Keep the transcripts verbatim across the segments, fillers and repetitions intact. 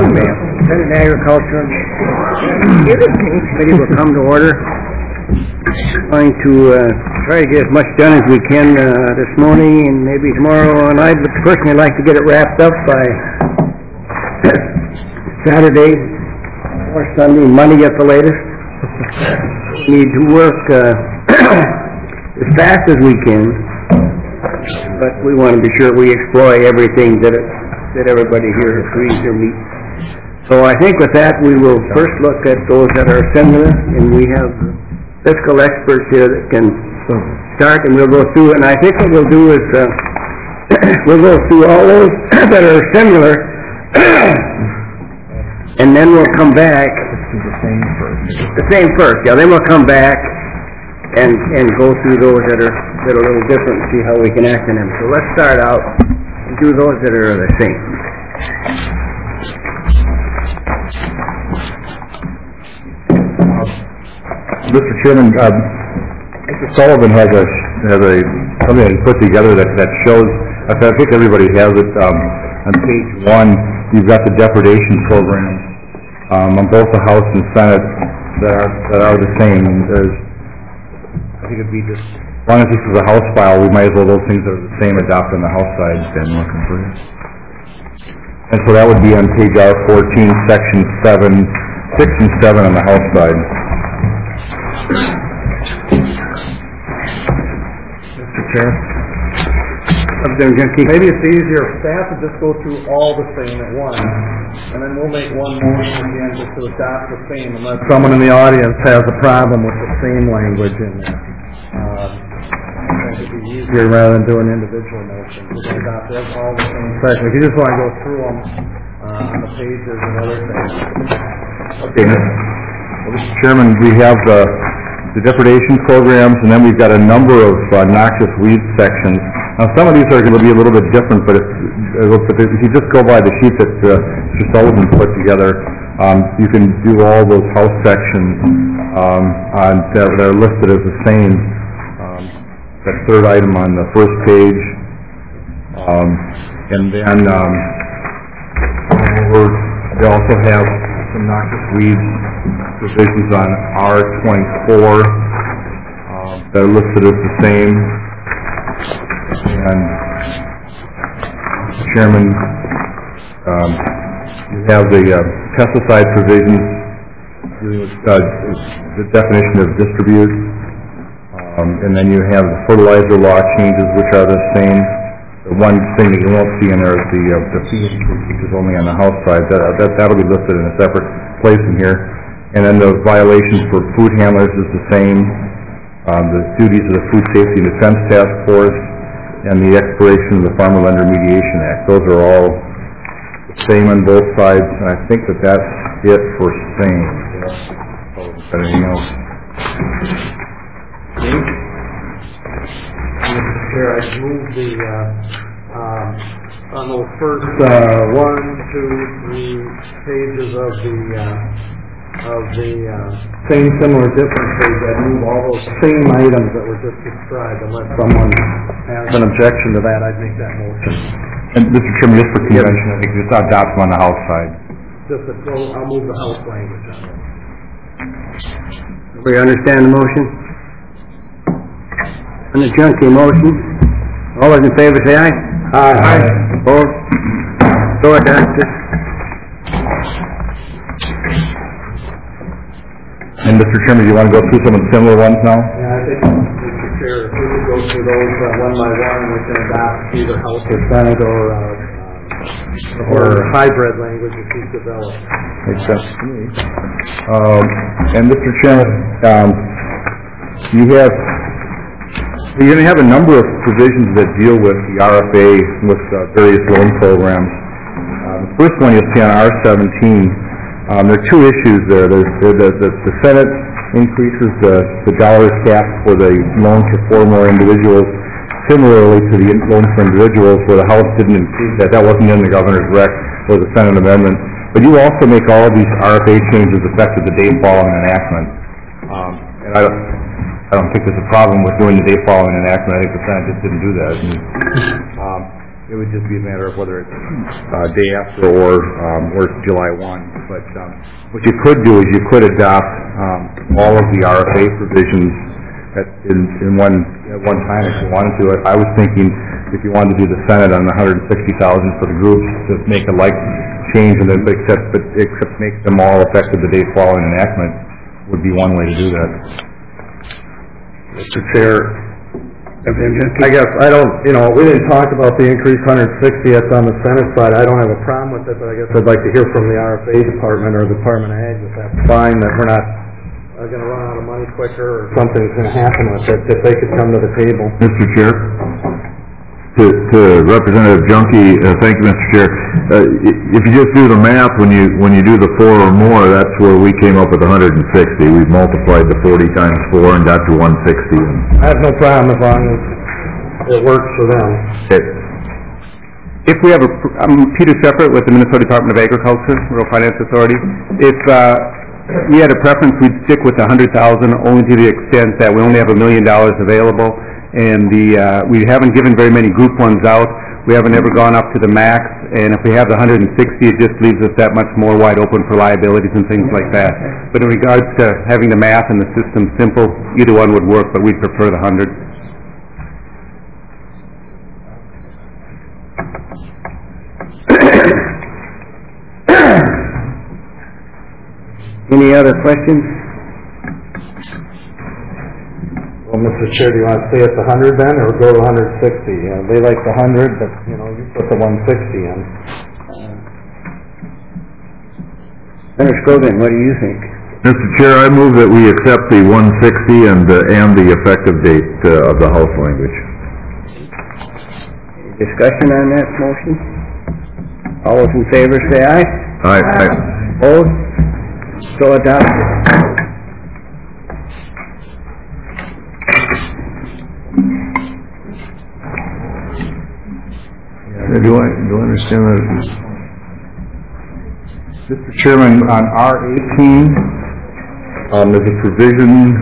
on the Senate Agriculture Committee will come to order. Going to uh, try to get as much done as we can uh, this morning and maybe tomorrow night, but personally I'd like to get it wrapped up by Saturday or Sunday, Monday at the latest. We need to work uh, as fast as we can, but we want to be sure we exploit everything that it, that everybody here agrees to meet. So I think with that we will first look at those that are similar, and we have fiscal experts here that can start, and we'll go through it. And I think what we'll do is uh, we'll go through all those that are similar, and then we'll come back. The same first. The same first, yeah. Then we'll come back and and go through those that are that are a little different and see how we can act on them. So let's start out and do those that are the same. Mister Chairman, uh, Mister Sullivan has a has a something that he put together that that shows. I think everybody has it. Um, on page one, you've got the depredation programs um, on both the House and Senate that are that are the same. There's, I think it'd be just as long as this is a House file, we might as well those things that are the same adopt on the House side than looking for it. And so that would be on page R fourteen, section seven, six and seven on the House side. Mister Chair, maybe it's easier if staff would just go through all the same at once, and then we'll make one motion at the end just to adopt the same, unless someone in the audience has a problem with the same language in there. Uh, I think it'd be easier rather than doing individual motions. We're going to adopt all the same section. If you just want to go through them uh, on the pages and other things. Okay, well, Mister Chairman, we have the, the depredation programs, and then we've got a number of uh, noxious weed sections. Now, some of these are going to be a little bit different, but if, if you just go by the sheet that uh, Mister Sullivan put together, um, you can do all those house sections um, on, that are listed as the same. Um, that third item on the first page, um, and then um, we also have some noxious weeds provisions on R twenty-four uh, that are listed as the same. And Mister Chairman, um, you have the uh, pesticide provisions dealing with uh, the definition of distribute, um, and then you have the fertilizer law changes, which are the same. The one thing that you won't see in there is the uh, the pH, which is only on the House side. That, that that'll be listed in a separate place in here. And then the violations for food handlers is the same. Um, the duties of the Food Safety and Defense Task Force, and the expiration of the Farmer Lender Mediation Act. Those are all the same on both sides, and I think that that's it for same. Anything else? Mister Chair, I move the uh, um, on those first uh, one, two, three pages of the uh, of the uh, same, similar, different page. I move all those same items that were just described. Unless someone has an objection to that, I'd make that motion. And Mister Chairman, just for convention, I think it's adopted on the House side. Just a, I'll move the House language on it. We understand the motion? On the junkie motion, all those in favor say aye. Aye. Aye. Opposed? So adopted. And Mister Chairman, do you want to go through some of the similar ones now? Yeah, I think, Mister Chair, if we could go through those uh, one by one, we can adopt either House or Senate or uh, or hybrid language if we develop. Makes sense to me. Um, and Mister Chairman, um, you have you're going to have a number of provisions that deal with the R F A with uh, various loan programs. Uh, the first one you'll see on R seventeen. Um, there are two issues there. There's, the, the, the Senate increases the, the dollars cap for the loans for four more individuals, similarly to the loans for individuals, where the House didn't include that. That wasn't in the governor's rec. It was a Senate amendment. But you also make all of these R F A changes effective the day following enactment. Um, and I don't, I don't think there's a problem with doing the day following enactment. I think the Senate just didn't do that. And, um, it would just be a matter of whether it's uh, day after or um, or it's July first. But um, what you could do is you could adopt um, all of the R F A provisions at, in, in one at one time if you wanted to. I was thinking if you wanted to do the Senate on one hundred sixty thousand for the groups, to make a like change and then except but except make them all effective the day following enactment would be one way to do that. Mister Chair, I guess I don't, you know, we didn't talk about the increased one hundred sixty that's on the Senate side. I don't have a problem with it, but I guess I'd like to hear from the R F A department or the Department of Ag if that's fine, that we're not uh, going to run out of money quicker or something's going to happen with it, if they could come to the table. Mister Chair, to, to Representative Junkie, uh, thank you, Mister Chair. Uh, if you just do the math, when you when you do the four or more, that's where we came up with one hundred sixty. We multiplied the forty times four and got to one hundred sixty. I have no problem as long as it works for them. Okay. If we have a, I'm Peter Shepard with the Minnesota Department of Agriculture, Rural Finance Authority. If uh, we had a preference, we'd stick with the one hundred thousand only to the extent that we only have a million dollars available, and the uh, we haven't given very many group ones out. We haven't ever gone up to the max, and if we have the one hundred sixty, it just leaves us that much more wide open for liabilities and things like that. But in regards to having the math and the system simple, either one would work, but we'd prefer the one hundred. Any other questions? Well, Mister Chair, do you want to stay at the one hundred then, or go to one hundred sixty? Uh, they like the one hundred, but, you know, you put the one hundred sixty in. Senator Scrogan, what do you think? Mister Chair, I move that we accept the one hundred sixty and the, and the effective date uh, of the House language. Any discussion on that motion? All those in favor say aye. Aye. Aye. Opposed? So adopted. Do I, do I understand that? Mister Chairman, on R eighteen, um, there's a provision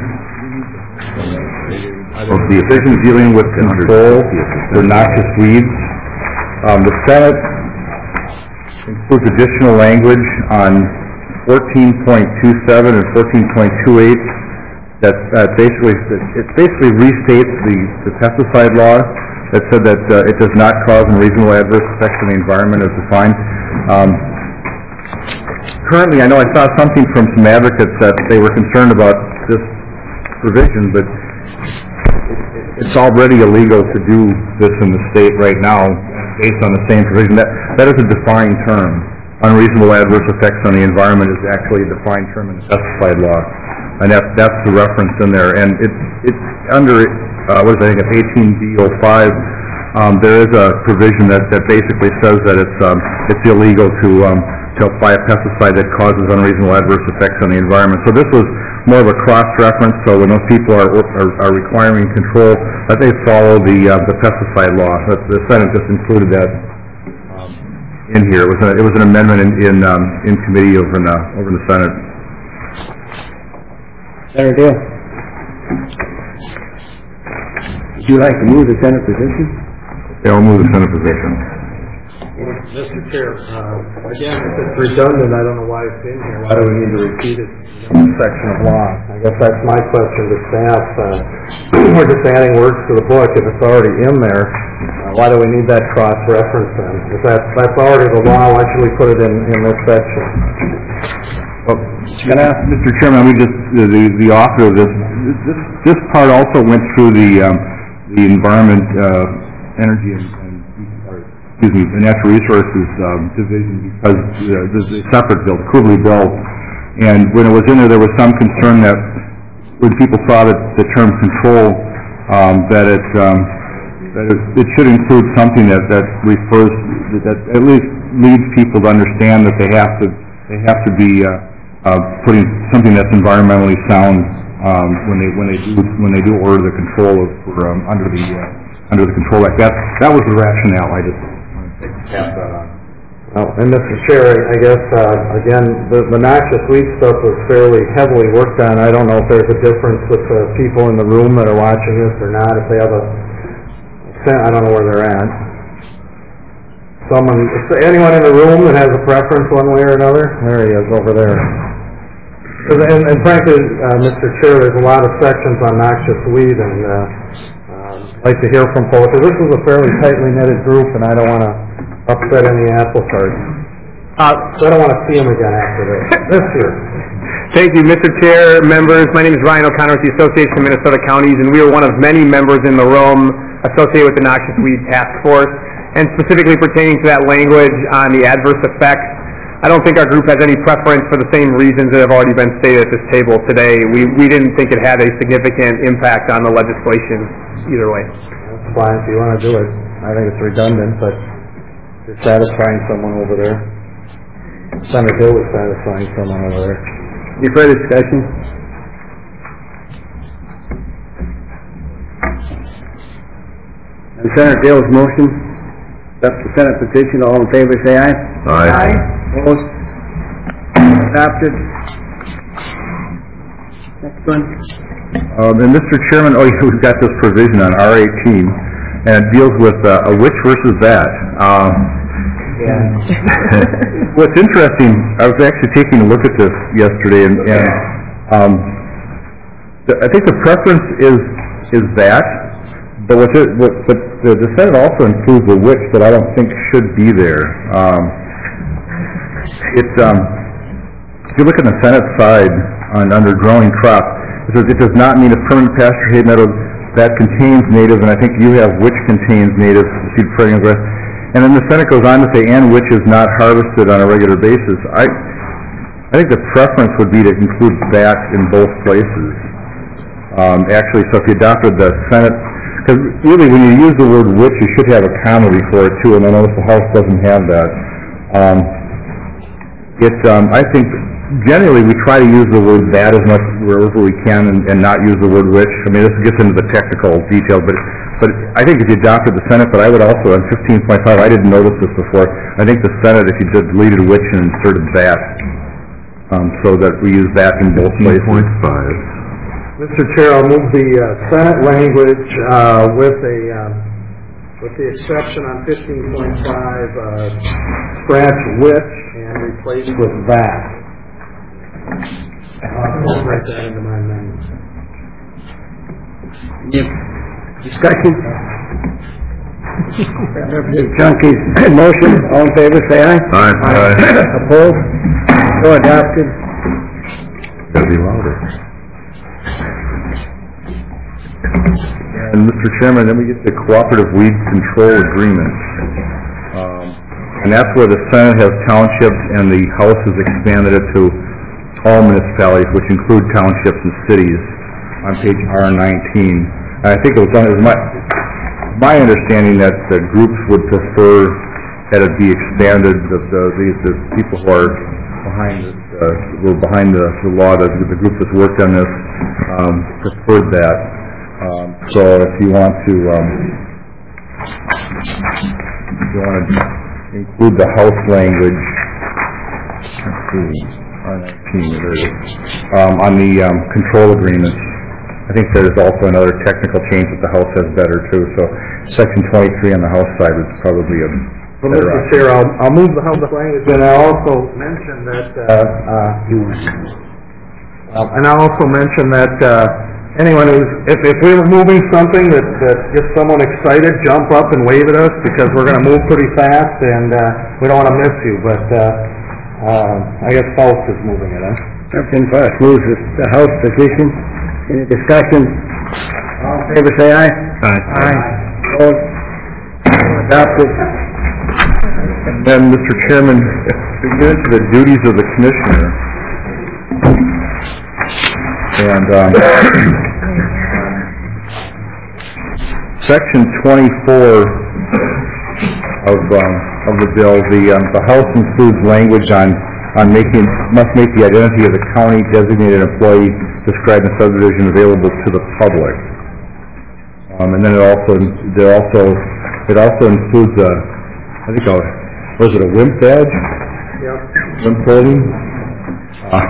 of the provisions dealing with control for noxious weeds. Um, the Senate includes additional language on fourteen point two seven and fourteen point two eight that uh, basically it basically restates the, the pesticide law that said that uh, it does not cause unreasonable adverse effects on the environment as defined. Um, currently, I know I saw something from some advocates that they were concerned about this provision, but it's already illegal to do this in the state right now based on the same provision. That, that is a defined term. Unreasonable adverse effects on the environment is actually a defined term in the pesticide law. And that, that's the reference in there. And it, it's under, uh, what is it, I think it's eighteen B oh five, um, there is a provision that, that basically says that it's, um, it's illegal to, um, to apply a pesticide that causes unreasonable adverse effects on the environment. So this was more of a cross-reference, so when those people are, are, are requiring control, that they follow the, uh, the pesticide law. That the Senate just included that um, in here. It was, a, it was an amendment in, in, um, in committee over in, uh, over in the Senate. Senator Dale. Would you like to move the Senate position? Yeah, I'll move the Senate position. Mister Chair, uh, again, if it's redundant, I don't know why it's in here. Why do we need to repeat it in this section of law? I guess that's my question to staff. Uh, we're just adding words to the book. If it's already in there, uh, why do we need that cross-reference then? If that's, that's already the law, why should we put it in, in this section? Well, Mister Chairman, we just the, the the author of this this this part also went through the um, the environment, uh, energy, and, and or, excuse me, the natural resources um, division because uh, there's a separate bill, the Kubley bill, and when it was in there, there was some concern that when people saw that the term control, um, that it um, that it, it should include something that that refers that at least leads people to understand that they have to they have to be uh, Uh, putting something that's environmentally sound um, when they when they do when they do order the control of for, um, under the uh, under the Control Act. That that was the rationale. I just wanted to pass that on. Well, and Mister Chair, I guess uh, again the, the noxious weed stuff was fairly heavily worked on. I don't know if there's a difference with the people in the room that are watching this or not. If they have a, I don't know where they're at. someone, is anyone in the room that has a preference one way or another? There he is, over there. 'Cause- And, and frankly, uh, Mister Chair, there's a lot of sections on noxious weed, and, uh, uh, I'd like to hear from folks. This is a fairly tightly knitted group, and I don't wanna upset any apple carts. Uh, So I don't wanna see them again after this, this year. Thank you, Mister Chair, members. My name is Ryan O'Connor with the Association of Minnesota Counties, and we are one of many members in the room associated with the Noxious Weed Task Force, and specifically pertaining to that language on the adverse effects. I don't think our group has any preference for the same reasons that have already been stated at this table today. We, we didn't think it had a significant impact on the legislation either way. That's fine, if you wanna do it. I think it's redundant, but you're satisfying someone over there. Senator Hill is satisfying someone over there. Any further discussion? On Senator Dale's motion, up the Senate petition, all in favor, say aye. Aye. Opposed? Adopted. Next one. Um, and Mister Chairman, oh, yeah, we've got this provision on R eighteen, and it deals with uh, a which versus that. Um, What's interesting, I was actually taking a look at this yesterday, and, and um, the, I think the preference is is that, but what the, what, but the, the Senate also includes a which that I don't think should be there. Um, it's um, if you look at the Senate side on under growing crop, it says it does not mean a permanent pasture hay meadow that contains native, and I think you have which contains native seed pregnant grass. And then the Senate goes on to say, and which is not harvested on a regular basis. I, I think the preference would be to include that in both places. Um, actually, so if you adopted the Senate, because really when you use the word which, you should have a comma before it too, and I notice the House doesn't have that. Um, it, um, I think generally we try to use the word that as much wherever we can, and, and not use the word which. I mean, this gets into the technical detail, but. But I think if you adopted the Senate, but I would also, on fifteen point five, I didn't notice this before, I think the Senate, if you just deleted which and inserted that, um, so that we use that in both places. fifteen point five. Mister Chair, I'll move the uh, Senate language uh, with a, um, with the exception on fifteen point five, uh, scratch which and replace with that. I'll write that into my amendment. Yep. Discussion? Representative Chunky's motion, all in favor, say aye. Aye. Aye. Opposed? So adopted. Gotta be louder. And Mister Chairman, then we get the cooperative weed control agreement. Um, and that's where the Senate has townships and the House has expanded it to all municipalities, which include townships and cities, on page R nineteen. I think it was, it was my, my understanding that the groups would prefer that it be expanded, the, the, the, the people who are behind this, uh, were behind the, the law, the, the group that's worked on this, um, preferred that. Um, so if you want to, um, if you want to include the House language, let's see, R nineteen, there it is, um, on the um, control agreements. I think there's also another technical change that the House has better too. So section twenty-three on the House side is probably a Well, Mister Chair, I'll, I'll move the House language, and I'll also mention that, uh, uh, and I'll also mention that, uh, anyone who's, if, if we were moving something that, that gets someone excited, jump up and wave at us, because we're gonna move pretty fast, and, uh, we don't wanna miss you, but, uh, uh, I guess Faust is moving it, huh? Representative Fox moves the the House position. Any discussion? All in favor, say aye. Aye. Aye. Opposed? Adopted. And then, Mister Chairman, if we get into the duties of the commissioner, and um, section twenty-four of um, of the bill, the um, the House includes language on on making must make the identity of the county designated employee described in subdivision available to the public. Um, and then it also there also it also includes a I think a was it a W I M P badge? Yep. W I M P clothing. Uh,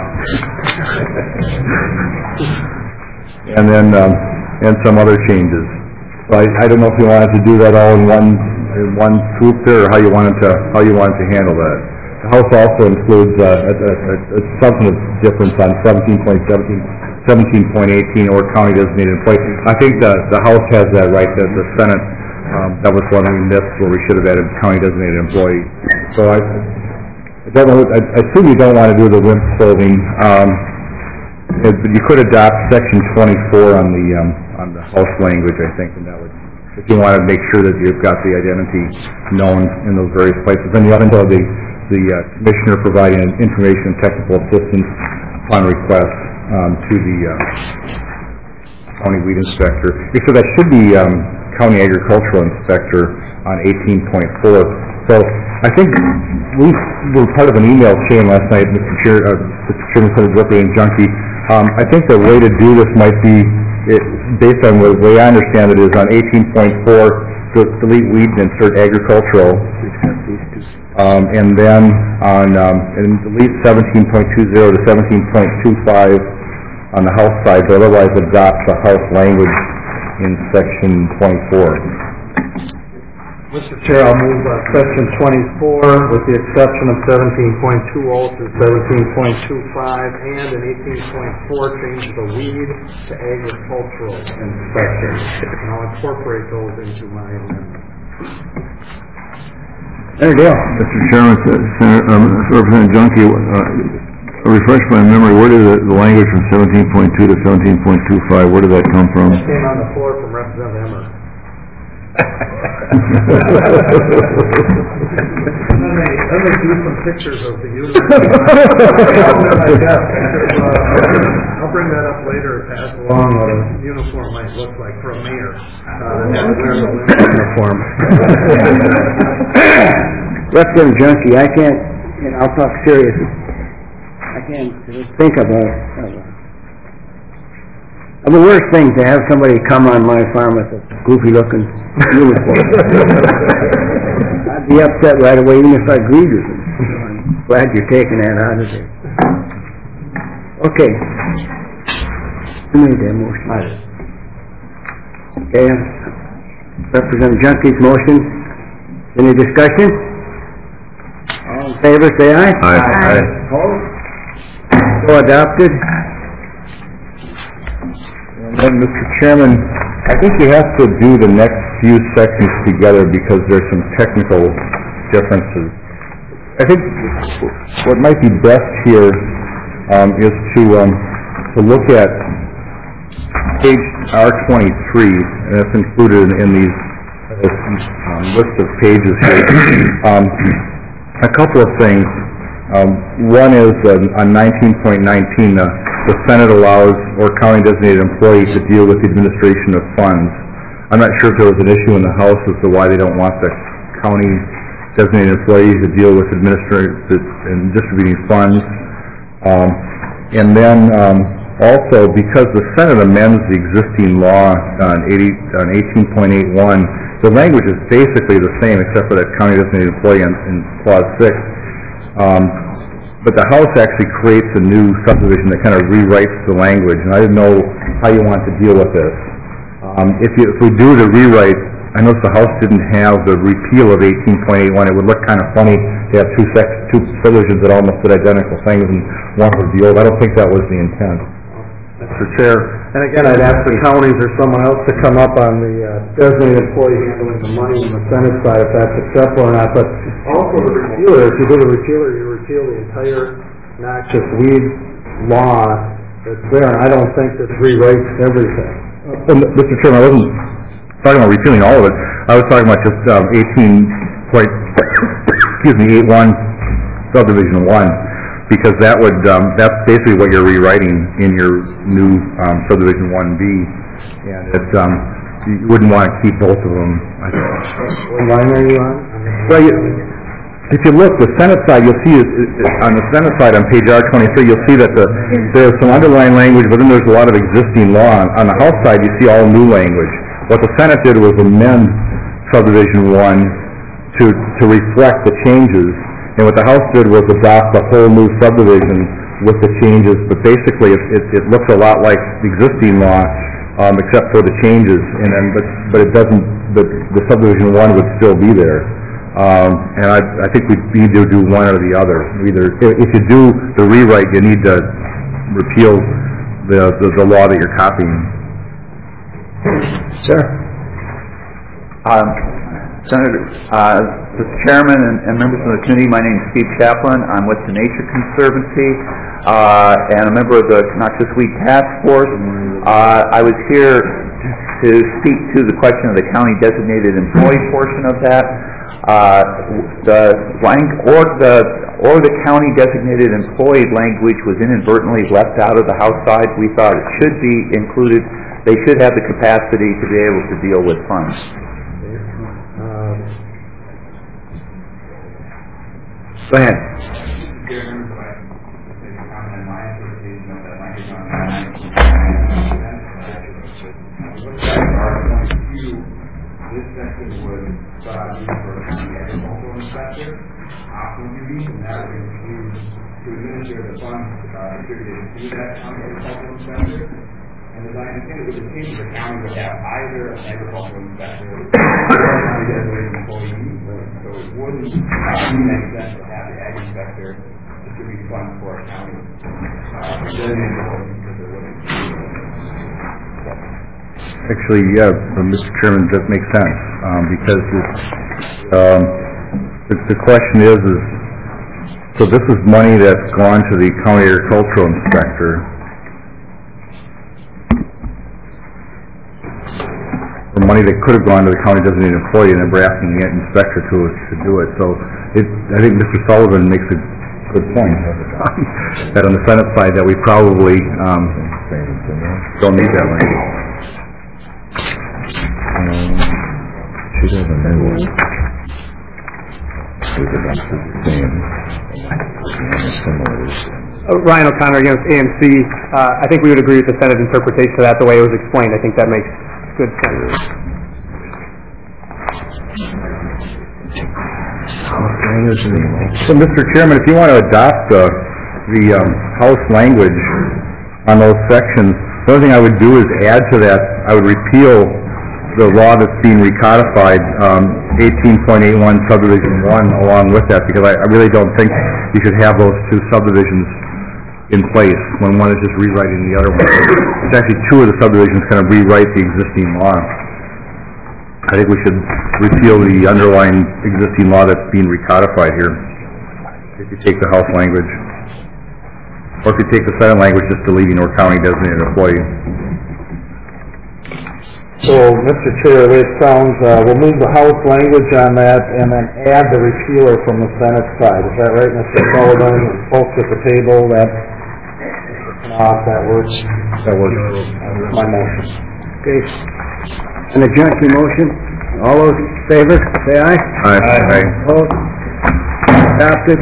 and then um, and some other changes. So I, I don't know if we wanted to do that all in one in one swoop there, or how you wanted to, how you wanted to handle that. The House also includes uh, a, a, a substantive difference on seventeen point seventeen, seventeen point eighteen, or county designated employee. I think the, the House has that right, the, the Senate, um, that was one we missed, where we should have added county designated employee. So I, I don't know, I, I assume you don't want to do the WIMP clothing. Um, it, you could adopt section twenty-four on the, um, on the House language, I think, and that would, if you want to make sure that you've got the identity known in those various places. And you haven't told the, the uh, commissioner providing information and technical assistance upon request um, to the uh, county weed inspector. Because that should be um, county agricultural inspector on eighteen point four. So I think we were part of an email chain last night, Mister Chair, uh, Mister Chairman, Senate Representative Junkie. Um, I think the way to do this might be, it, based on the way I understand it, is on eighteen point four, to delete weed and insert agricultural. Um, and then on, um, and delete seventeen point two zero to seventeen point two five on the House side, but otherwise adopt the House language in section twenty-four. Mister Chair, I'll move uh, section twenty-four with the exception of seventeen point two oh through seventeen point two five, and in eighteen point four change the weed to agricultural inspection. And I'll incorporate those into my amendment. There you go. Mister Chairman, Senator, um, Representative Junkie, uh, refresh my memory, where did the, the language from seventeen point two to seventeen point two five, where did that come from? It came on the floor from Representative Emmer. Then they, then they drew some pictures of the uniform. I'll bring that up later, pass along what a uniform might look like for a mayor. Uh, that wears a uniform. Representative Junkie, I can't, you know, I'll talk serious. I can't think of a, of a of the worst thing to have somebody come on my farm with a goofy-looking uniform. I'd be upset right away, even if I agreed with him. I'm glad you're taking that out of there. Okay. Who made that motion? Okay. Representative Junkie's motion. Any discussion? All in favor, say aye. Aye. Aye. Opposed? So adopted. And then, Mister Chairman, I think you have to do the next few sections together because there's some technical differences. I think what might be best here um, is to um, to look at page R twenty-three, and it's included in these this, um, list of pages here. Um, a couple of things. Um, one is uh, on nineteen point nineteen, uh, the Senate allows or county designated employee to deal with the administration of funds. I'm not sure if there was an issue in the House as to why they don't want the county designated employee to deal with administrative and distributing funds. Um, and then um, also, because the Senate amends the existing law on, eighty, on eighteen point eight one, the language is basically the same except for that county designated employee in, in clause six. Um, but the House actually creates a new subdivision that kind of rewrites the language, and I didn't know how you want to deal with this. Um, if, you, if we do the rewrite, I noticed the House didn't have the repeal of eighteen point eight one. It would look kind of funny to have two, sex, two subdivisions that almost did identical things, and one was the old. I don't think that was the intent. Mister Chair, and again, I'd ask the counties or someone else to come up on the uh, designated employee handling the money on the Senate side, if that's acceptable or not. But also the repealer, if you do the repealer, you repeal the entire noxious weed law that's there. And I don't think this rewrites everything. Uh, Mister Chairman, I wasn't talking about repealing all of it. I was talking about just um, eighteen point, excuse me, eight one, subdivision one. Because that would, um, that's basically what you're rewriting in your new um, subdivision one B, and it, um, you wouldn't want to keep both of them. What line are you on? Well, you, if you look, the Senate side, you'll see, on the Senate side on page R twenty-three, you'll see that the, there's some underlying language, but then there's a lot of existing law. On the House side, you see all new language. What the Senate did was amend subdivision one to, to reflect the changes. And what the House did was adopt the whole new subdivision with the changes, but basically it, it, it looks a lot like the existing law, um, except for the changes, and then, but, but it doesn't, but the subdivision one would still be there. Um, and I, I think we need to do one or the other. Either, if you do the rewrite, you need to repeal the, the, the law that you're copying. Sir? Um, Senator, uh, Mister Chairman and, and members of the committee, my name is Steve Chaplin. I'm with the Nature Conservancy uh, and a member of the Noxious Weed Task Force. Uh, I was here to speak to the question of the county designated employee portion of that. Uh, the lang- or the or the county designated employee language was inadvertently left out of the House side. We thought it should be included. They should have the capacity to be able to deal with funds. Go ahead. This section would start using for the county agricultural inspector, option duties, and that would include to administer the funds uh, distributed to that county agricultural inspector. And as I understand it, with the change, the county would have either an agricultural inspector or a county designated employee. So it wouldn't uh, make sense to have the ag inspector distribute funds for a county uh, designated employee because it wouldn't. Actually, yeah, uh, Mister Chairman, that makes sense, um, because it's, um, it's, the question is, is, so this is money that's gone to the county agricultural inspector. Or money that could have gone to the county designated employee, and then we're asking the inspector to, to do it. So it, I think Mister Sullivan makes a good point, that on the Senate side, that we probably um, don't need that money. Um, she doesn't know what. With the same. Uh, Ryan O'Connor against A M C. Uh, I think we would agree with the Senate interpretation of that the way it was explained. I think that makes good sense. So, Mister Chairman, if you want to adopt the, the um, House language on those sections, the only thing I would do is add to that, I would repeal the law that's being recodified, um, eighteen point eight one subdivision one, along with that, because I, I really don't think you should have those two subdivisions in place when one is just rewriting the other one. It's actually two of the subdivisions kind of rewrite the existing law. I think we should repeal the underlying existing law that's being recodified here, if you take the House language. Or if you take the Senate language, just deleting or county designated employee. So, Mister Chair, it sounds, uh, we'll move the House language on that and then add the repealer from the Senate side. Is that right, Mister Sullivan and folks at the table? That, uh, that works? That works. My motion. Okay. And the joint motion, all those in favor, say aye. Aye. Aye. Opposed? Adopted.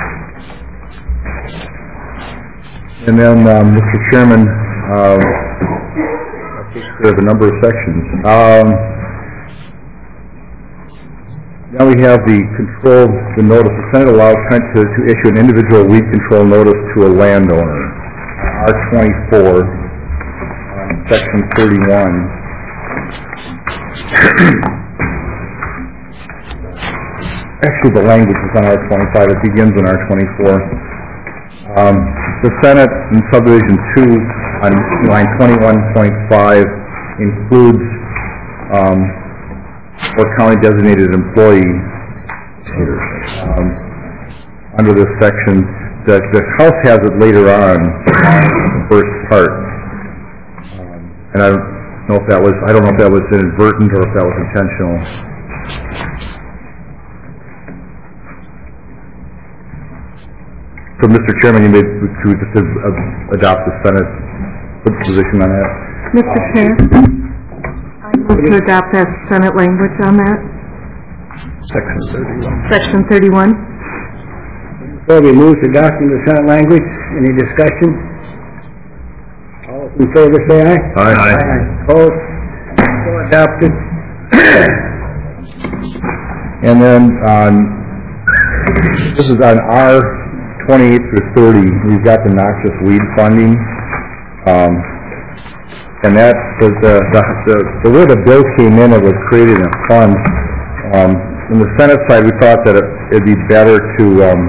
And then, um, Mister Chairman, uh, I think we have a number of sections. Um, now we have the control, the notice. The Senate allows Kent to, to issue an individual weed control notice to a landowner. R twenty-four, um, section thirty-one. Actually, the language is on R twenty-five. It begins in R twenty-four. Um, the Senate in subdivision two on line twenty-one point five includes um, or county designated employee um, under this section. The, the House has it later on, the first part, um, and I don't know if that was I don't know if that was inadvertent or if that was intentional. So, Mister Chairman, you may to just uh, adopt the Senate position on that. Mister Chair, I move to adopt that Senate language on that. Section thirty-one. Section thirty-one. So we move to adopting the Senate language. Any discussion? All those in favor, say aye. Aye. Aye. Opposed? So adopted. And then on this is on R twenty-eight through thirty. We've got the noxious weed funding. Um, And that was, uh, the, the, the way the bill came in, it was creating a fund. Um, on the Senate side, we thought that it, it'd be better to, um,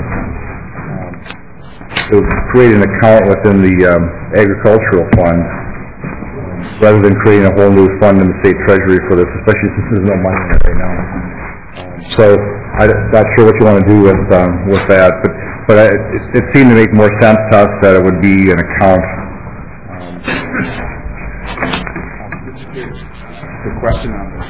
to create an account within the, um, agricultural fund, rather than creating a whole new fund in the state treasury for this, especially since there's no money in it right now. So, I'm not sure what you want to do with, um, with that, but, but I, it, it seemed to make more sense to us that it would be an account. Um, The question on this.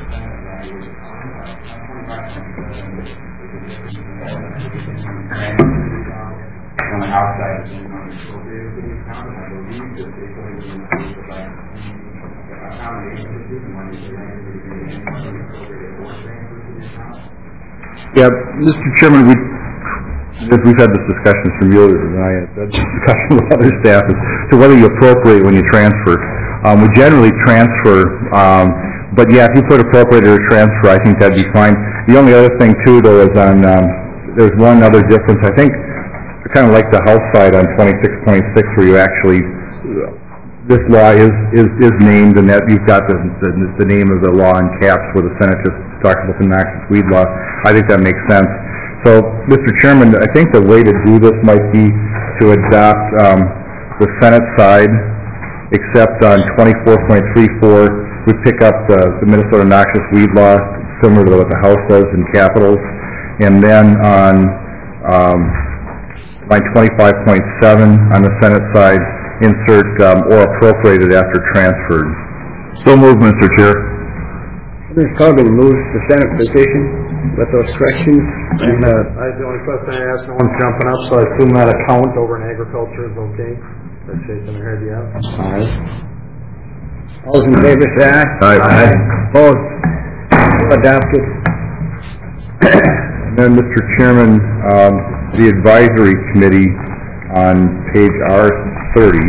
On the outside, it's going to be appropriated for the account, and I believe that they put it in the about accommodation for the money, so they're going to be appropriated for the account. Yeah, Mister Chairman, we, we've had this discussion from you and I, had this discussion with other staff as to whether you appropriate when you transfer. Um, we generally transfer, um, but yeah, if you put appropriate or transfer, I think that'd be fine. The only other thing too, though, is on, um, there's one other difference. I think, kind of like the House side on twenty-six point six, where you actually, this law is, is, is named, and that you've got the, the, the name of the law in caps, where the Senate just talks about the noxious weed law. I think that makes sense. So, Mister Chairman, I think the way to do this might be to adopt um, the Senate side, except on twenty-four point three four, we pick up the, the Minnesota noxious weed law, similar to what the House does in capitals, and then on um, line twenty-five point seven on the Senate side, insert um, or appropriated after transferred. So moved, Mister Chair. Mister Corbin moves the Senate position with those corrections. And, uh, I, the only question I asked, no one's jumping up, so I assume that account over in agriculture is okay? That's shaking their head, yeah? All right. All those in favor say aye. Aye. Opposed? So adopted. And then, Mister Chairman, um, the advisory committee on page R thirty.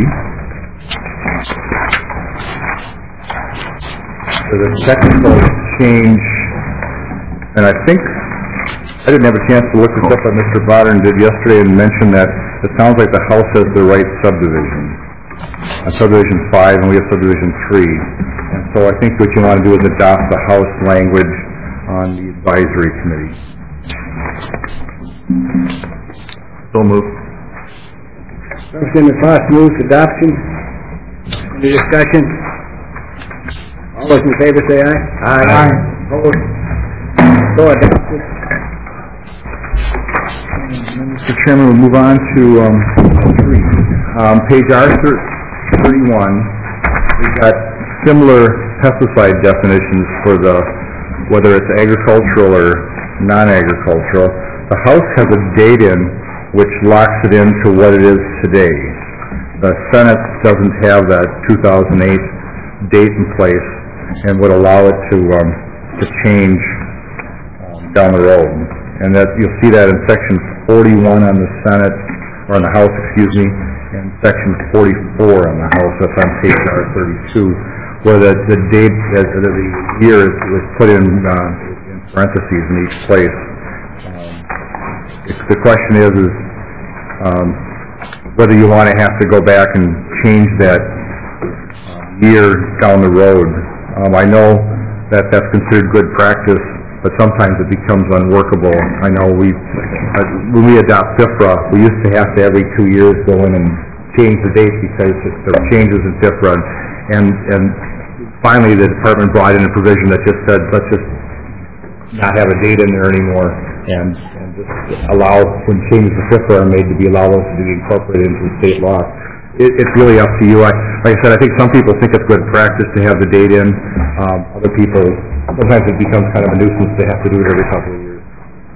There's a technical change, and I think, I didn't have a chance to look this up, but Mister Bodden did yesterday and mentioned that it sounds like the House has the right subdivision. Uh, subdivision five, and we have subdivision three. And so I think what you want to do is adopt the House language on the advisory committee. So moved. Motion to pass moves adoption. Any discussion? All those in favor say aye. Aye. Opposed? So adopted. Mister Chairman, we'll move on to um, three. Um, page R thirty-one, we've got similar pesticide definitions for the, whether it's agricultural or non-agricultural. The House has a date in which locks it into what it is today. The Senate doesn't have that two thousand eight date in place and would allow it to um, to change um, down the road. And that you'll see that in section forty-one on the Senate, or on the House, excuse me, and section forty-four on the House. That's on page R thirty-two, where the the date, uh, the year is, was put in, uh, in parentheses in each place. Um, it's, the question is, is um, whether you want to have to go back and change that uh, year down the road. Um, I know that that's considered good practice, but sometimes it becomes unworkable. I know we, uh, when we adopt FIFRA, we used to have to every two years go in and change the date because there were changes in FIFRA, and and finally the department brought in a provision that just said, let's just not have a date in there anymore, and, and just allow, when changes to FIFRA are made, to be allowed to be incorporated into the state law. It, it's really up to you. I, like I said, I think some people think it's good practice to have the date in. Um, other people, sometimes it becomes kind of a nuisance to have to do it every couple of years.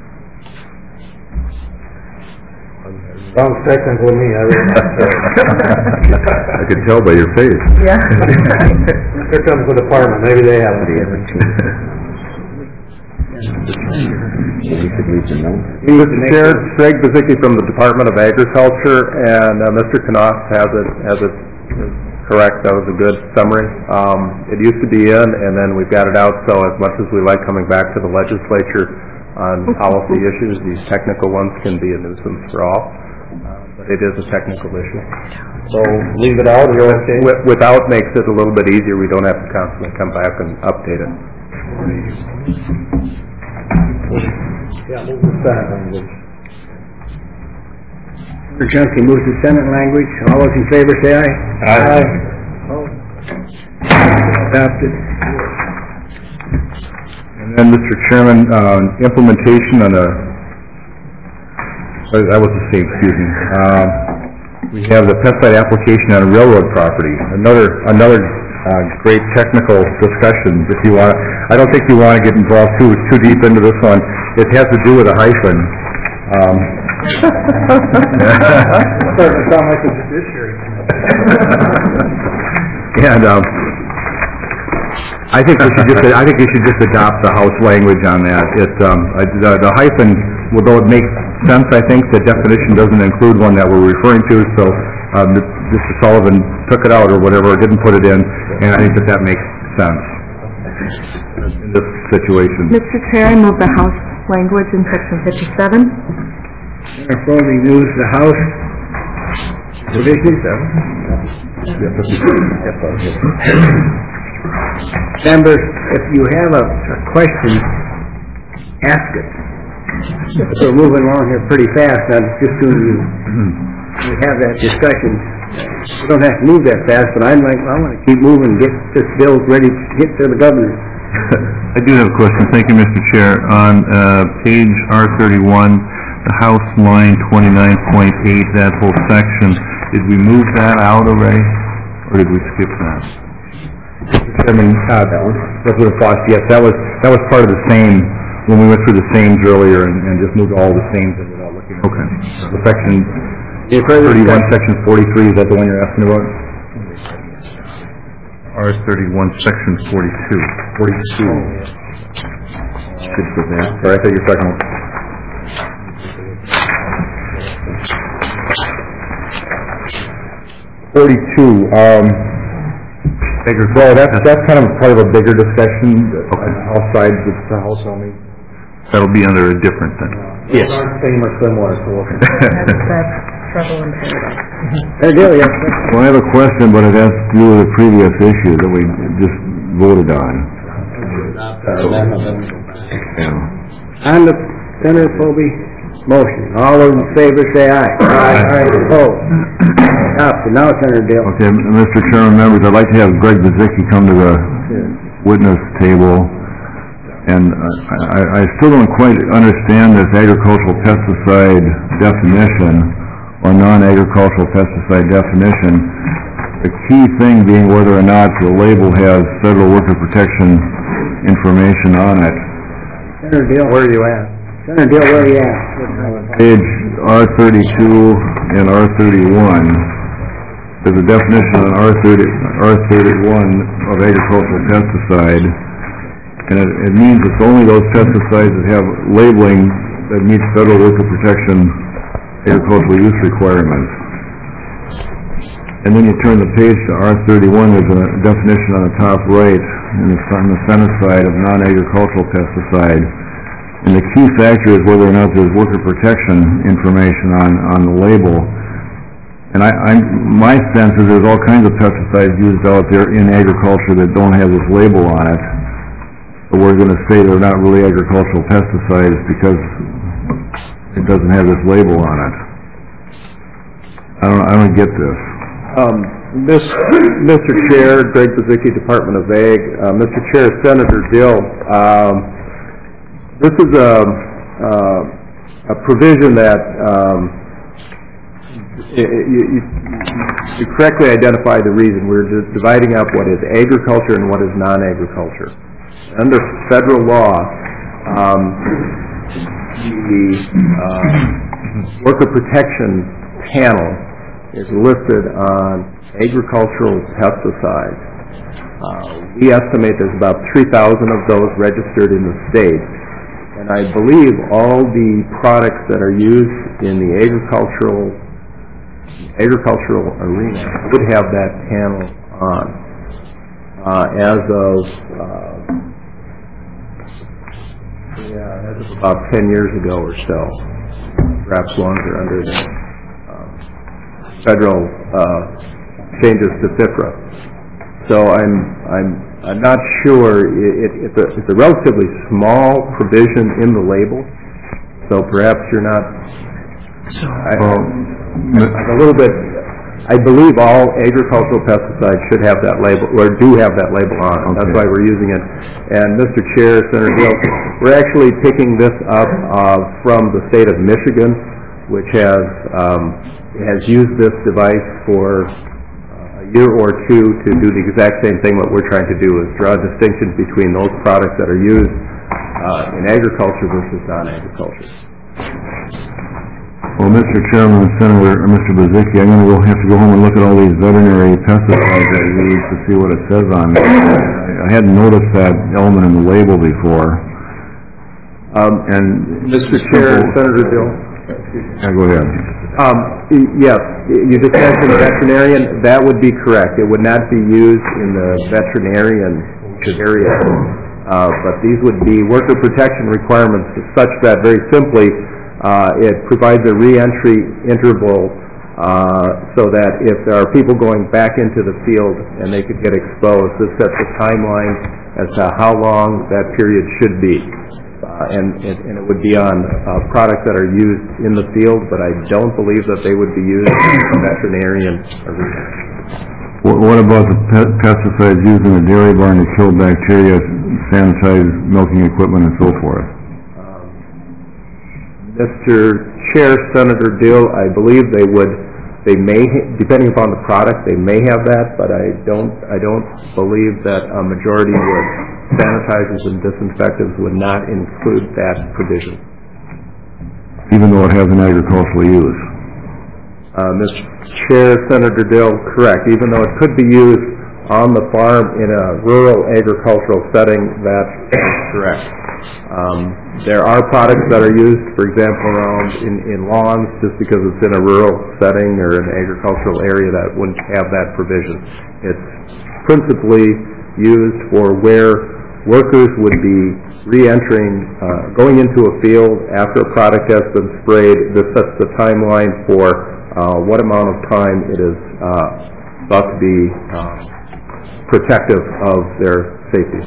Sounds technical to me, I really I could tell by your face. Yeah. Here comes the department, maybe they have it. Mister Chair, Craig Bazicki from the Department of Agriculture, and uh, Mister Knopf has it, has it correct. That was a good summary. Um, it used to be in, and then we've got it out, so as much as we like coming back to the legislature on policy issues, these technical ones can be a nuisance for all. uh, but it is a technical issue. So leave it out, you're okay? Wi- Without makes it a little bit easier, we don't have to constantly come back and update it. Yeah, move the Senate language. Senator Junkie moves to Senate language. All those in favor say aye. Aye. Adopted. And then, Mister Chairman, uh, implementation on a, oh, that was the same, excuse me. Uh, we have the pesticide application on a railroad property. Another, another uh, great technical discussion. If you want, I don't think you want to get involved too too deep into this one. It has to do with a hyphen. Um, Starting to sound like a judiciary. and um, I think we should just, I think we should just adopt the House language on that. It, um, uh, the, the hyphen, although it makes sense, I think, the definition doesn't include one that we're referring to, so, um, Mister Sullivan took it out or whatever, didn't put it in, and I think that that makes sense in this situation. Mister Chair, I move the House language in section fifty-seven. Senator Foley moves the House provision. Members, if you have a, a question, ask it. We're moving along here pretty fast. Now, just soon you, you have that discussion. We don't have to move that fast, but I'm like, well, I want to keep moving and get this bill ready to get to the governor. I do have a question. Thank you, Mister Chair. On uh, page R thirty-one, the House line twenty-nine point eight, that whole section, did we move that out already, or did we skip that? Mister Chairman, uh, Representative Foss, yes, that was, that was part of the same, when we went through the sames earlier and, and just moved all the sames in without looking. Okay. The section thirty-one, section forty-three, is that the one you're asking about? R thirty-one, section forty-two. Forty-two. Should put that. Or I thought you were talking about. Forty-two, um, well, that's, that's kind of part of a bigger discussion, on the House side, it's the House only. That'll be under a different thing. Yes. Aren't same or similar, so we'll... That's trouble in paradise. There you go, yes. Well, I have a question, but it has to do with a previous issue that we just voted on. Yeah. On the Senator Foley motion, all those in favor say aye. Aye. Aye. Opposed? Adopted. Now, Senator Dale. Okay, Mister Chairman, members, I'd like to have Greg Bazicki come to the witness table. And I, I still don't quite understand this agricultural pesticide definition, or non-agricultural pesticide definition. The key thing being whether or not the label has federal worker protection information on it. Senator Dale, where are you at? Senator Dale, where are you at? Page R thirty-two and R thirty-one. There's a definition on R thirty, R thirty-one of agricultural pesticide. And it, it means it's only those pesticides that have labeling that meets federal worker protection agricultural use requirements. And then you turn the page to R thirty-one, there's a definition on the top right, and it's on the center side of non-agricultural pesticide. And the key factor is whether or not there's worker protection information on, on the label. And I, I, my sense is there's all kinds of pesticides used out there in agriculture that don't have this label on it. But we're going to say they're not really agricultural pesticides because it doesn't have this label on it. I don't, I don't get this. Um, Miz Mister Chair, Greg Bazicki, Department of Ag. Uh, Mister Chair, Senator Dill, um, this is a, uh, a provision that um, you, you, you correctly identify the reason. We're just dividing up what is agriculture and what is non-agriculture. Under federal law, um, the uh, worker protection panel is listed on agricultural pesticides. Uh, we estimate there's about three thousand of those registered in the state. And I believe all the products that are used in the agricultural agricultural arena would have that panel on. Uh, as of uh, yeah, as of about ten years ago or so, perhaps longer under the federal uh, changes to FIFRA. So I'm I'm I'm not sure. It, it's, a, it's a relatively small provision in the label, so perhaps you're not. I, I'm a little bit. I believe all agricultural pesticides should have that label, or do have that label on it. That's why we're using it. And Mister Chair, Senator Gill, we're actually picking this up uh, from the state of Michigan, which has um, has used this device for uh, a year or two to do the exact same thing. What we're trying to do is draw distinctions between those products that are used uh, in agriculture versus non-agriculture. Well, Mister Chairman and Senator, uh, Mister Buzicki, I'm going to go have to go home and look at all these veterinary pesticides that we use to see what it says on them. I, I hadn't noticed that element in the label before. Um, and Mister Chair, Senator Gill. Yeah, go ahead. Um, yes, you just mentioned veterinarian. That would be correct. It would not be used in the veterinarian area, uh, but these would be worker protection requirements such that, very simply, uh, it provides a re-entry interval uh, so that if there are people going back into the field and they could get exposed, this sets a timeline as to how long that period should be. Uh, and, it, and it would be on uh, products that are used in the field, but I don't believe that they would be used in the veterinarian arena. What, what about the pe- pesticides used in the dairy barn to kill bacteria, sanitize milking equipment, and so forth? Um, Mister Chair, Senator Dill, I believe they would, they may, depending upon the product, they may have that, but I don't, I don't believe that a majority would. Sanitizers and disinfectants would not include that provision. Even though it has an agricultural use? Uh, Mister Chair, Senator Dill, correct. Even though it could be used on the farm in a rural agricultural setting, that is correct. Um, there are products that are used, for example, around in, in lawns, just because it's in a rural setting or an agricultural area that wouldn't have that provision. It's principally used for where workers would be re-entering, uh, going into a field after a product has been sprayed. This sets the timeline for uh, what amount of time it is uh, thought to be uh, protective of their safety.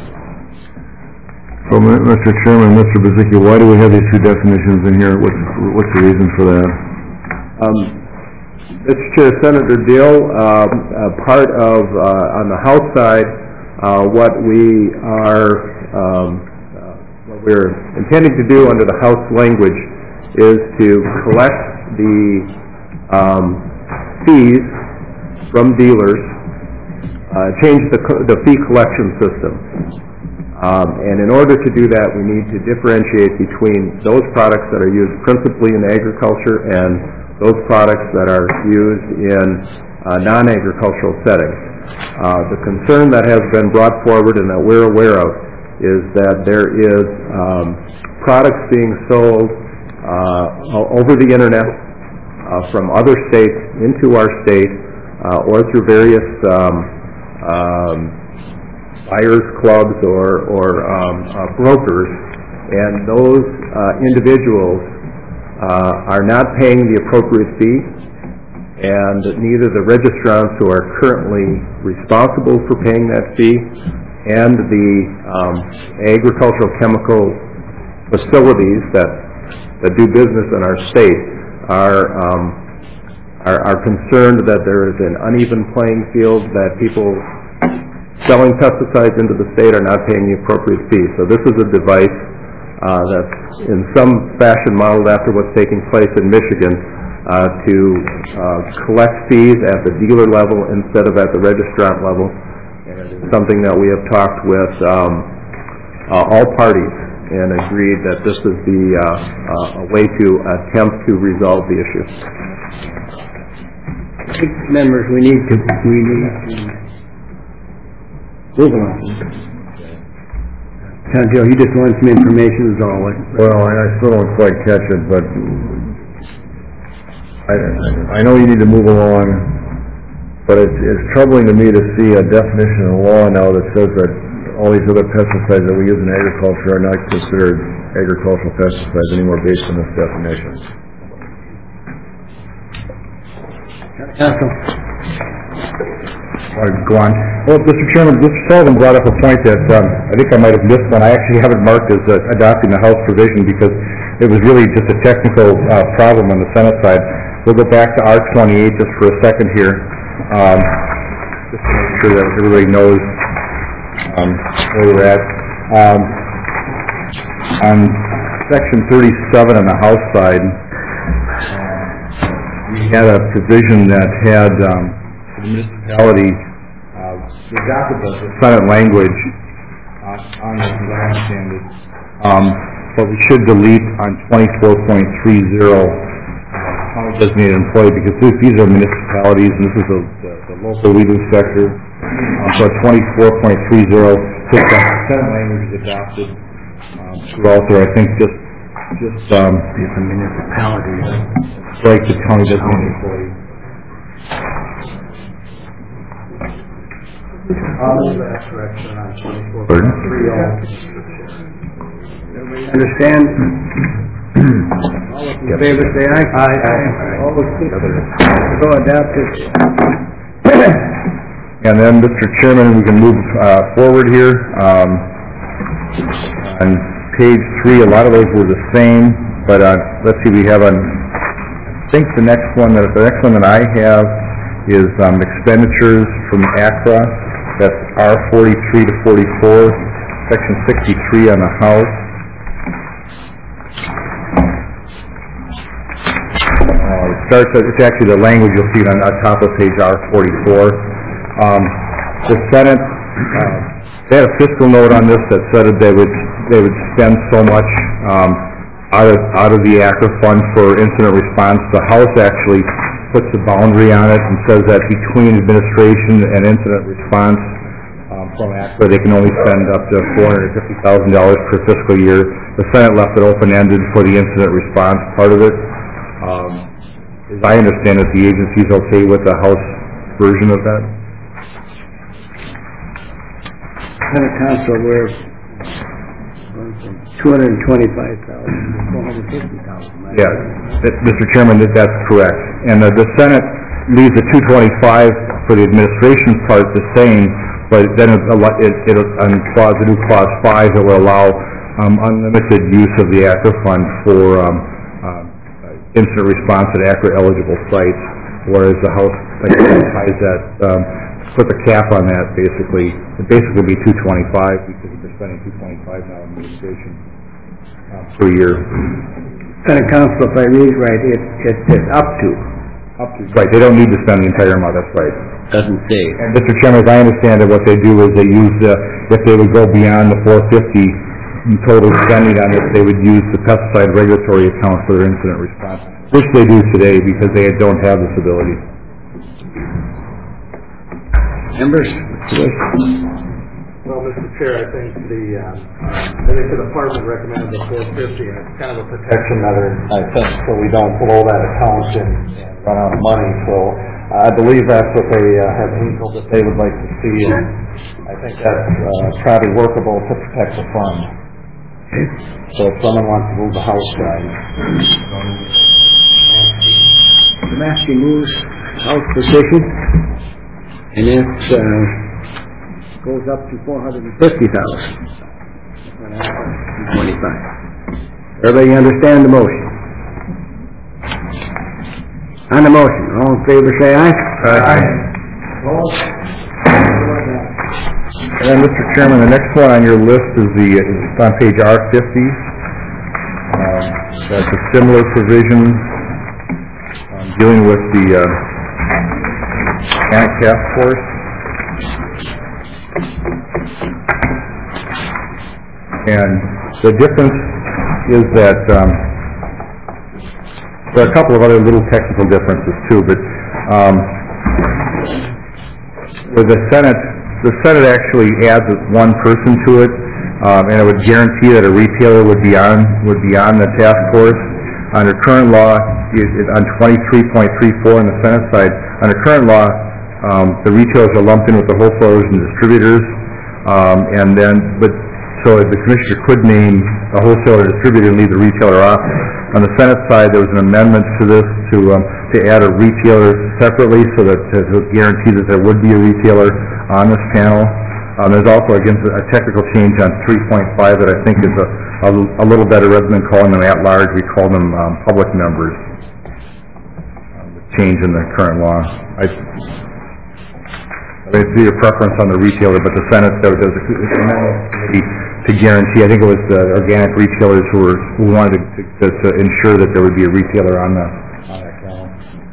So, Mister Chairman, Mister Buzicki, why do we have these two definitions in here? What's, what's the reason for that? Um, Mister Chair, Senator Dill, um, uh, part of, uh, on the House side, Uh, what we are, um, uh, what we're intending to do under the House language is to collect the um, fees from dealers, uh, change the, co- the fee collection system. Um, and in order to do that, we need to differentiate between those products that are used principally in agriculture and those products that are used in uh, non-agricultural settings. Uh, the concern that has been brought forward and that we're aware of is that there is um, products being sold uh, over the internet uh, from other states into our state uh, or through various um, um, buyers clubs or, or um, uh, brokers, and those uh, individuals uh, are not paying the appropriate fee, and neither the registrants who are currently responsible for paying that fee and the um, agricultural chemical facilities that, that do business in our state are, um, are, are concerned that there is an uneven playing field, that people selling pesticides into the state are not paying the appropriate fee. So this is a device uh, that's in some fashion modeled after what's taking place in Michigan, Uh, to uh, collect fees at the dealer level instead of at the registrant level. And it's something that we have talked with um, uh, all parties and agreed that this is the uh, uh, a way to attempt to resolve the issue. I think, members, we need to we need to move on. Tom Joe, he just wants some information as always. Well, I, I still don't quite catch it, but I, I know you need to move along, but it's, it's troubling to me to see a definition in the law now that says that all these other pesticides that we use in agriculture are not considered agricultural pesticides anymore based on this definition. Council. Want to go on? Well, Mister Chairman, Mister Sullivan brought up a point that um, I think I might have missed one. I actually have it marked as uh, adopting the House provision because it was really just a technical uh, problem on the Senate side. We'll go back to R twenty-eight just for a second here, um, just to make sure that everybody knows um, where we're at. Um, on Section thirty-seven on the House side, we had a provision that had um, the municipality uh, adopted the Senate language uh, on the design standards, um, but we should delete on twenty-four point thirty uh, county designated employee because this, these are municipalities and this is the, the, the local legal sector. Uh, so twenty-four point thirty, the Senate language is adopted um, throughout there. I think just just um, The municipalities. like the county designated employee. I'll move that correction on twenty-four point Pardon? three oh. Everybody understand? All those in favor say aye. Aye. All those so adopted. And then, Mister Chairman, we can move uh, forward here. Um, on page three, a lot of those were the same, but uh, let's see, we have on, I think the next one, that the next one that I have is um, expenditures from A C R A. That's R forty-three to forty-four, section sixty-three on the House. Uh, it starts, at, it's actually the language you'll see it on, on top of page R forty-four. Um, the Senate, uh, they had a fiscal note on this that said that they would they would spend so much um, out of out of the A C R A fund for incident response. The House actually puts a boundary on it and says that between administration and incident response um, from A C R A, they can only spend up to four hundred fifty thousand dollars per fiscal year. The Senate left it open-ended for the incident response part of it. Um, as I understand it, the agency's okay with the House version of that. Senate Council, we're going from two hundred twenty-five thousand to four hundred fifty thousand. Yeah, that- Mister Chairman, that, that's correct. And uh, the Senate leaves the two twenty-five for the administration part the same, but then it, it, it on clause, the new clause five, it will allow um, unlimited use of the A C R A fund for um, uh, incident response at A C R A eligible sites, whereas the House like, ties that, um, put the cap on that basically. It basically be two twenty-five because they're spending two twenty-five now in administration uh, per year. Senate Council, if I read right, it, it says up to. Up to. Right, they don't need to spend the entire amount, that's right. Doesn't say. And Mister Chairman, as I understand it, what they do is they use the, if they would go beyond the four fifty in total spending on this, they would use the pesticide regulatory account for their incident response, which they do today because they don't have this ability. Members? Well, Mister Chair, I think the, uh, I think the department recommended the four fifty, and it's kind of a protection measure, I think, so we don't blow that account and and run out of money. So uh, I believe that's what they uh, have signaled that they would like to see, and I think that's uh, probably workable to protect the fund. So if someone wants to move the House side. The Massey moves House position, and it uh, goes up to four hundred fifty thousand. twenty-five. Everybody understand the motion? On the motion, all in favor say aye. Aye. And Mister Chairman, the next one on your list is the, it's on page R fifty. Uh, that's a similar provision um, dealing with the uh, Panic Task Force. And the difference is that um, there are a couple of other little technical differences too, but um, with the Senate, the Senate actually adds one person to it, um, and it would guarantee that a retailer would be on would be on the task force. Under current law, it, it, on twenty-three point three four on the Senate side, under current law, um, the retailers are lumped in with the wholesalers and distributors, um, and then but so the commissioner could name a wholesaler or distributor and leave the retailer off. On the Senate side, there was an amendment to this to, um, to add a retailer separately so that, to, to guarantee that there would be a retailer on this panel. Um, there's also, again, a technical change on three point five that I think is a, a, a little better. Rather than calling them at-large, we call them um, public members. Um, the change in the current law. I, I mean, it's your preference on the retailer, but the Senate, there was a committee to guarantee, I think it was the organic retailers who were, who wanted to, to, to ensure that there would be a retailer on the, on that column.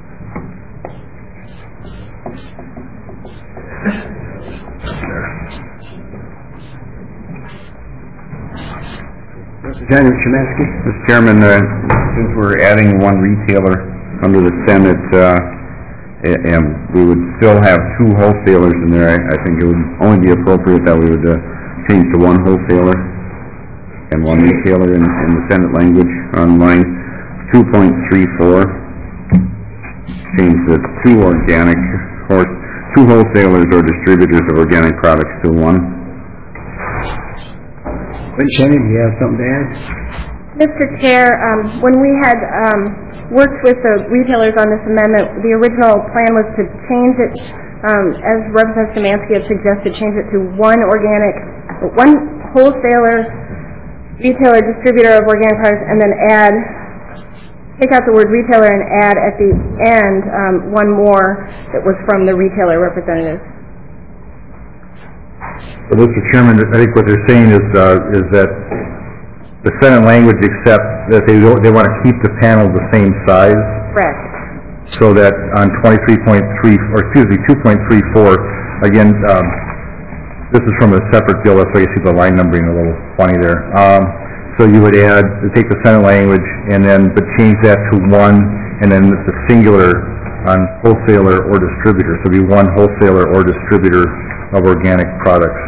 Representative Chemansky? Mister Chairman, uh, since we're adding one retailer under the Senate, uh, a- and we would still have two wholesalers in there, I, I think it would only be appropriate that we would, uh, change to one wholesaler and one retailer in, in the Senate language on line two point three four. Change the two organic, or two wholesalers or distributors of organic products to one. Wait, Shannon, do you have something to add? Mister Chair, um, when we had um, worked with the retailers on this amendment, the original plan was to change it, um, as Representative Szymanski had suggested, change it to one organic, one wholesaler, retailer, distributor of organic products, and then add, take out the word retailer and add at the end um, one more that was from the retailer representative. So, Mister Chairman, I think what they're saying is, uh, is that the Senate language accepts that they don't, they want to keep the panel the same size. Correct. So that on twenty-three point three, or excuse me, two point three four, again, um, this is from a separate bill, that's why you see the line numbering a little funny there. Um, so you would add, take the Senate language and then, but change that to one, and then it's a singular on wholesaler or distributor. So it'd be one wholesaler or distributor of organic products.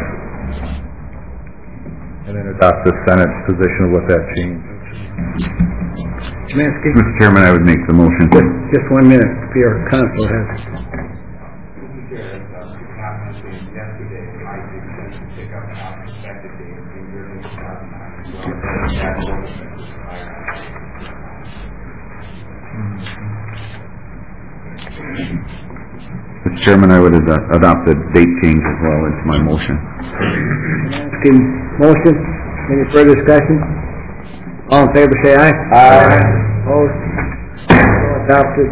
And then adopt the Senate's position with that change. Chemansky? Mister Chairman, I would make the motion. Just, just one minute, if your counsel has it. Yesterday, I did pick up our effective date of January two thousand nine. Mister Chairman, I would ad- adopt the date change as well into my motion. Chemansky, motion. Any further discussion? All in favor, say aye. Aye. Opposed? So adopted.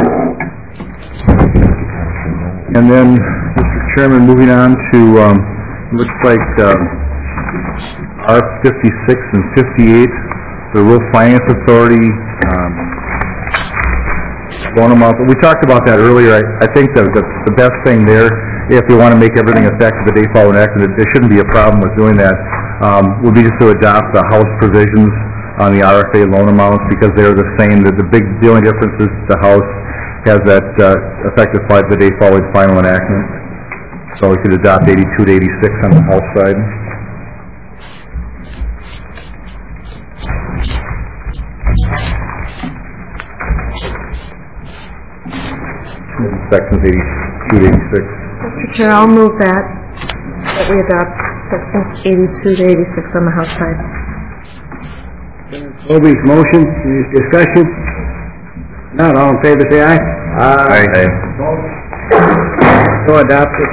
And then, Mister Chairman, moving on to, um, looks like, um, R fifty-six and fifty-eight, the Rural Finance Authority, um, loan amount. We talked about that earlier. I, I think that the, the best thing there, if we want to make everything effective the day following accident, there shouldn't be a problem with doing that, um, would be just to adopt the House provisions on the R F A loan amounts, because they're the same. That the big, the only difference is the House has that uh, effective by the day following final enactment. So we could adopt eighty-two to eighty-six on the House side. Sections eighty-two to eighty-six. Mister Chair, I'll move that, that we adopt sections eighty-two to eighty-six on the House side. Obie's motion, any discussion? Not all in favor, say aye. Aye. Aye. So adopted.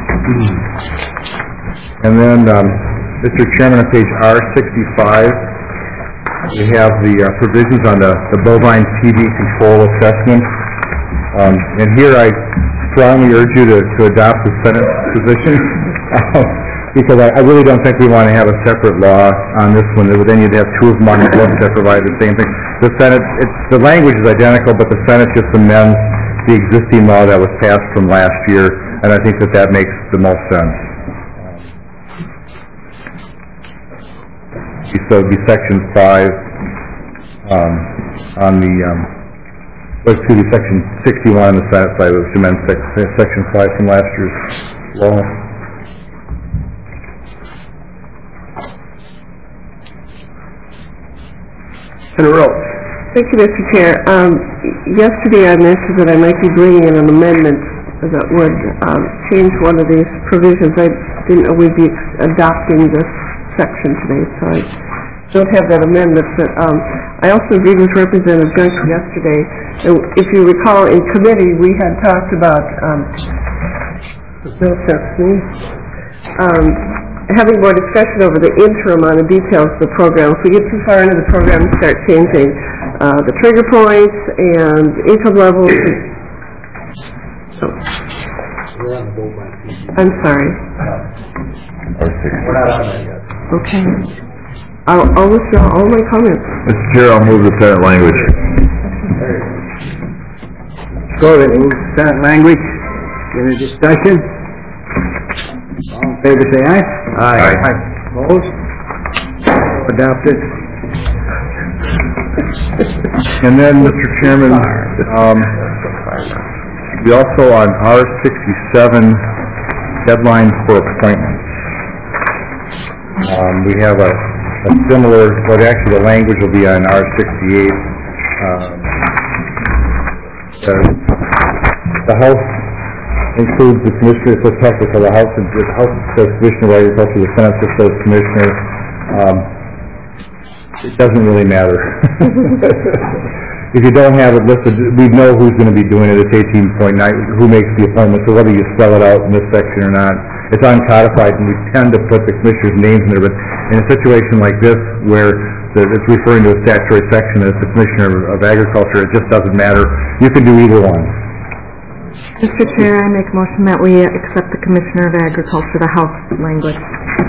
And then, um, Mister Chairman, on page R sixty-five, we have the uh, provisions on the, the bovine T B control assessment. Um, and here I strongly urge you to, to adopt the Senate position, because I, I really don't think we want to have a separate law on this one. Then you'd have two of them on the books that provide the same thing. The Senate, it's, the language is identical, but the Senate just amends the existing law that was passed from last year, and I think that that makes the most sense. So it'd be section five um, on the, um, let's do section sixty-one on the Senate side, which amends section five from last year's law. Senator Rhodes. Thank you, Mister Chair. Um, yesterday I mentioned that I might be bringing in an amendment that would um, change one of these provisions. I didn't know we'd be adopting this section today, so I don't have that amendment, but um, I also agreed with Representative Junkie yesterday. If you recall, in committee, we had talked about, um, Bill Chesney, um, having more discussion over the interim on the details of the program. If we get too far into the program and start changing uh, the trigger points and income levels. So, We're on the vote by P G. I'm sorry. We're not on that yet. Okay. I'll, I'll withdraw all my comments. Mister Chair, I'll move the Senate language. Let's go to move Senate language. Any discussion? All in favor, say aye. Aye. Opposed? Adopted. And then, Mister Chairman, um, we also on R sixty-seven, deadlines for appointments. Um, we have a, a similar, but actually the language will be on R sixty-eight. Um, the, the House includes the Commissioner, it says technical, the House, the House says Commissioner of Agriculture, the Senate just says Commissioner. Um, it doesn't really matter. If you don't have it listed, we know who's going to be doing it. It's eighteen point nine, who makes the appointment, so whether you spell it out in this section or not, it's uncodified, and we tend to put the commissioners' names in there, but in a situation like this, where the, it's referring to a statutory section, it's the Commissioner of Agriculture, it just doesn't matter. You can do either one. Mister Chair, I make a motion that we accept the Commissioner of Agriculture, the House language.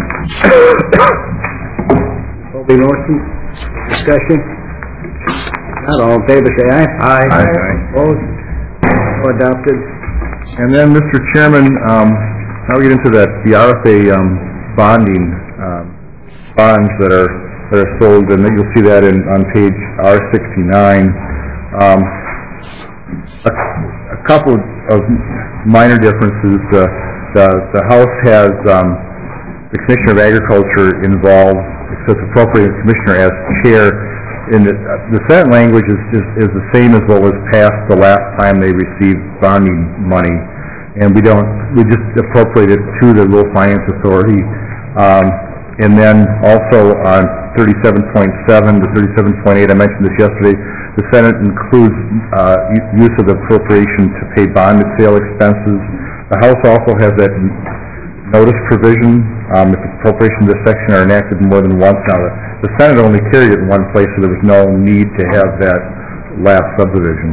Open motion. Discussion. Not all in favor, say aye. Aye. Aye. Opposed? So adopted. And then, Mister Chairman, um, now we get into that, the R F A um, bonding, um, bonds that are that are sold, and you'll see that in, on page R sixty-nine. Um, a, a couple of minor differences. Uh, the, the House has um, the Commissioner of Agriculture involved, it says appropriate Commissioner as chair. In the, the Senate language is, is, is the same as what was passed the last time they received bonding money, and we don't, we just appropriate it to the Rural Finance Authority. Um, and then also on thirty-seven point seven to thirty-seven point eight, I mentioned this yesterday, the Senate includes uh, use of the appropriation to pay bond sale expenses. The House also has that notice provision um, if appropriations in this section are enacted more than once. Now, the, the Senate only carried it in one place, so there was no need to have that last subdivision.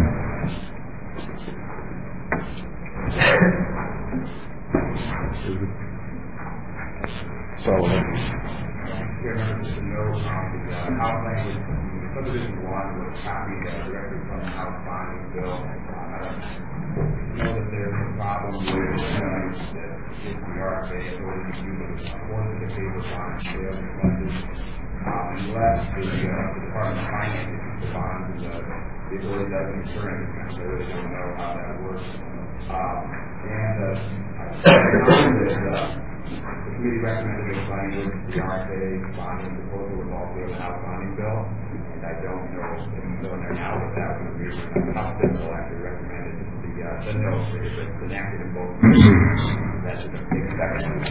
So, here, members, just a note on the uh, House language, subdivision one was copied uh, directly from the House bonding bill. Uh, I know that there's a problem with uh, that if the R F A authority to use a portion of the paper bond sales expenses, um, unless the, uh, the Department of Finance issues the bonds and the, the authority doesn't insure anything, so I really don't know how that works. Um, and uh, I found that uh, the committee recommended this language, the R F A bonding proposal was also in the House bonding bill, and I don't know if it's still in there now, but that was the reason the House bill actually recommended the, uh, the note that if it's enacted in both that should take effect.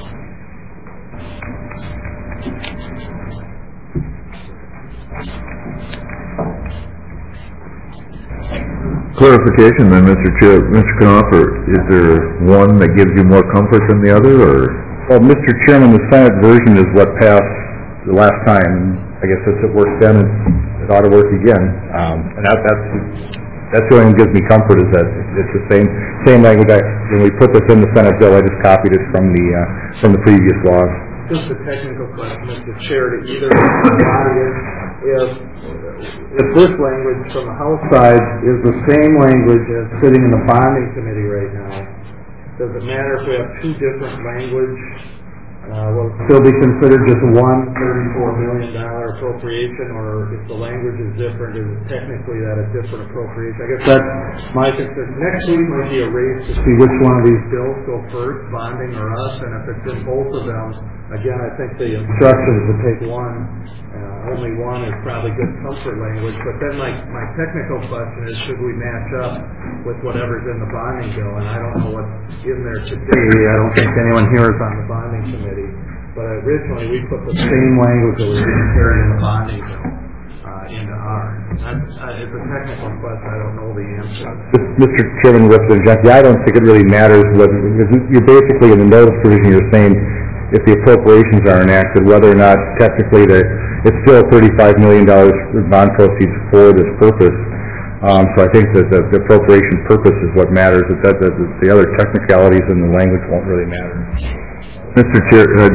Clarification then, Mister Chair, Mister Knopfer, is there one that gives you more comfort than the other, or? Well, Mister Chairman, the Senate version is what passed the last time. I guess if it works then, it, it ought to work again. Um, and that, that's that's the only thing that gives me comfort is that it's the same same language. I, when we put this in the Senate bill, I just copied it from the uh, from the previous law. Just a technical question, Mister Chair, to either audience, if, if this language from the House side is the same language as sitting in the bonding committee right now, does it matter if we have two different language? Uh, will it still be considered just one thirty-four million dollar appropriation, or if the language is different, is it technically that a different appropriation? I guess that's my concern. Next week might be a race to see which one of these bills go first, bonding or us, and if it's in both of them, again, I think the instructions would take one. Uh, only one is probably good comfort language, but then my, my technical question is, should we match up with whatever's in the bonding bill? And I don't know what's in there today. I don't think anyone here is on the bonding committee. but originally we put the same language that was being carried in the bonding bill uh, into ours. That's, uh, it's a technical question, I don't know the answer. Mister Chairman, Representative Junkie, I don't think it really matters whether, you're basically in the notice provision, you're saying if the appropriations are enacted, whether or not technically the, it's still thirty-five million dollars bond proceeds for this purpose. Um, so I think that the, the appropriation purpose is what matters. That, that, that the other technicalities in the language won't really matter. Mister Chair, uh,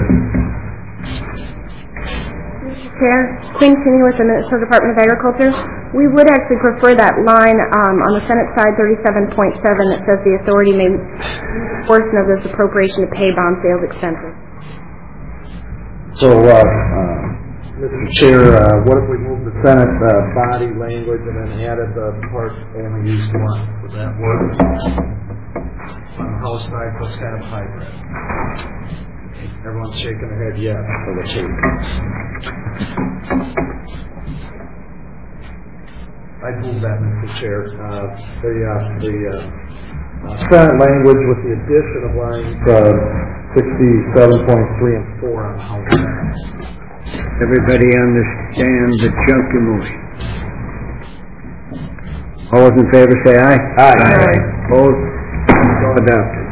Chair, Queen Cini with the Minnesota Department of Agriculture. We would actually prefer that line um, on the Senate side, thirty-seven point seven, that says the authority may use a portion of this appropriation to pay bond sales expenses. So, uh, uh, Mister Chair, uh, what if we moved the Senate uh, body language and then added the part only used once? Would that work? On the House side, what's kind of hybrid? Everyone's shaking their head yes for the tape. I'd move that, Mister Chair. Uh, the uh, the uh, uh, Senate language with the addition of lines uh, sixty-seven point three and four on the House side. Everybody understands the Junkie motion? All those in favor say aye. Aye. Aye. Opposed? So adopted.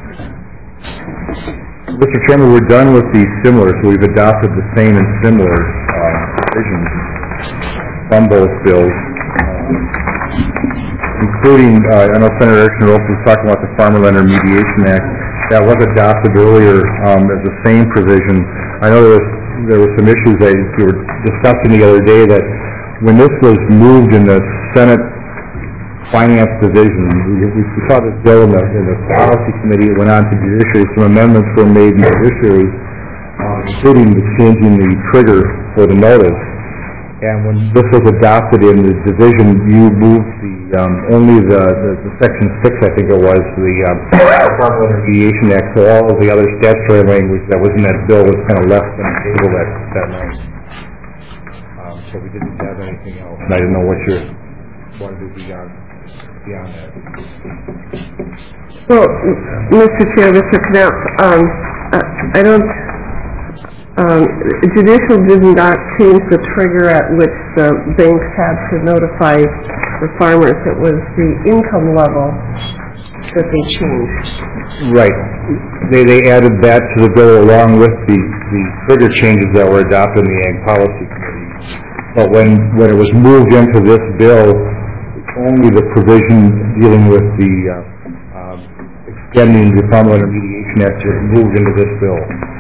Mister Chairman, we're done with the similar, so we've adopted the same and similar uh, provisions from both bills, uh, including, uh, I know Senator Erickson Rolfs was talking about the Farmer Lender Mediation Act. That was adopted earlier um, as the same provision. I know there was, there were some issues that we were discussing the other day that when this was moved in the Senate Finance Division, we, we saw this bill in the, in the Policy Committee. It went on to Judiciary. Some amendments were made in Judiciary, uh, including the changing the trigger for the notice. And when this was adopted in the division, you moved the um, only the, the, the Section six, I think it was, the um, Farm Lender Mediation Act. So all of the other statutory language that was in that bill was kind of left on the table that that night. Um, so we didn't have anything else. And I didn't know what you wanted to do beyond beyond that. Well, Mister Chair, Mister Knapp, um, I don't, um, judicial did not change the trigger at which the banks had to notify the farmers. It was the income level that they changed. Right. They they added that to the bill along with the, the trigger changes that were adopted in the Ag Policy Committee. But when, when it was moved into this bill, only the provision dealing with the uh, uh, extending the Farm Lender Mediation Act moved into this bill.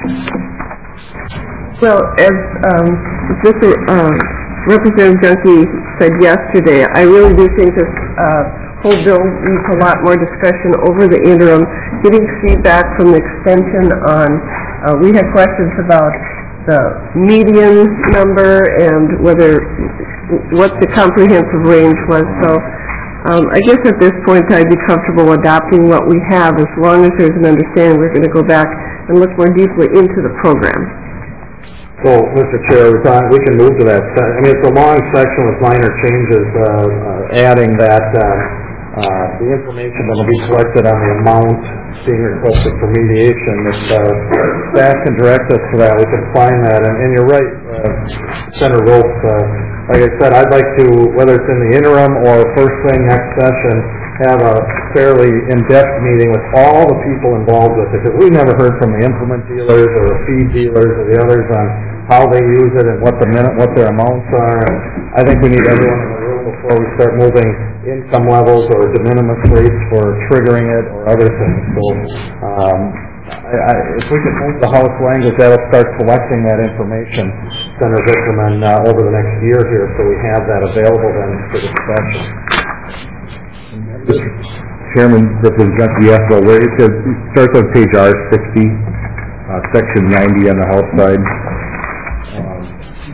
Well, as um, Mister Uh, Representative Junkie said yesterday, I really do think this uh, whole bill needs a lot more discussion over the interim, getting feedback from the extension on, uh, we had questions about the median number and whether, what the comprehensive range was. So um, I guess at this point I'd be comfortable adopting what we have as long as there's an understanding we're going to go back and look more deeply into the program. So, Mister Chair, we thought we can move to that. I mean, it's a long section with minor changes, uh, uh, adding that uh, uh, the information that will be collected on the amount being requested for mediation. If uh, staff can direct us to that, we can find that. And, and you're right, uh, Senator Rolfs. Uh, like I said, I'd like to, whether it's in the interim or first thing next session, have a fairly in-depth meeting with all the people involved with it, because we never heard from the implement dealers or the feed dealers or the others on how they use it and what the minute, what their amounts are. And I think we need everyone in the room before we start moving income levels or de minimis rates for triggering it or other things. So um, I, I, if we could move the House language, that'll start collecting that information, Senator Vickerman, uh, over the next year here, so we have that available then for discussion. Mister Chairman, Representative Junkie, yes, well, where it says, it starts on page R sixty, uh, section ninety on the House side. Um,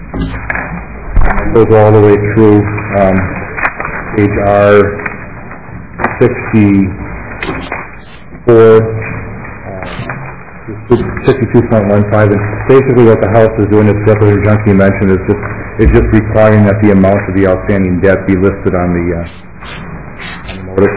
goes all the way through um, page R sixty-four, uh, sixty-two point one five, and basically what the House is doing, as Representative Junkie mentioned, is just, is just requiring that the amount of the outstanding debt be listed on the uh, notice.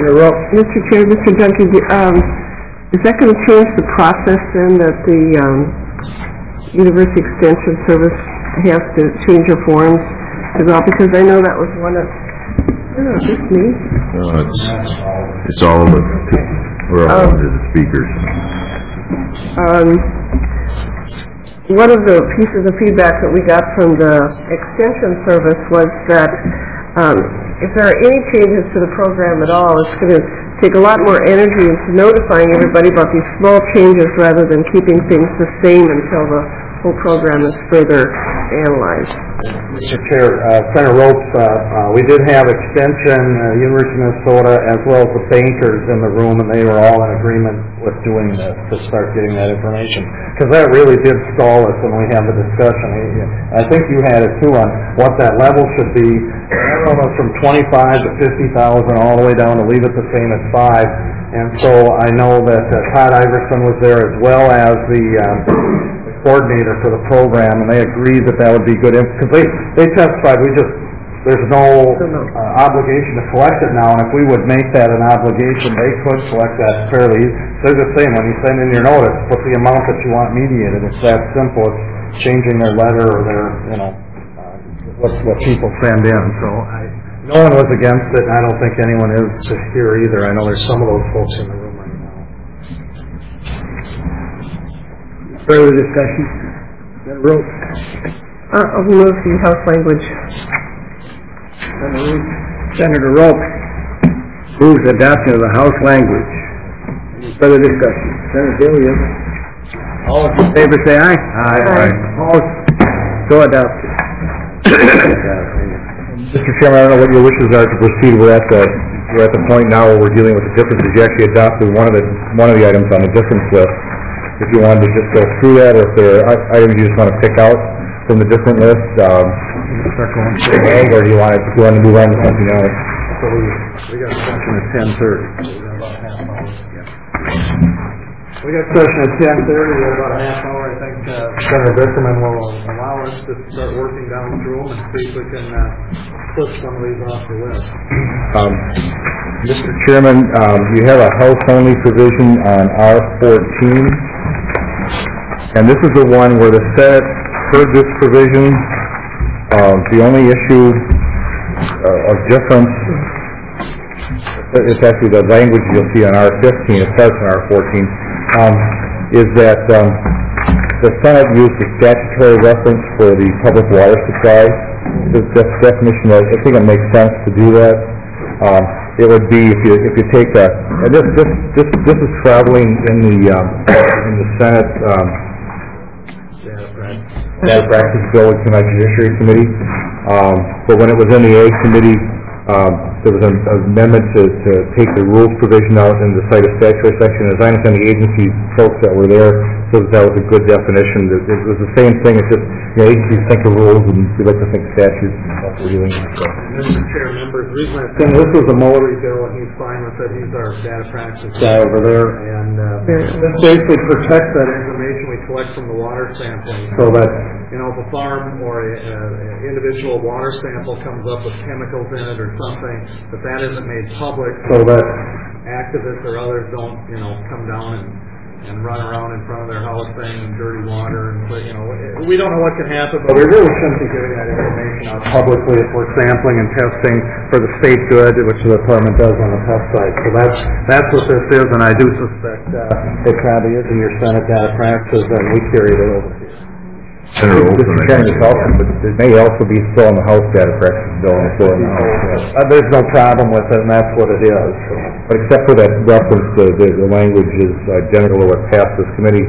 Mister Chair, Mister Junkie, the, um, is that going to change the process then that the um, University Extension Service has to change their forms as well? Because I know that was one of, I don't know, is this me? No, it's, it's all of us. We're all Um, under the speakers. Um, one of the pieces of feedback that we got from the Extension Service was that um, if there are any changes to the program at all, it's going to take a lot more energy into notifying everybody about these small changes rather than keeping things the same until the whole program is further analyzed. Mister Chair, uh, Senator Ropes, uh, uh, we did have Extension, uh, University of Minnesota, as well as the bankers in the room, and they were all in agreement with doing this, to start getting that information. Because that really did stall us when we had the discussion. I think you had it too on what that level should be. Everyone was from twenty-five to fifty thousand, all the way down to leave it the same at five. And so I know that uh, Todd Iverson was there, as well as the um, coordinator for the program, and they agreed that that would be good, because they, they testified, we just, there's no uh, obligation to collect it now, and if we would make that an obligation, they could collect that fairly easy. They're just saying, when you send in your notice, put the amount that you want mediated. It's that simple. It's changing their letter or their, you know, uh, what, what people send in. So I, no one was against it, and I don't think anyone is here either. I know there's some of those folks in the room right now. Further discussion? Senator Ropes? Uh, I'll move the House language. Senator Ropes moves adoption of the House language. Any further discussion? Senator Daly, yes? All in favor say aye. Aye. Opposed? So adopted. Mister Chairman, I don't know what your wishes are to proceed. We're at the, we're at the point now where we're dealing with the differences. You actually adopted one of the, one of the items on the difference list. If you wanted to just go through that, or if there are items you just want to pick out from the different list, um, or do you want to, do you want to move on to something else? So we, we got a session at ten thirty. So we got about a half hour. Yeah. We got a session at ten thirty. We got about a half hour. I think uh, Senator Bickerman will allow us to start working down through them and see if we can uh, clip some of these off the list. Um, Mister Chairman, um, you have a house-only provision on R fourteen, and this is the one where the Senate heard this provision. Uh, the only issue uh, of difference, it's actually the language you'll see on R fifteen, it starts on R fourteen, um, is that um, the Senate used the statutory reference for the public water supply. This definition, I think it makes sense to do that. Um, it would be if you if you take a, and this this this this is traveling in the um, in the Senate um, data practice bill with the Judiciary Committee, um, but when it was in the Ag Committee, um, there was an amendment to, to take the rules provision out in the cite a statutory section. As I understand, the agency folks that were there said that, that was a good definition. It, it was the same thing. It's just, you know, agencies think of rules and we like to think statutes and what we're dealing with. So. Mister Chair, members, the reason I said this was a Mullery bill, and he's fine with it. He's our data practice guy over there, and uh, this basically protects that information we collect from the water sampling, so that, you know, if a farm or a, a individual water sample comes up with chemicals in it or something, that that isn't made public, so that activists or others don't, you know, come down and and run around in front of their house saying dirty water, and, you know, we don't know what can happen, but we really shouldn't be giving that information out publicly if we're sampling and testing for the state good, which the department does on the pest side. So that's, that's what this is, and I do suspect uh, it probably is in your Senate data practices, and we carried it over here. Senator Olson, but it may also be still in the House data practice bill and still in the House. Uh, there's no problem with it, and that's what it is. So. But except for that reference, the, the, the language is identical to what passed this committee.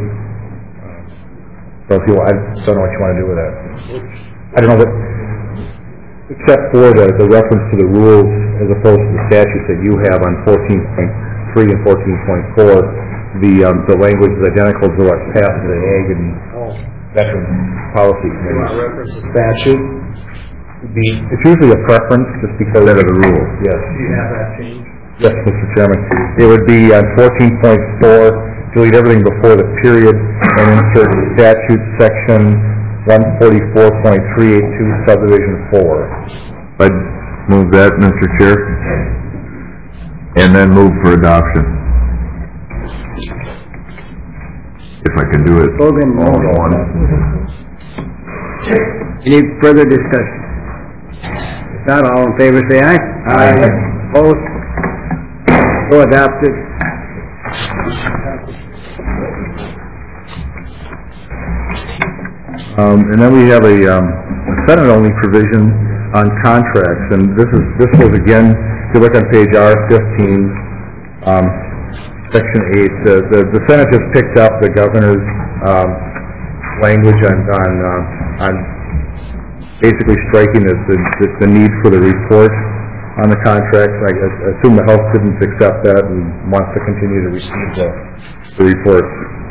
So if you, I don't know what you want to do with that. I don't know what, except for the, the reference to the rules as opposed to the statutes that you have on fourteen point three and fourteen point four, the um, the language is identical to what passed the Ag and Veteran Policy Committee. You want to reference the statute? It's usually a preference just because of the rules, yes. Do you have that change? Yes, Mister Chairman. It would be on fourteen point four, delete everything before the period and insert statute section one forty-four point three eight two subdivision four. I'd move that, Mister Chair. and then move for adoption. If I can do it Hogan, all in one. Any further discussion? If not, all in favor say aye. Aye. Opposed? So adopted. Um, and then we have a, um, a Senate-only provision on contracts, and this is, this was again, if you look on page R fifteen, um, section eight, the, the, the Senate just picked up the governor's, um, language on, on, uh, on basically striking the, the, the need for the report on the contracts. I I assume the House didn't accept that and wants to continue to receive the, the report.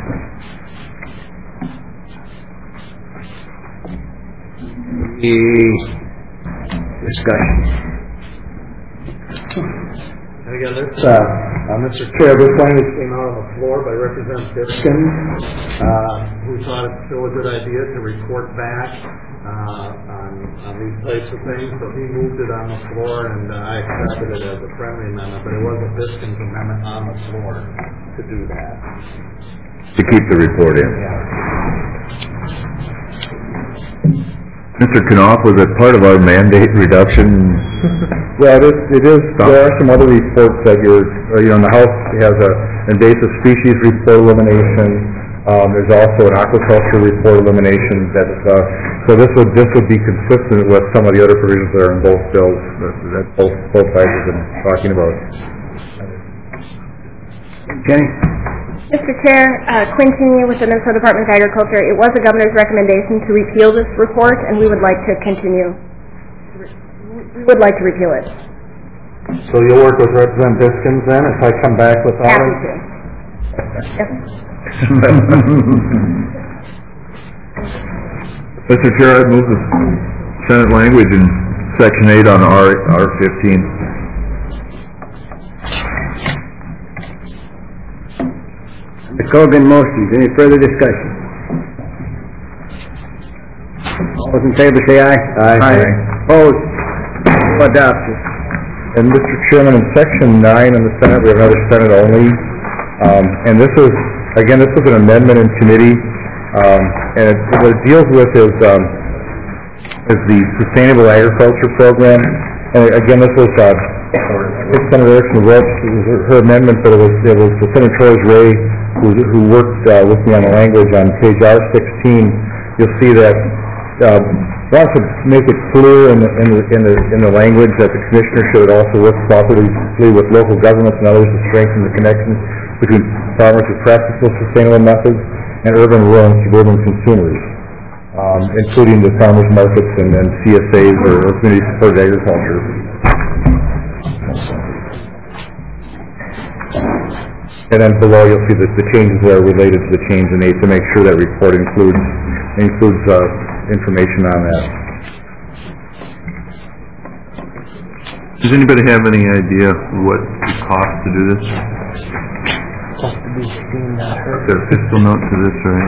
Discussion. Again, this, uh, uh, Mister Chair, this language came out on the floor by Representative Biskin, uh, who thought it still a good idea to report back, uh, on, on these types of things, so he moved it on the floor, and uh, I accepted it as a friendly amendment, but it was a Biskin's amendment on the floor to do that. To keep the report in. Mister Knopf, was it part of our mandate reduction? Yeah, it is, it is, there are some other reports that you're, uh, you know, the House has a invasive species report elimination, um, there's also an aquaculture report elimination that's, uh, so this would, this would be consistent with some of the other provisions that are in both bills that, that both, both sides have been talking about. Jenny? Mister Chair, uh, Quinn Tigney with the Minnesota Department of Agriculture. It was the governor's recommendation to repeal this report, and we would like to continue. We would like to repeal it. So you'll work with Representative Biskins then, if I come back with all Happy this? to. Yep. Mister Chair, I'd move the Senate language in section eight on R, R fifteen. Mister Cogan motions. Any further discussion? All those in favor say aye. Aye. Opposed? So adopted. And Mister Chairman, in section nine in the Senate, we have another Senate only, um, and this is, again, this was an amendment in committee, um, and it, what it deals with is, um, is the Sustainable Agriculture Program, and again, this was, uh, Senator Erickson wrote her, her amendment, but it was, it was Senator Torres Ray who, who worked uh, with me on the language on page R sixteen. You'll see that uh, wants to make it clear in the, in the in the in the language that the commissioner should also work cooperatively with local governments and others to strengthen the connection between farmers who practice those sustainable methods and urban, rural, and suburban consumers, um, including the farmers markets and, and C S As or, or community supported agriculture. And then below you'll see that the changes that are related to the change in eight to make sure that report includes includes uh, information on that. Does anybody have any idea what it costs to do this? There's a fiscal note to this, right?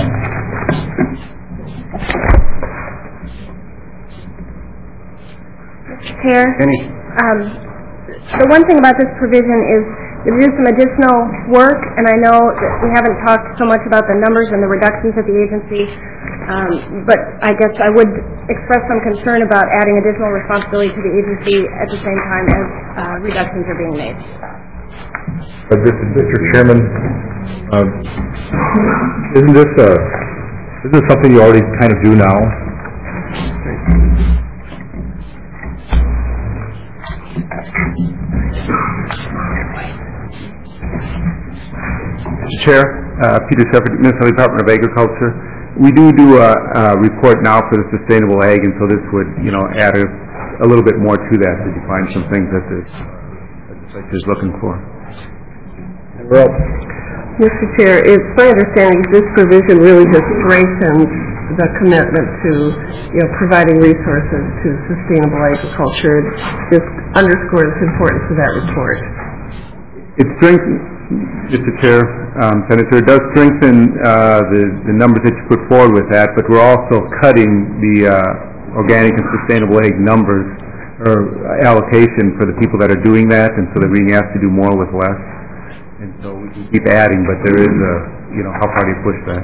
Mister Chair, Jenny? um, the one thing about this provision is to do some additional work, and I know that we haven't talked so much about the numbers and the reductions at the agency, um, but I guess I would express some concern about adding additional responsibility to the agency at the same time as uh, reductions are being made. But Mister Chairman, uh, isn't this a, isn't this something you already kind of do now? Mister Chair, uh, Peter Shepard, Minnesota Department of Agriculture. We do do a, a report now for the sustainable ag, and so this would, you know, add a, a little bit more to that to define some things that the legislature is looking for. Rob? Mister Chair, it's my understanding this provision really just strengthens the commitment to, you know, providing resources to sustainable agriculture. It just underscores the importance of that report. It strengthens, Mister Chair, um, Senator, it does strengthen uh, the, the numbers that you put forward with that, but we're also cutting the uh, organic and sustainable ag numbers or allocation for the people that are doing that, and so they're being asked to do more with less. And so we can keep adding, but there is a, you know, how far do you push that?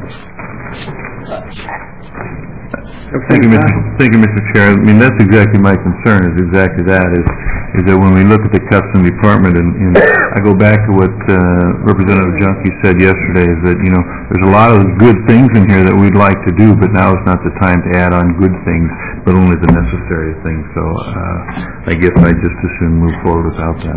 Thank you, Mister Thank you, Mister Chair. I mean, that's exactly my concern, is exactly that, is, is that when we look at the custom department, and, and I go back to what uh, Representative Junkie said yesterday, is that, you know, there's a lot of good things in here that we'd like to do, but now is not the time to add on good things, but only the necessary things. So uh, I guess I'd just as soon move forward without that.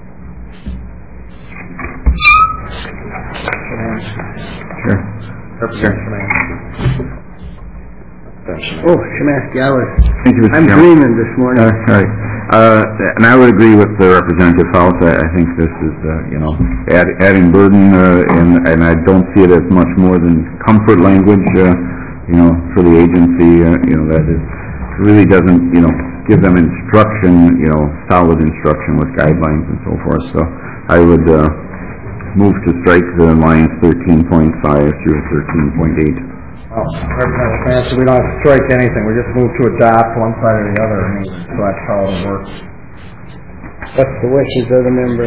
Sure. Representative Oh, Shemansky, I was, Thank you, Mister I'm Chairman. dreaming this morning. Uh, all right. Uh, and I would agree with the Representative House. I, I think this is, uh, you know, add, adding burden, uh, and, and I don't see it as much more than comfort language, uh, you know, for the agency, uh, you know, that it really doesn't, you know, give them instruction, you know, solid instruction with guidelines and so forth. So I would, uh, move to strike the lines thirteen point five through thirteen point eight. Oh, Representative Clancy, we don't have to strike anything, we just move to adopt one side or the other, I mean, so that's how it'll work. What's the wishes of the members?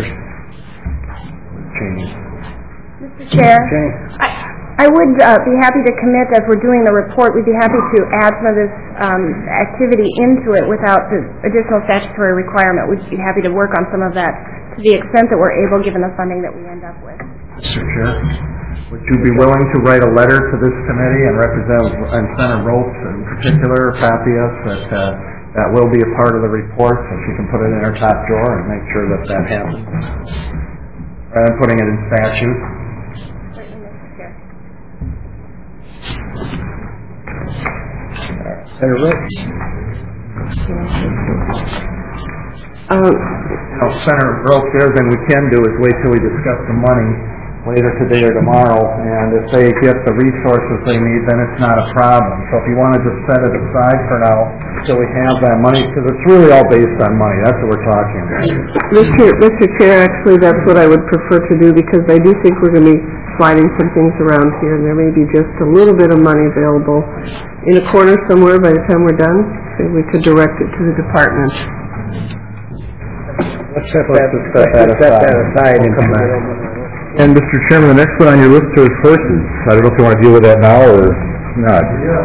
Mister Chair, Okay. I, I would uh, be happy to commit, as we're doing the report, we'd be happy to add some of this um, activity into it without the additional statutory requirement. We'd be happy to work on some of that to the extent that we're able, given the funding that we end up with. Mister Chair, would you be willing to write a letter to this committee and Representative and Senator Ropes in particular copy us that uh, that will be a part of the report, so she can put it in her top drawer and make sure that that happens, rather than putting it in statute? Certainly, Mister Chair. Senator Rhodes? Um, You know, Senator Ropes, the other thing we can do is wait till we discuss the money later today or tomorrow, and if they get the resources they need, then it's not a problem. So if you want to just set it aside for now until we have that money, because it's really all based on money, that's what we're talking about. Mister Mister Chair, actually, that's what I would prefer to do, because I do think we're going to be sliding some things around here, and there may be just a little bit of money available in a corner somewhere by the time we're done. So we could direct it to the department. Let's set that, set that aside and come back. And Mister Chairman, the next one on your list is horses. I don't know if you want to deal with that now or not.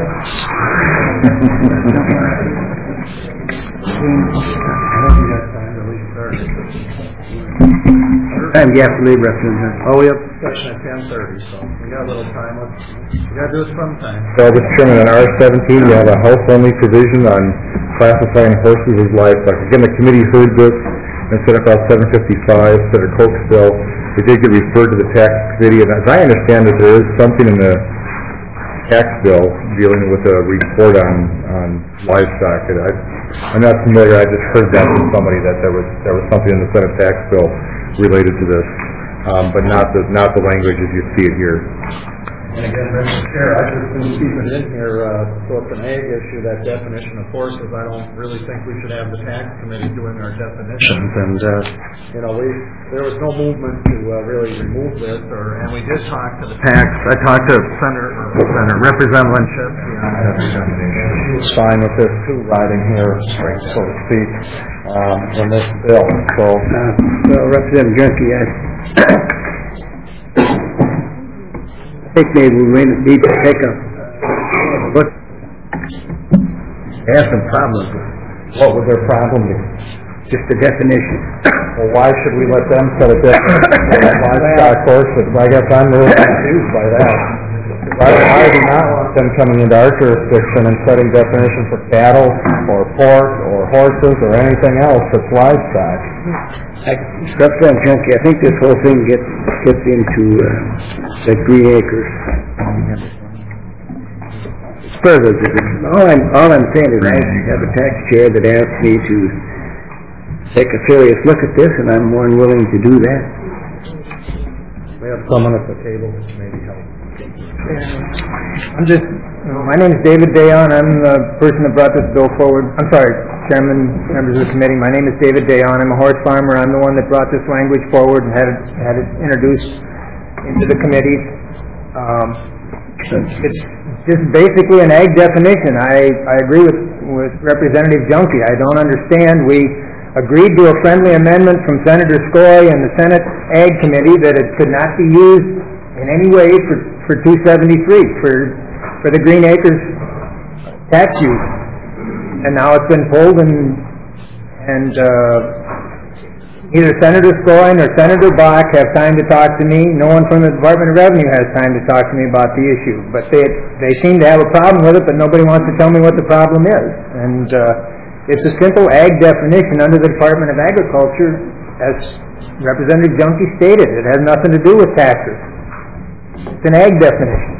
Time do you have to leave, Representative? Oh, we have session at ten thirty, so we got a little time. Let's, we got to do it sometime. So, Mister Chairman, on R seventeen, we have a house-only provision on classifying horses as livestock. Again, the committee heard this and Senate Bill seven fifty-five, Senator Koch's bill. It did get referred to the tax committee, and as I understand it, there is something in the tax bill dealing with a report on, on livestock. And I, I'm not familiar, I just heard that from somebody, that there was, there was something in the Senate tax bill related to this, um, but not the, not the language as you see it here. And again, Mister Chair, I just didn't keep it in here, uh, so it's an ag issue, that definition of horses. I don't really think we should have the tax committee doing our definitions, and, uh, you know, we, there was no movement to, uh, really remove this, or, and we did talk to the tax, I talked to Senator, or Senator Representative Lenchevsky on that. He was fine with this too, riding here, so to speak, um, in this bill, so. Uh, so, Representative Junkie, I I think maybe we may need to take a look. They have some problems with What would their problem be? just the definition. Well, why should we let them set a definition of livestock horses? I guess I'm really confused by that. I, I do not want them coming into our jurisdiction and setting definitions for cattle, or pork, or horses, or anything else that's livestock. I, Representative Junkie, I think this whole thing gets gets into uh, the Green Acres. Further, all I'm all I'm saying is I have a tax chair that asked me to take a serious look at this, and I'm more than willing to do that. We have someone at the table that maybe help. I'm just, my name is David Dayon. I'm the person that brought this bill forward. I'm sorry, Chairman, members of the committee. My name is David Dayon. I'm a horse farmer. I'm the one that brought this language forward and had it, had it introduced into the committee. Um, it's just basically an ag definition. I, I agree with with Representative Junkie. I don't understand. We agreed to a friendly amendment from Senator Skoye and the Senate Ag Committee that it could not be used in any way for, for two seventy-three, for, for the Green Acres tax use. And now it's been pulled, and, and uh, neither Senator Skoye nor Senator Bach have time to talk to me. No one from the Department of Revenue has time to talk to me about the issue. But they, they seem to have a problem with it, but nobody wants to tell me what the problem is. And uh, it's a simple ag definition under the Department of Agriculture, as Representative Junkie stated. It has nothing to do with taxes. It's an ag definition.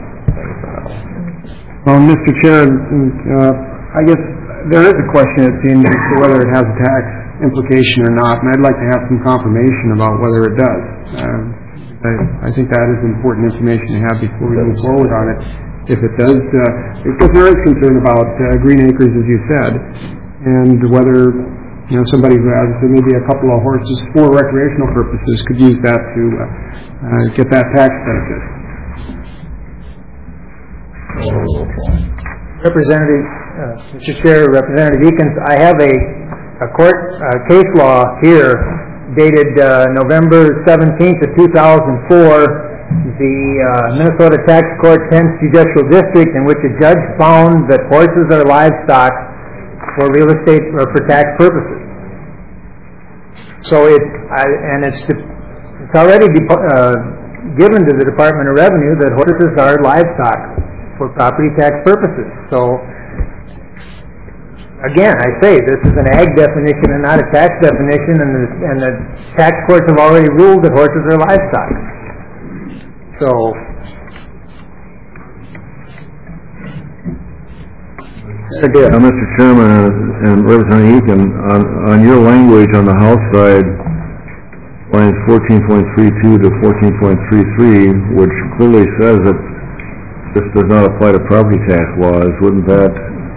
Well, Mister Chair, uh, I guess there is a question, it seems, as to whether it has a tax implication or not, and I'd like to have some confirmation about whether it does. Uh, I, I think that is important information to have before we move forward on it. If it does, uh, because there is concern about uh, Green Acres, as you said, and whether, you know, somebody who has maybe a couple of horses for recreational purposes could use that to uh, uh, get that tax benefit. Representative, uh, Mister Chair, Representative Eakins, I have a, a court uh, case law here dated uh, November seventeenth of two thousand four, the uh, Minnesota Tax Court tenth Judicial District, in which a judge found that horses are livestock for real estate or for tax purposes. So it, I, and it's, it's already de- uh, given to the Department of Revenue that horses are livestock for property tax purposes. So, again, I say this is an ag definition and not a tax definition, and the, and the tax courts have already ruled that horses are livestock. So, Now, Mister Chairman uh, and Representative Eakin, on, on your language on the House side, lines fourteen point three two to fourteen point three three, which clearly says that this does not apply to property tax laws, wouldn't that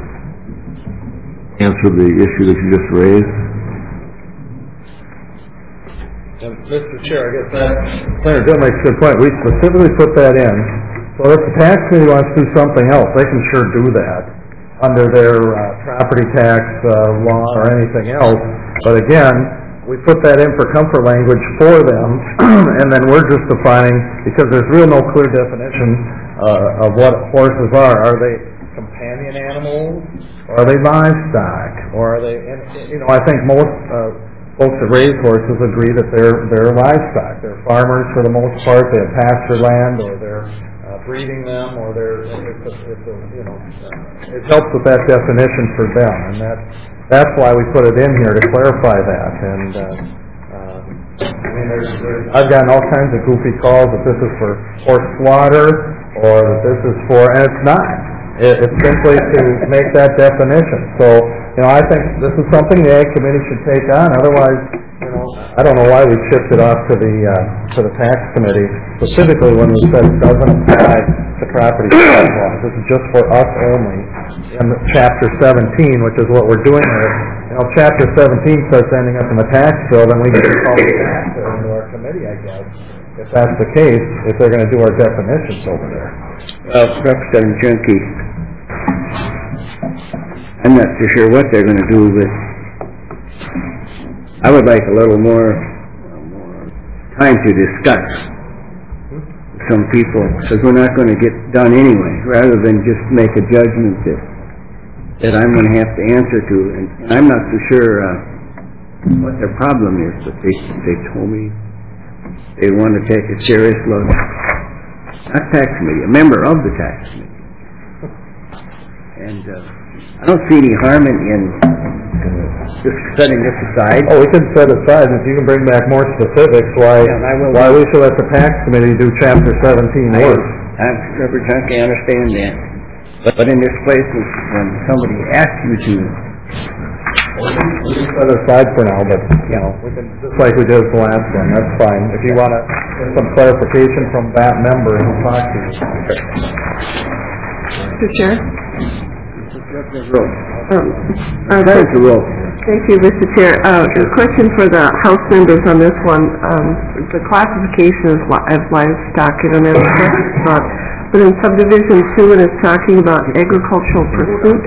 answer the issue that you just raised? And Mister Chair, I guess that Senator Dill makes a good point. We specifically put that in. So if the tax committee wants to do something else, they can sure do that under their uh, property tax uh, law or anything else. But again, we put that in for comfort language for them, and then we're just defining, because there's real no clear definition uh, of what horses are. Are they companion animals? Or are they livestock? Or are they, and, you know, I think most uh, folks that raise horses agree that they're they're livestock. They're farmers for the most part. They have pasture land, or they're uh, breeding them, or they're, it's a, it's a, you know, uh, it helps with that definition for them, and that that's why we put it in here, to clarify that. And uh, uh, I mean, there's, there's I've gotten all kinds of goofy calls that this is for horse slaughter, or that this is for, and it's not. It, it's simply to make that definition. So, you know, I think this is something the Ag Committee should take on. Otherwise, you know, I don't know why we shipped it off to the uh, to the Tax Committee, specifically when we said it doesn't apply to property tax laws. This is just for us only. In Chapter seventeen, which is what we're doing here, you know, Chapter seventeen starts ending up in the tax bill, then we can call it back into our committee, I guess, if that's the case, if they're going to do our definitions over there. Well, Representative Junkie, I'm not so sure what they're going to do, but I would like a little more, more time to discuss with some people, because we're not going to get done anyway, rather than just make a judgment that that I'm going to have to answer to. And, and I'm not so sure uh, what their problem is, but they they told me they want to take a serious look. Not tax committee, a member of the tax committee. And uh, I don't see any harm in, in uh, just setting this aside. Oh, we can set aside, and if you can bring back more specifics, why Yeah, I will. why we should let the tax committee do Chapter seventeen I, work. I'm Reverend Junkie, I understand that. But, but in this place, when somebody asks you to, We can set it aside for now, but, you know, we can, just like we did with the last one, that's fine. If you want to get some clarification from that member, he'll talk to you. Mister Chair? Um, uh, there's the roll. Thank you, Mister Chair. Uh, a question for the House members on this one. Um, the classification of, li- of livestock, I don't have a question about, but in subdivision two, when it's talking about agricultural pursuit,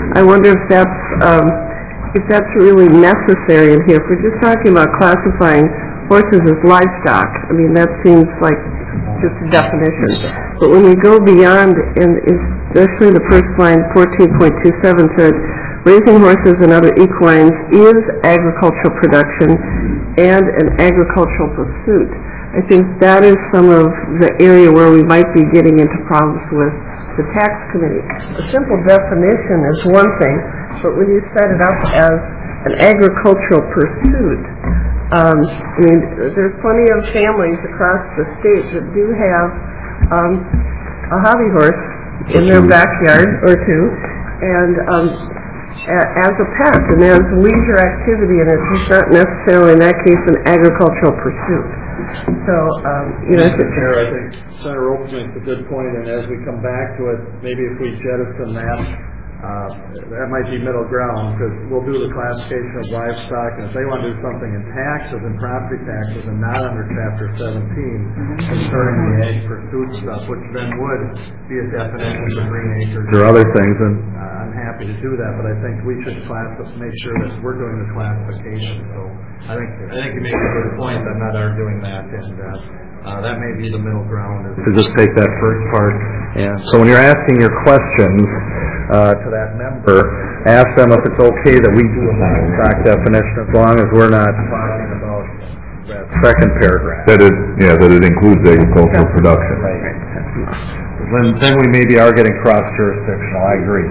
I wonder if that's, um, if that's really necessary in here. If we're just talking about classifying horses as livestock, I mean, that seems like just a definition. But when we go beyond, and especially the first line, fourteen point two seven said, raising horses and other equines is agricultural production and an agricultural pursuit. I think that is some of the area where we might be getting into problems with the tax committee. A simple definition is one thing, but when you set it up as an agricultural pursuit, um, I mean, there's plenty of families across the state that do have um, a hobby horse in their backyard or two, and um, a- as a pet and as leisure activity, and it's not necessarily in that case an agricultural pursuit. So, um, you know, Mister Chair, I think Senator Oaks makes a good point, and as we come back to it, maybe if we jettison that, uh, that might be middle ground, because we'll do the classification of livestock, and if they want to do something in taxes and property taxes and not under Chapter seventeen, concerning the ag pursuit stuff, which then would be a definition of green acres or other things, and uh, I'm happy to do that, but I think we should class, make sure that we're doing the classification. So I think I think you make a good point. I'm not arguing that, and uh, uh, that may be the middle ground, is to just take that first part. And so when you're asking your questions uh, to that member, ask them if it's okay that we do a livestock definition, as long as we're not talking about that second paragraph. That it, yeah, that it includes agricultural production. Right. Then, then we maybe are getting cross-jurisdictional. I agree.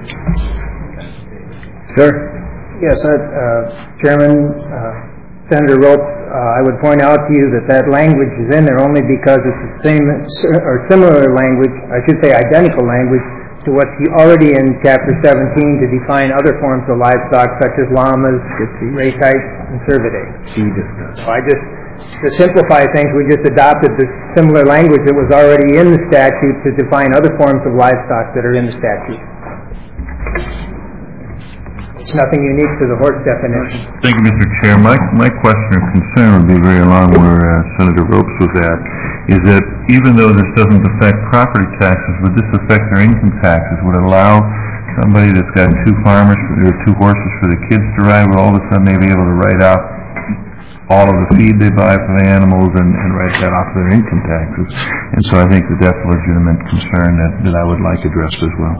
Sir? Yes, uh, uh, Chairman, uh, Senator Ropes, uh, I would point out to you that that language is in there only because it's the same or similar language, I should say identical language, to what's already in Chapter seventeen to define other forms of livestock such as llamas, race heights, and cervidae. So I just, to simplify things, we just adopted the similar language that was already in the statute to define other forms of livestock that are in the statute. It's nothing unique to the horse definition. Thank you, Mister Chair. My, my question or concern would be very along where uh, Senator Ropes was at, is that even though this doesn't affect property taxes, would this affect their income taxes? Would it allow somebody that's got two farmers, or two horses for the kids to ride, would all of a sudden they be able to write off all of the feed they buy for the animals and, and write that off their income taxes? And so I think that that's a legitimate concern that, that I would like addressed as well.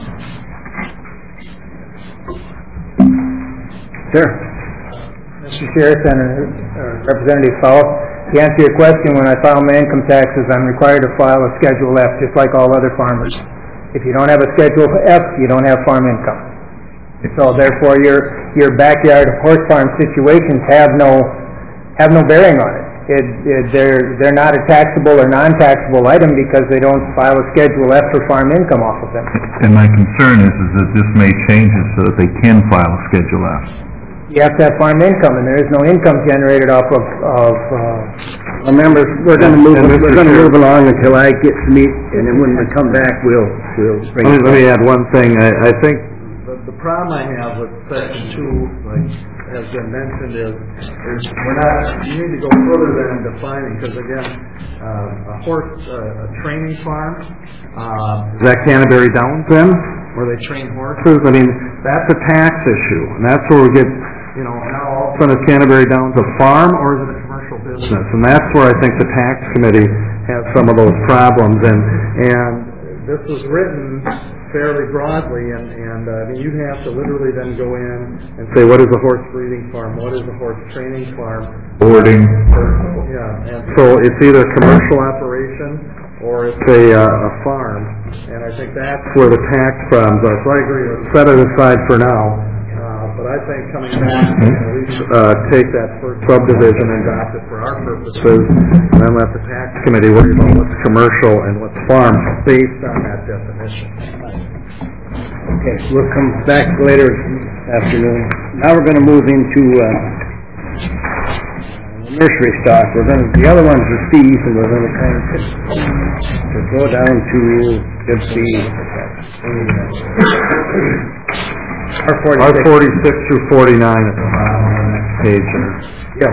Sure. Mister Chair, Senator, uh, Representative Powell, to answer your question, when I file my income taxes, I'm required to file a Schedule F, just like all other farmers. If you don't have a Schedule F, you don't have farm income. So therefore, your your backyard horse farm situations have no have no bearing on it. It, it. They're they're not a taxable or non-taxable item because they don't file a Schedule F for farm income off of them. And my concern is, is that this may change it so that they can file a Schedule F. You have to have farm income, and there is no income generated off of, of uh, members, we're gonna move, we're gonna move along until I get to meet, and then when we come back, we'll, we'll bring Let me, it let me back. add one thing. I, I think the, the problem I have with section two, like has been mentioned, is, is we're not, you need to go further than in defining, because again, uh, a horse, uh, a training farm, uh, is that Canterbury Downs then, where they train horses? I mean, that's a tax issue, and that's where we get, you know, now all of a sudden is Canterbury Downs a farm or is it a commercial business? And that's where I think the tax committee has some of those problems, and, and this was written fairly broadly, and, and uh, I mean, you'd have to literally then go in and say, what is a horse breeding farm? What is a horse training farm? Boarding. Yeah, and so it's either a commercial operation or it's a, uh, a farm, and I think that's where the tax problems are. So I agree, let's set it aside for now. But I think coming back, we can at least uh, take that first subdivision and adopt it for our purposes, and then let the tax committee worry about what's commercial and what's farm based on that definition. Okay, we'll come back later this afternoon. Now we're gonna move into, uh, nursery stock. We're gonna, the other ones are fees, and we're gonna kind of, to go down to, let's see, R forty-six through forty-nine at the bottom of the next page. Yeah.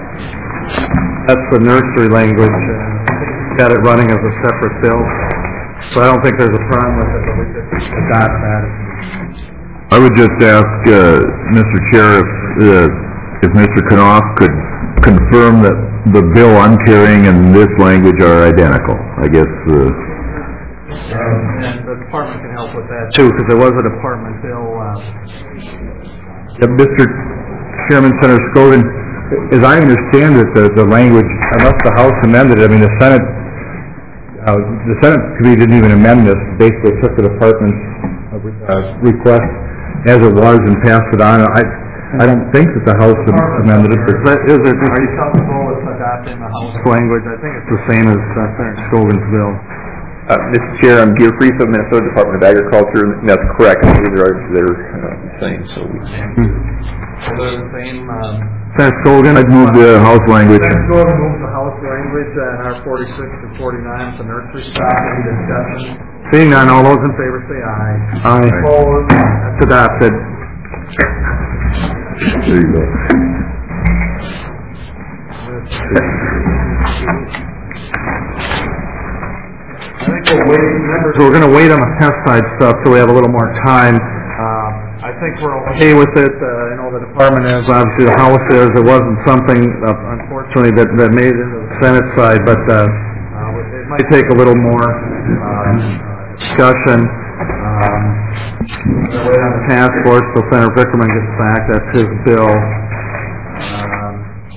That's the nursery language. Got it running as a separate bill. So I don't think there's a problem with it, but we could adopt that. I would just ask, uh, Mister Chair, if, uh, if Mister Knopf could confirm that the bill I'm carrying and this language are identical. I guess, uh... And the department can help with that too, because there was a department bill, uh... Yeah, Mister Chairman, Senator Scogan, as I understand it, the, the language, unless the House amended it, I mean, the Senate, uh, the Senate committee didn't even amend this, basically took the department's uh, request as it was and passed it on. I, I don't think that the House amended it. Is, that, is it, are you comfortable with adopting the House language? I think it's the same as uh, Senator Scogan's bill. Uh, Mister Chair, I'm Gear Friese of Minnesota Department of Agriculture, and that's correct. I believe they're, they're uh, the same, so we... So they're the same, um... Senator Scogan, I'd move the House language. Senator Scogan moves the House language on R forty-six and forty-nine to nursery stock. Any discussion? Seeing none, all those in favor say aye. Aye. Opposed? That's adopted. There you go. I think we'll wait, members, we're going to wait on the pesticide stuff till we have a little more time. Uh, I think we're okay with it. Uh, I know the department is, obviously the House is. It wasn't something, uh, unfortunately, that, that made it to the Senate side, but uh, uh, it might take a little more um, discussion. Um, we'll wait on the task force till Senator Vickerman gets back. That's his bill. Um,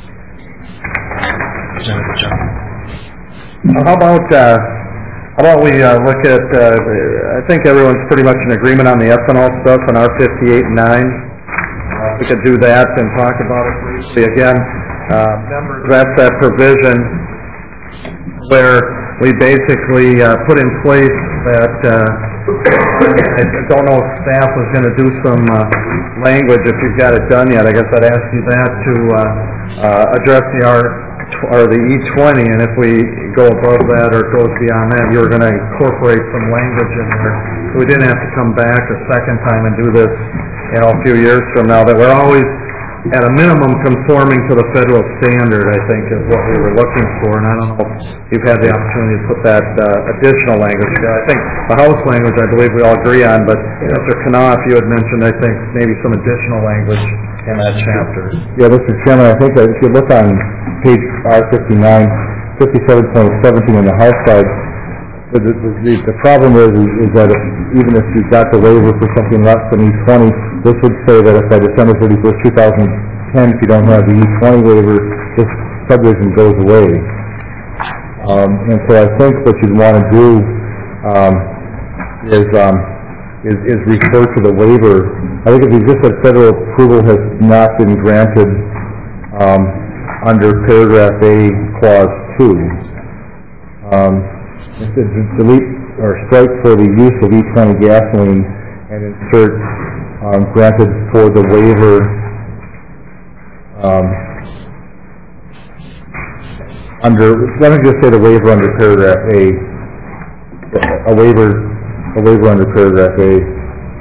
how about... Uh, How about we uh, look at, uh, I think everyone's pretty much in agreement on the ethanol stuff on R fifty-eight and nine. Uh, we could do that and talk about it briefly again. Uh, members, that's that provision where we basically uh, put in place that, uh, I don't know if staff was going to do some uh, language, if you've got it done yet. I guess I'd ask you that to uh, uh, address the R or the E twenty, and if we go above that or it goes beyond that, you're going to incorporate some language in there. So we didn't have to come back a second time and do this, you know, a few years from now, that we're always, at a minimum, conforming to the federal standard, I think, is what we were looking for. And I don't know if you've had the opportunity to put that uh, additional language there. I think the House language, I believe we all agree on, but Mister Knopf, you had mentioned, I think, maybe some additional language in that chapter. Yeah, Mister Chairman, I think that if you look on page R fifty-nine, fifty-seven point seventeen on the House side, the, the, the, the problem is, is, is that if, even if you've got the waiver for something less than E twenty, this would say that if by December thirty-first, two thousand ten, if you don't have the E twenty waiver, this subdivision goes away. Um, and so I think what you'd want to do um, is, um, is is refer to the waiver. I think if you just said federal approval has not been granted um, under paragraph A, clause two, um, delete or strike for the use of E twenty gasoline and insert um, granted for the waiver um, under, let me just say the waiver under paragraph A, a waiver, a waiver under paragraph A.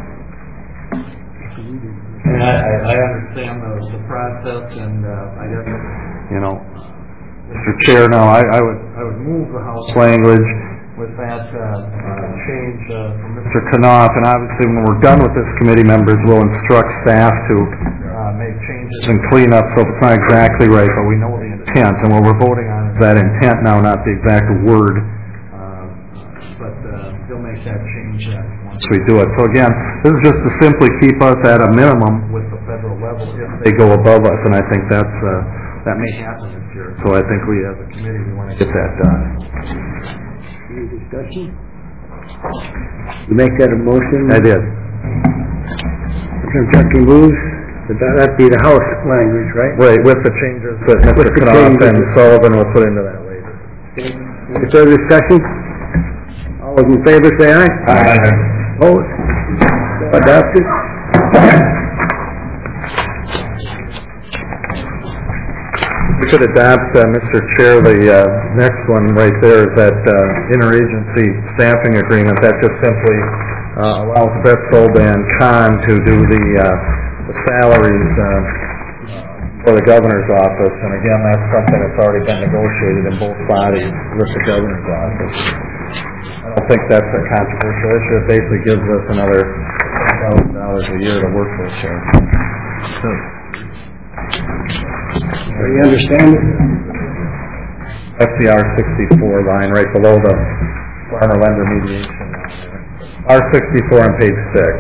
And I, I understand the, the process, and uh, I guess, you know, Mister Chair, now I, I would I would move the House language with that uh, uh, change uh, from Mister Knopf, and obviously when we're done with this, committee members will instruct staff to uh, make changes and clean up, so if it's not exactly right, but we know the intent, and what we're voting on is that intent now, not the exact word, uh, but uh, they'll make that change uh, once we do it. So again, this is just to simply keep us at a minimum with the federal level if they go above us, and I think that's uh, that may happen this year. So I think we, as a committee, we want to get that done. Any discussion? You make that a motion? I did. Mister Chucky moves. That'd be the House language, right? Right, with the changes that Mister Knopf and Sullivan will put into that later. Any further discussion? All those in favor say aye. Aye. Opposed? Adopted. We should adopt, uh, Mister Chair, the uh, next one right there is that uh, interagency staffing agreement. That just simply uh, allows Betzold and Kahn to do the, uh, the salaries uh, for the governor's office. And again, that's something that's already been negotiated in both bodies with the governor's office. I don't think that's a controversial issue. It basically gives us another ten thousand dollars a year to work with, so. Do you understand it? That's the R sixty-four line right below the farmer lender mediation. R sixty-four on page six.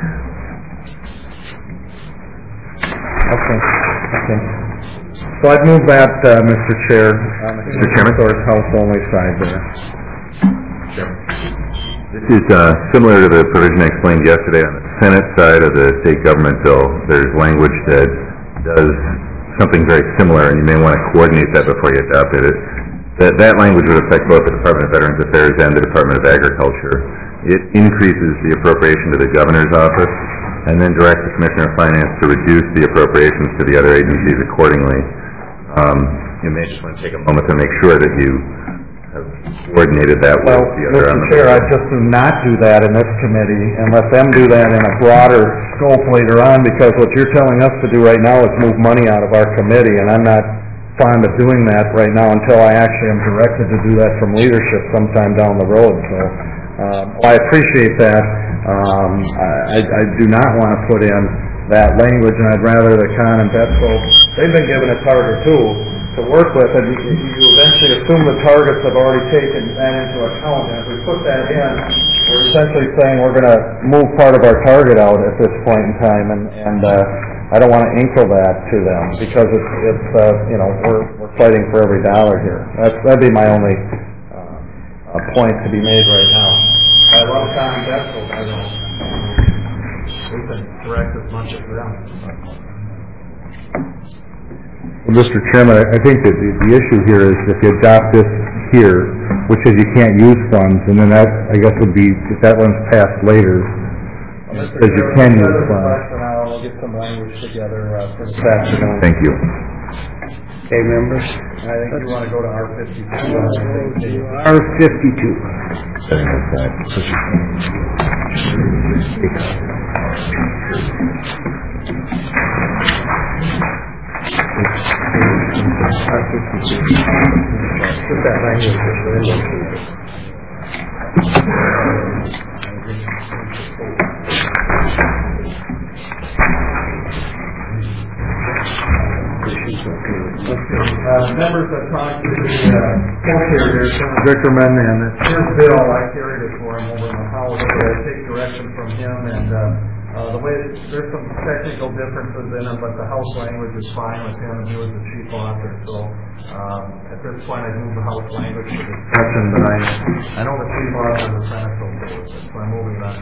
Okay, okay. So I'd move that, uh, Mister Chair, on the Mister Chairman? Source House only side there. This is uh, similar to the provision I explained yesterday on the Senate side of the state government bill. There's language that does something very similar, and you may want to coordinate that before you adopt it. It- That, that language would affect both the Department of Veterans Affairs and the Department of Agriculture. It increases the appropriation to the governor's office and then directs the Commissioner of Finance to reduce the appropriations to the other agencies accordingly. Um, you may just want to take a moment to make sure that you have coordinated that with Well, the other on Mister the Chair, I'd just do not do that in this committee and let them do that in a broader scope later on, because what you're telling us to do right now is move money out of our committee, and I'm not fond of doing that right now until I actually am directed to do that from leadership sometime down the road. So, um, well, I appreciate that. Um, I, I do not want to put in that language, and I'd rather the Con and Betco, they've been given a target too to work with, and you, you eventually assume the targets have already taken that into account, and if we put that in, we're essentially saying we're going to move part of our target out at this point in time, and, and uh, I don't want to inkle that to them, because it's, it's uh, you know, we're, we're fighting for every dollar here. That's, that'd be my only uh, uh, point to be made right now. I love Con and Betco, I don't. We can direct as much as them. Well, Mister Chairman, I I think that the, the issue here is if you adopt this here, which says you can't use funds, and then that, I guess, would be, if that one's passed later, Well, Mister says you Chairman, can use another funds. question, I'll- we'll get some language together uh, for this afternoon. Thank you. Okay, members? I think you want to go to R fifty-two. R fifty-two. Put that language Uh, members that talked to the uh, co-carrier, Senator Vickerman, and his bill, I carried it for him over in the House, so I take direction from him, and uh, uh, the way, there's some technical differences in it, but the House language is fine with him, and he was the chief author, so um, at this point I move the House language to discussion, but I, I know the chief author of the Senate will do it, so I'm moving that.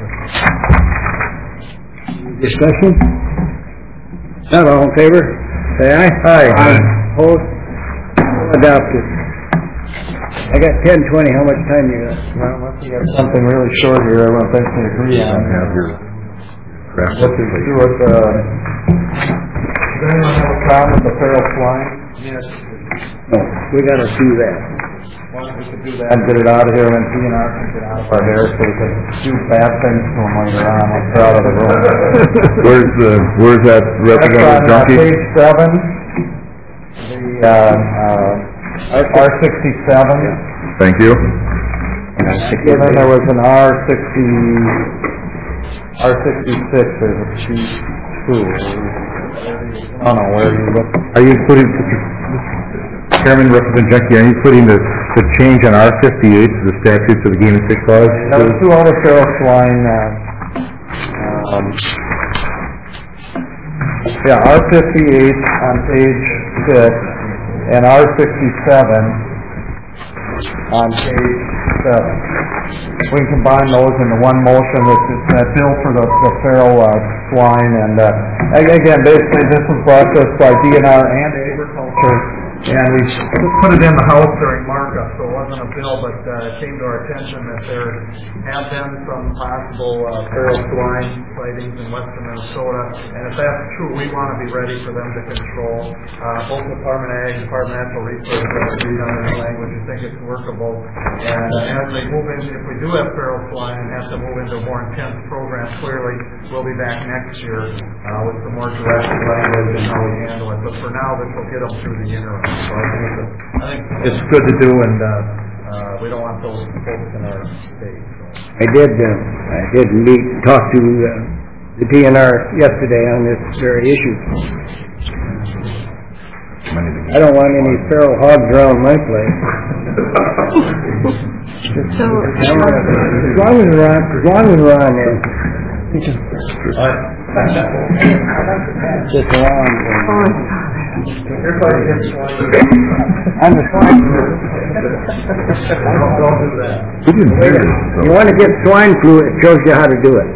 Discussion? Not all in favor? Say aye. Aye. Opposed? Adopted. I got ten twenty, how much time you got? Well, unless you got something really short here, I don't think we agree on. Have your draft. What to do with, uh, does anyone have a problem with the feral flying? Yes. No, we gotta do that. Why don't we could do that and get it out of here, and then P and R can get out of our hair, so we can do bad things to them later on, once they're out of the room. Where's the, where's that That's Representative on uh, Junkie? page seven, the, uh, uh, R sixty-seven. Thank you. And then there was an R sixty, R sixty-six, there's a P two. I don't know, where you look. Are you putting, Chairman, Representative Junkie, are you putting the, the change on R fifty-eight to the statutes of the Game and Fish Clause? That was two other feral swine, uh, um, yeah, R fifty-eight on page six, and R sixty-seven on page seven. We can combine those into one motion, it's, it's that bill for the, the feral, uh, swine, and, uh, ag- again, basically, this was brought to us by D N R and Agriculture, and we put it in the House during markup, so it wasn't a bill, but, uh, it came to our attention that there have been some possible, uh, feral swine sightings in western Minnesota, and if that's true, we want to be ready for them to control. Uh, both Department of Ag, Department of Natural Resources, have agreed on this language, we think it's workable, and uh, as they move into, if we do have feral swine and have to move into a more intense program, clearly, we'll be back next year, uh, with some more direct language and how we handle it, but for now, this will get them through the interim. So I think it's, I think it's good to do, and, uh, uh, uh, we don't want those folks in our state. So. I did, uh, I did meet, talk to, uh, the D N R yesterday on this very issue. I don't want any feral hogs around my place. So, As long as we're on, as long as we're on there. Just around. Everybody gets swine. I'm the swine flu. Don't, don't do that. You want to get swine flu, it shows you how to do it.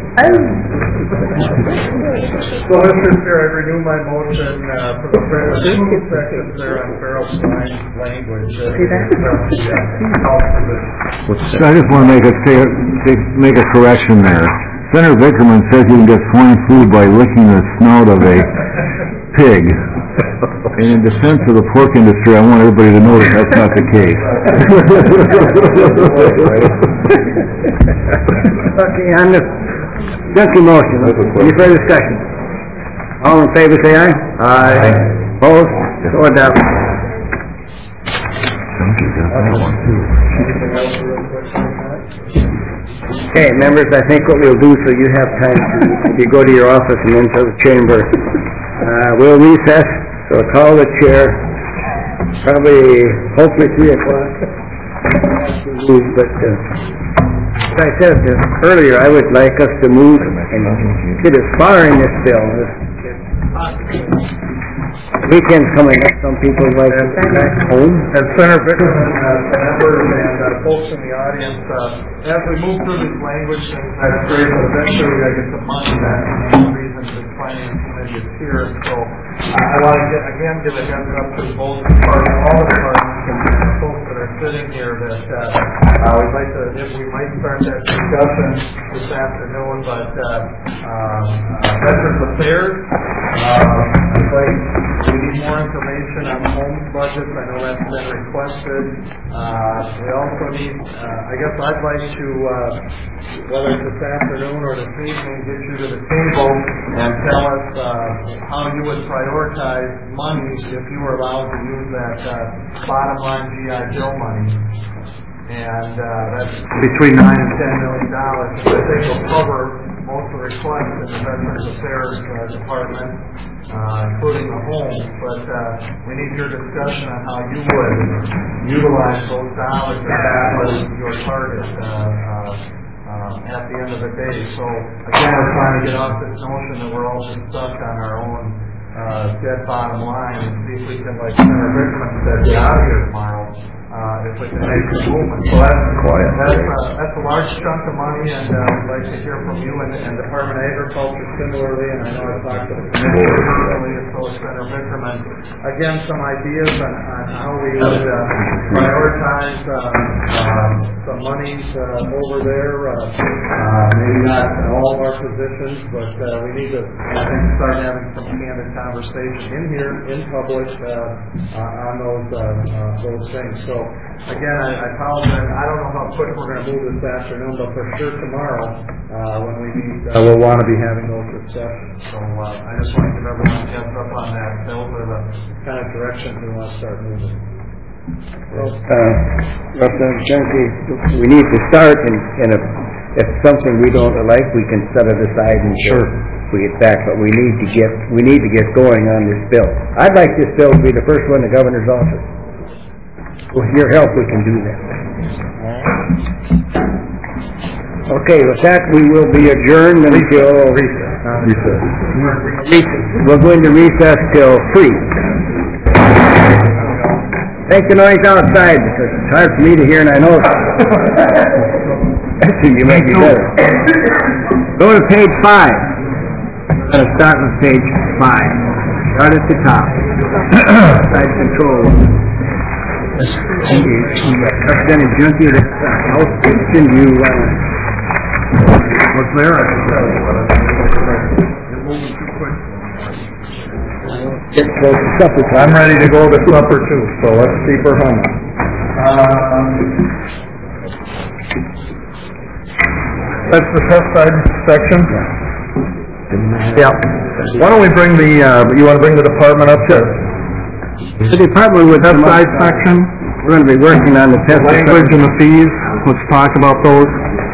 So, Mister Chair, I renew my motion uh, for the first two seconds there on feral swine language. Uh, So I just want to make a, make a correction there. Senator Vickerman says you can get swine flu by licking the snout of a pig. And in defense of the pork industry, I want everybody to know that that's not the case. Okay, on the junkie motion, any further discussion? All in favor, say aye. Aye. Opposed? So adopted. Junkie got that one too. Okay, members, I think what we'll do, so you have time to, you go to your office and into the chamber. Uh, we'll recess, so I'll call the chair, probably, hopefully three o'clock. But, uh, as I said uh, earlier, I would like us to move and get as far in this bill as weekends coming up, some people like to go back home. And Senator Vickerman, uh, members and uh, folks in the audience, uh, as we move through this language, and that's great, but eventually we gotta get the money back. That's one reason the finance committee is here. So uh, I want to get, again give a heads up to both departments, all the departments, and the folks that are sitting here that uh, uh, we'd like to, if we might start that discussion this afternoon, but uh, uh, Veterans Affairs, uh, I'd like we need more information on the homes budgets. I know that's been requested. Uh, we also need, uh, I guess I'd like to, uh, whether it's this afternoon or this evening, get you to the table and tell us uh, how you would prioritize monies if you were allowed to use that uh, bottom line G I Bill money. And uh, that's between nine and ten million dollars. I think will cover most of the requests in the Veterans Affairs uh, Department, uh, including the home. But uh, we need your discussion on how you would utilize those dollars if that was your target uh, uh, uh, at the end of the day. So again, we're trying to get off this notion that we're all just stuck on our own uh, dead bottom line and see if we can, like Senator Vickerman said, get out of here tomorrow. Uh, if we can make some movement. So that's, that's, uh, that's a large chunk of money, and uh, I'd like to hear from you and, and Department of Agriculture similarly, and I know I've talked to the Commissioner recently, as well as Senator Vickerman. Again, some ideas on, on how we would uh, prioritize uh, uh, some monies uh, over there. Uh, uh, maybe not all of our positions, but uh, we need to, I think, start having some candid conversation in here, in public, uh, uh, on those uh, uh, those things. So again, I, I apologize. I don't know how quick we're going to move this afternoon, but for sure tomorrow, uh, when we meet, uh, we'll want to be having those discussions. So uh, I just want to give everyone a heads up on that. Those are the kind of directions we want to start moving. Well, uh, Representative Junkie, we need to start, and, and if, if something we don't like, we can set it aside and sure we get back. But we need to get we need to get going on this bill. I'd like this bill to be the first one in the governor's office. With your help, we can do that. Okay, with that, we will be adjourned until recess. We're going to recess till three. Make the noise outside because it's hard for me to hear, and I know you make me better. Go to page five. We're going to start with page five. Start at the top. Side control. Representative Junkie, the House question, you, uh, what's there? Get close to supper time. I'm ready to go to supper too, so let's keep her humming. Um, that's the pesticide section? Yeah. Why don't we bring the, uh, you want to bring the department up here? The department with pesticide section? We're going to be working on the pesticide. Language and the fees, let's talk about those.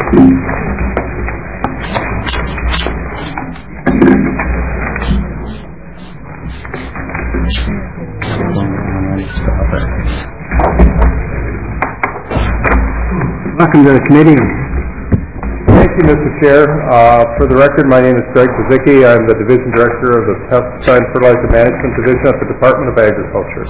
Welcome to the committee. Thank you, Mister Chair. Uh, for the record, my name is Greg Bazicki. I'm the Division Director of the Pesticide and Fertilizer Management Division at the Department of Agriculture.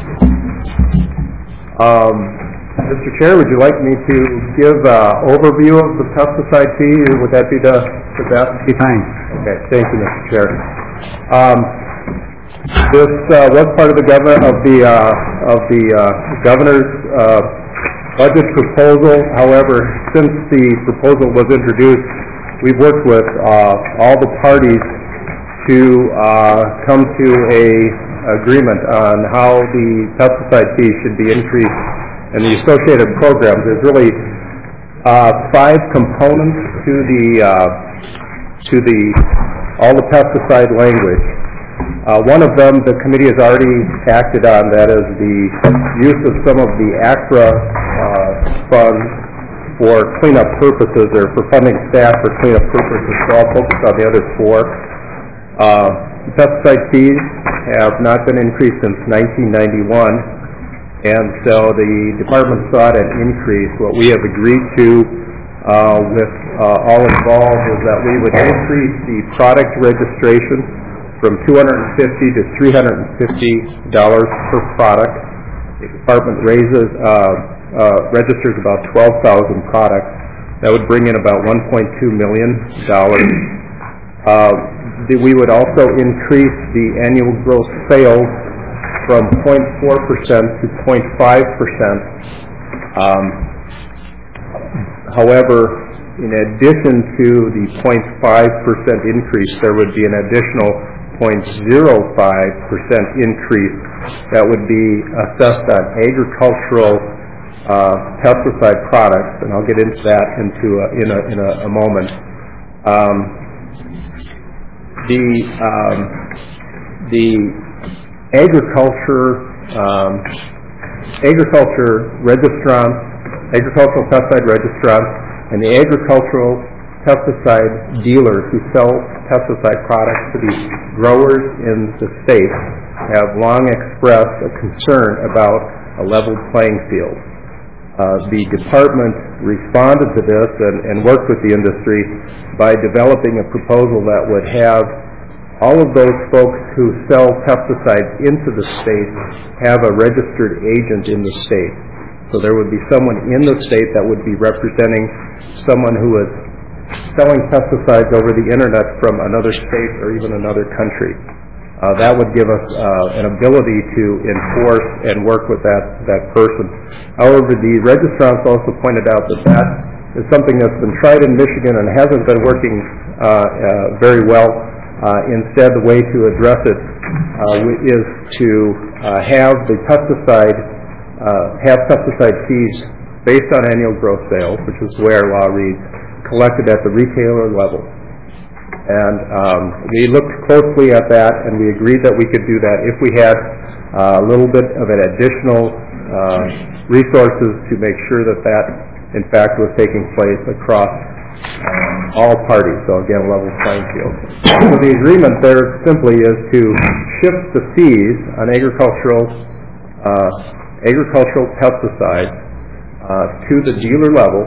Um, Mister Chair, would you like me to give an overview of the pesticide fee? Would that be the, the best? Be fine. Okay, thank you, Mister Chair. Um, this uh, was part of the governor of the uh, of the uh, governor's uh, budget proposal. However, since the proposal was introduced, we've worked with uh, all the parties to uh, come to a agreement on how the pesticide fee should be increased and the associated programs. There's really uh, five components to the uh, to the all the pesticide language. Uh, one of them the committee has already acted on, that is the use of some of the A C R A uh, funds for cleanup purposes or for funding staff for cleanup purposes, so I'll focus on the other four. Uh, the pesticide fees have not been increased since nineteen ninety-one, and so the department sought an increase. What we have agreed to uh, with uh, all involved is that we would increase the product registration from two hundred fifty dollars to three hundred fifty dollars per product. The department raises, uh, uh, registers about twelve thousand products. That would bring in about one point two million dollars. Uh, the, we would also increase the annual gross sales from zero point four percent to zero point five percent. Um, however, in addition to the zero point five percent increase, there would be an additional zero point zero five percent increase that would be assessed on agricultural uh, pesticide products, and I'll get into that into a, in a in a, a moment. Um, the um, the agriculture um, agriculture registrants, agricultural pesticide registrants, and the agricultural pesticide dealers who sell pesticide products to the growers in the state have long expressed a concern about a level playing field. Uh, the department responded to this and, and worked with the industry by developing a proposal that would have all of those folks who sell pesticides into the state have a registered agent in the state. So there would be someone in the state that would be representing someone who is selling pesticides over the internet from another state or even another country. Uh, that would give us uh, an ability to enforce and work with that, that person. However, the registrants also pointed out that that is something that's been tried in Michigan and hasn't been working uh, uh, very well. Uh, instead, the way to address it uh, is to uh, have the pesticide, uh, have pesticide fees based on annual gross sales, which is the way our law reads, collected at the retailer level. And um, we looked closely at that, and we agreed that we could do that if we had uh, a little bit of an additional uh, resources to make sure that that, in fact, was taking place across uh, all parties. So again, level playing field. So the agreement there simply is to shift the fees on agricultural uh, agricultural pesticides uh, to the dealer level,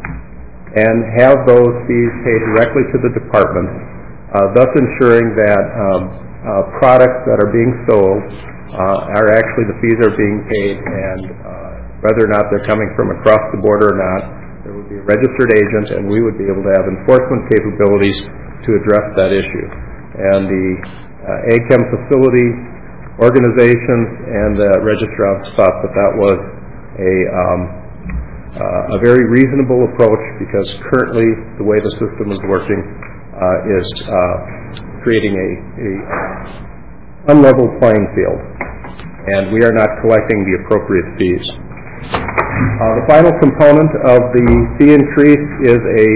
and have those fees paid directly to the department, uh, thus ensuring that um, uh, products that are being sold uh, are actually, the fees are being paid, and uh, whether or not they're coming from across the border or not, there would be a registered agent, and we would be able to have enforcement capabilities to address that issue. And the uh, AgChem facility organizations and the registrants thought that that was a um, Uh, a very reasonable approach, because currently the way the system is working uh, is uh, creating a, a unlevel playing field, and we are not collecting the appropriate fees. Uh, the final component of the fee increase is a,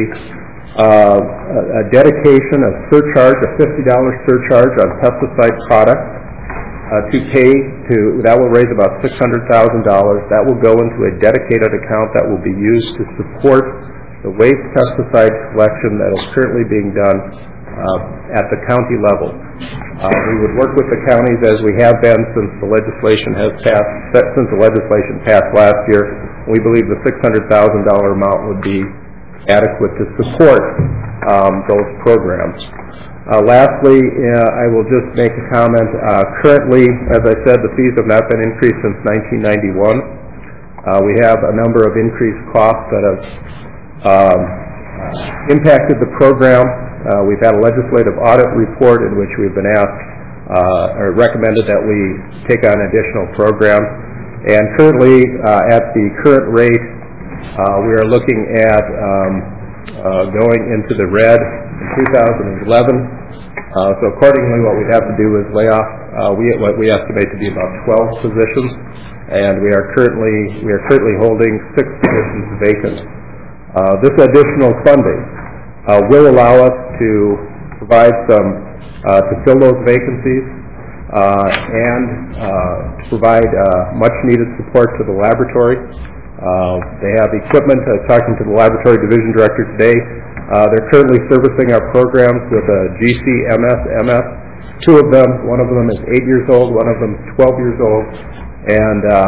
uh, a dedication, a surcharge, a fifty dollar surcharge on pesticide products. uh, to pay to, that will raise about six hundred thousand dollars. That will go into a dedicated account that will be used to support the waste pesticide collection that is currently being done uh, at the county level. Uh, we would work with the counties as we have been since the legislation has passed, since the legislation passed last year. We believe the six hundred thousand dollars amount would be adequate to support um, those programs. Uh, lastly, uh, I will just make a comment. Uh, currently, as I said, the fees have not been increased since nineteen ninety-one. Uh, we have a number of increased costs that have um, impacted the program. Uh, we've had a legislative audit report in which we've been asked uh, or recommended that we take on additional programs. And currently, uh, at the current rate, uh, we are looking at um, uh, going into the red in two thousand eleven. Uh, so accordingly, what we'd have to do is lay off uh, we, what we estimate to be about twelve positions, and we are currently we are currently holding six positions vacant. Uh, this additional funding uh, will allow us to provide some uh, to fill those vacancies uh, and uh, provide uh, much-needed support to the laboratory. Uh, they have equipment. I was talking to the laboratory division director today. Uh, they're currently servicing our programs with a G C M S M S. Two of them, one of them is eight years old, one of them is twelve years old, and uh,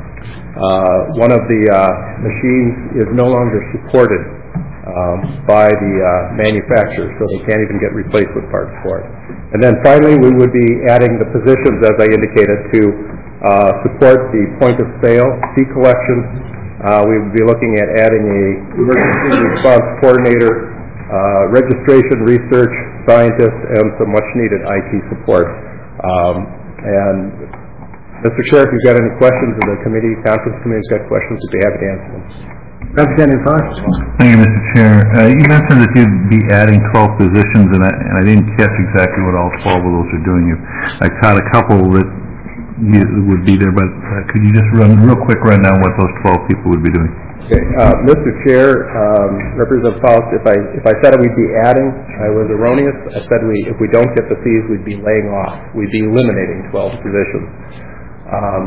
uh, one of the uh, machines is no longer supported um, by the uh, manufacturer, so they can't even get replacement parts for it. And then finally, we would be adding the positions, as I indicated, to uh, support the point of sale fee collection. Uh, we would be looking at adding a emergency response coordinator, uh, registration research scientist, and some much-needed I T support. Um, and Mister Chair, if you've got any questions, or the committee, conference committee's got questions, we'd be happy to answer them. Representative Fox. Thank you, Mister Chair. Uh, you mentioned that you'd be adding twelve positions, and I, and I didn't catch exactly what all twelve of those are doing. You, I caught a couple that you would be there, but uh, could you just run real quick run down what those twelve people would be doing? Okay, uh, Mister Chair, um, Representative Faust, if I if I said we'd be adding, I was erroneous. I said we if we don't get the fees, we'd be laying off. We'd be eliminating twelve positions. Um,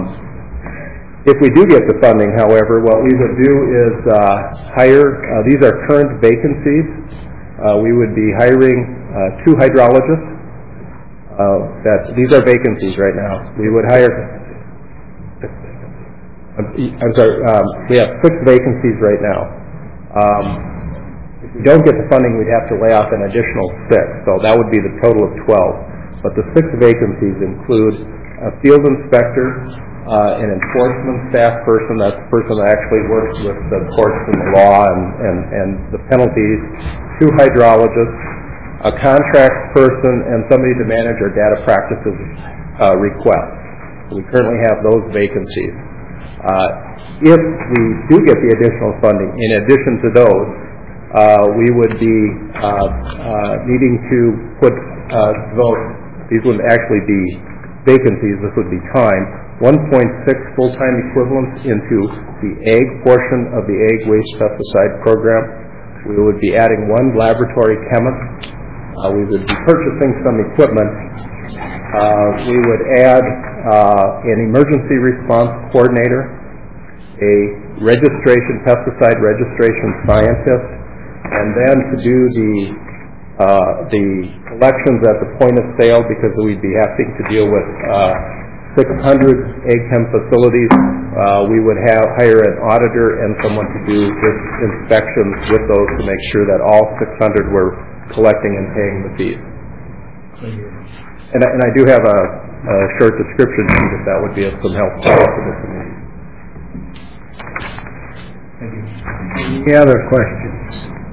if we do get the funding, however, what we would do is uh, hire. Uh, these are current vacancies. Uh, we would be hiring uh, two hydrologists. Uh, that these are vacancies right now. We would hire. I'm sorry. Um, we have six vacancies right now. Um, if we don't get the funding, we'd have to lay off an additional six. So that would be the total of twelve. But the six vacancies include a field inspector, uh, an enforcement staff person. That's the person that actually works with the courts and the law and and, and the penalties. Two hydrologists, a contract person, and somebody to manage our data practices uh, requests. So we currently have those vacancies. Uh, if we do get the additional funding, in addition to those, uh, we would be uh, uh, needing to put uh, those, these would actually be vacancies, this would be time, one point six full-time equivalents into the ag portion of the ag waste pesticide program. We would be adding one laboratory chemist. Uh, we would be purchasing some equipment. Uh, we would add uh, an emergency response coordinator, a registration, pesticide registration scientist, and then to do the uh, the collections at the point of sale, because we'd be having to deal with uh, six hundred ag chem facilities. Uh, we would have hire an auditor and someone to do this inspections with those to make sure that all six hundred were collecting and paying the fees. And, and I do have a, a short description sheet if that would be of some help to the committee. Any other questions?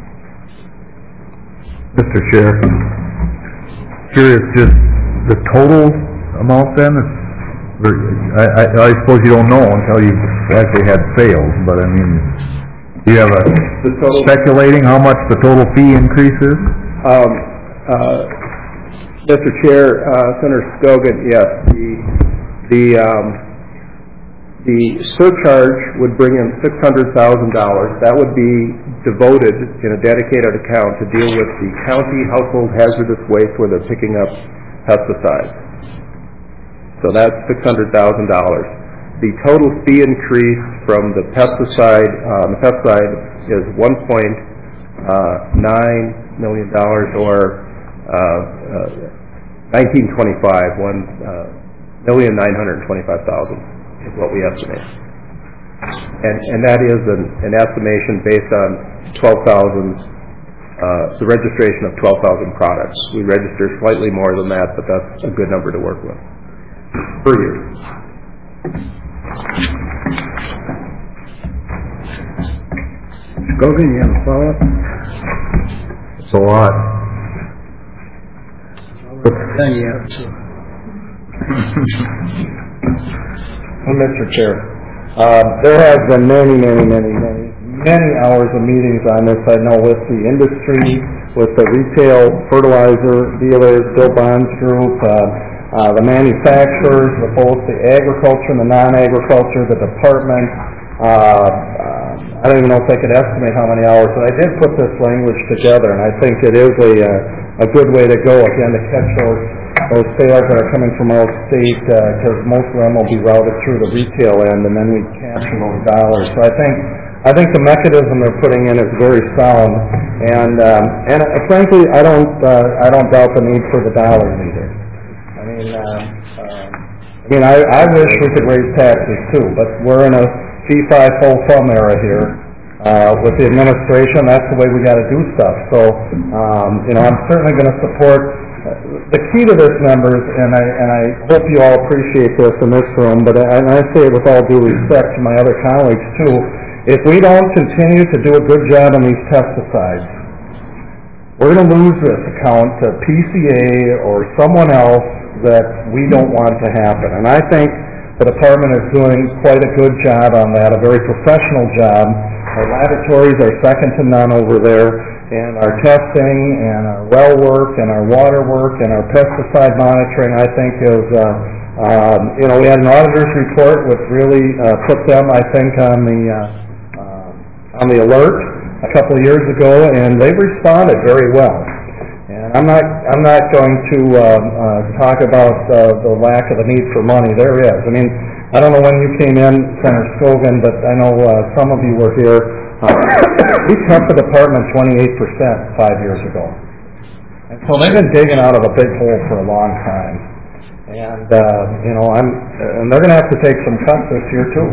Mister Chair, curious, just the total amount then? I, I, I suppose you don't know until you've actually had sales, but I mean, do you have a speculating how much the total fee increase is? Um, uh, Mister Chair, uh, Senator Scogan, yes, the the um, the surcharge would bring in six hundred thousand dollars. That would be devoted in a dedicated account to deal with the county household hazardous waste where they're picking up pesticides. So that's six hundred thousand dollars. The total fee increase from the pesticide, uh, the pesticide is one point nine million dollars, or uh, uh, nineteen twenty-five, one uh, million nine hundred twenty-five thousand is what we estimate. And, and that is an, an estimation based on twelve thousand, uh, the registration of twelve thousand products. We register slightly more than that, but that's a good number to work with per year. Gogan, you have a follow-up? It's a lot. Then you have to. Well, Mister Chair, uh, there have been many, many, many, many, many hours of meetings on this. I know with the industry, with the retail fertilizer dealers, Bill Bond's group, uh, uh, the manufacturers, the, both the agriculture and the non-agriculture, the department. Uh, uh, I don't even know if I could estimate how many hours, but I did put this language together, and I think it is a uh, a good way to go, again, to catch those those sales that are coming from out of state, because uh, most of them will be routed through the retail end, and then we capture those dollars. So I think I think the mechanism they're putting in is very sound, and um, and uh, frankly, I don't uh, I don't doubt the need for the dollars either. I mean, uh, uh, I mean, I, I wish we could raise taxes too, but we're in a fee fi fo fum era here. Uh, with the administration, that's the way we got to do stuff. So, um, you know, I'm certainly going to support. Uh, the key to this, members, and I and I hope you all appreciate this in this room, but I, and I say it with all due respect to my other colleagues too. If we don't continue to do a good job on these pesticides, we're going to lose this account to P C A or someone else that we don't want to happen. And I think the department is doing quite a good job on that, a very professional job. Our laboratories are second to none over there, and our testing and our well work and our water work and our pesticide monitoring, I think, is, uh, um, you know, we had an auditor's report which really uh, put them, I think, on the uh, uh, on the alert a couple of years ago, and they've responded very well. And I'm not I'm not going to uh, uh, talk about uh, the lack of the need for money. There is. I mean, I don't know when you came in, Senator Scogan, but I know uh, some of you were here. Uh, we cut the department twenty-eight percent five years ago. And so they've been digging out of a big hole for a long time. And, uh, you know, I'm, and they're going to have to take some cuts this year too.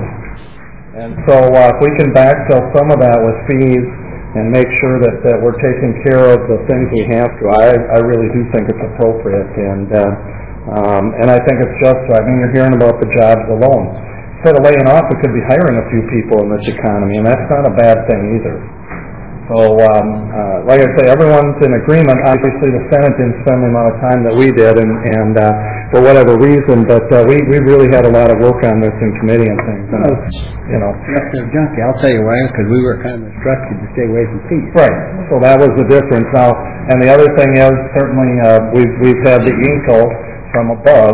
And so uh, if we can backfill some of that with fees and make sure that, that we're taking care of the things we have to, I, I really do think it's appropriate. And, uh, Um, and I think it's just, I mean, you're hearing about the jobs alone. Instead of laying off, we could be hiring a few people in this economy, and that's not a bad thing either. So, um, uh, like I say, everyone's in agreement. Obviously, the Senate didn't spend the amount of time that we did, and, and uh, for whatever reason, but uh, we, we really had a lot of work on this in committee and things. And, you know. Mister Junkie, I'll tell you why, because we were kind of instructed to stay away from fees. Right. So that was the difference. Now, and the other thing is, certainly, uh, we've, we've had the I N C O from above,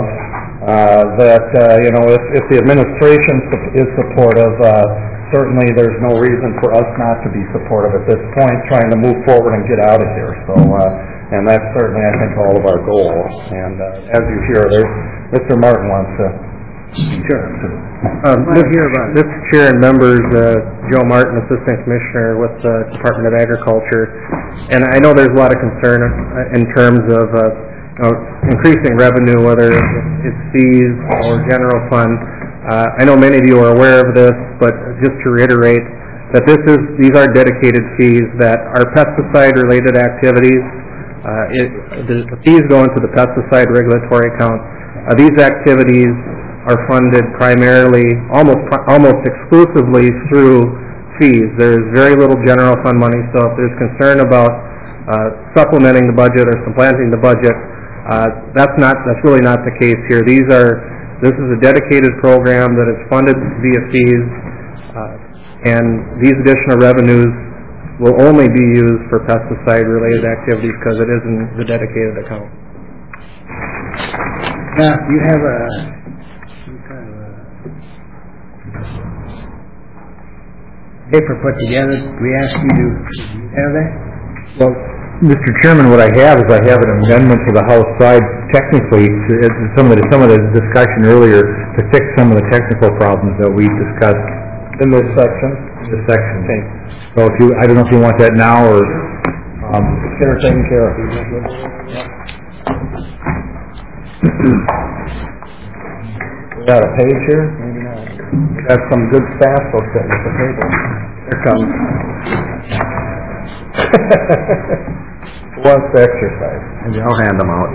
uh, that, uh, you know, if, if the administration is supportive, uh, certainly there's no reason for us not to be supportive at this point, trying to move forward and get out of here. So, uh, and that's certainly, I think, all of our goal. And uh, as you hear, there's, Mister Martin wants to speak. Sure. Um, Mister Chair and members, uh, Joe Martin, Assistant Commissioner with the Department of Agriculture. And I know there's a lot of concern in terms of uh, Uh, increasing revenue, whether it's fees or general fund. Uh, I know many of you are aware of this, but just to reiterate that this is these are dedicated fees that are pesticide-related activities. Uh, it, the, the fees go into the pesticide regulatory account. Uh, these activities are funded primarily, almost almost exclusively through fees. There's very little general fund money, so if there's concern about uh, supplementing the budget or supplanting the budget, Uh, that's not, that's really not the case here. These are, this is a dedicated program that is funded via fees, uh, and these additional revenues will only be used for pesticide-related activities because it is in the dedicated account. Now, do you have a, some kind of a paper put together? We asked you to, do you have that? Well, Mister Chairman, what I have is I have an amendment to the House side technically, to, uh, some of the, some of the discussion earlier, to fix some of the technical problems that we discussed. In this section? In this section. Okay. So if you, I don't know if you want that now, or, um... Get her taken care of. We got a page here? Maybe not. We got some good staff folks sitting at the table. Here comes. Who wants to exercise? Maybe I'll hand them out.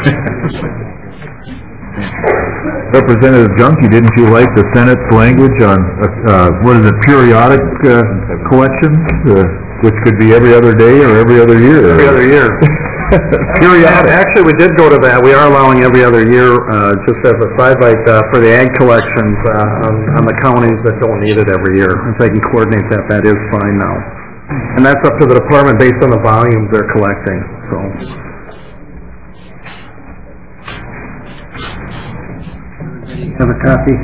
Representative Junkie, didn't you like the Senate's language on, uh, what is it, periodic uh, collections, uh, which could be every other day or every other year? Every other year. Periodic. Actually, we did go to that. We are allowing every other year, uh, just as a side bite, uh, for the ag collections uh, on, on the counties that don't need it every year. If they can coordinate that, that is fine now. And that's up to the department based on the volumes they're collecting, so. Have a copy?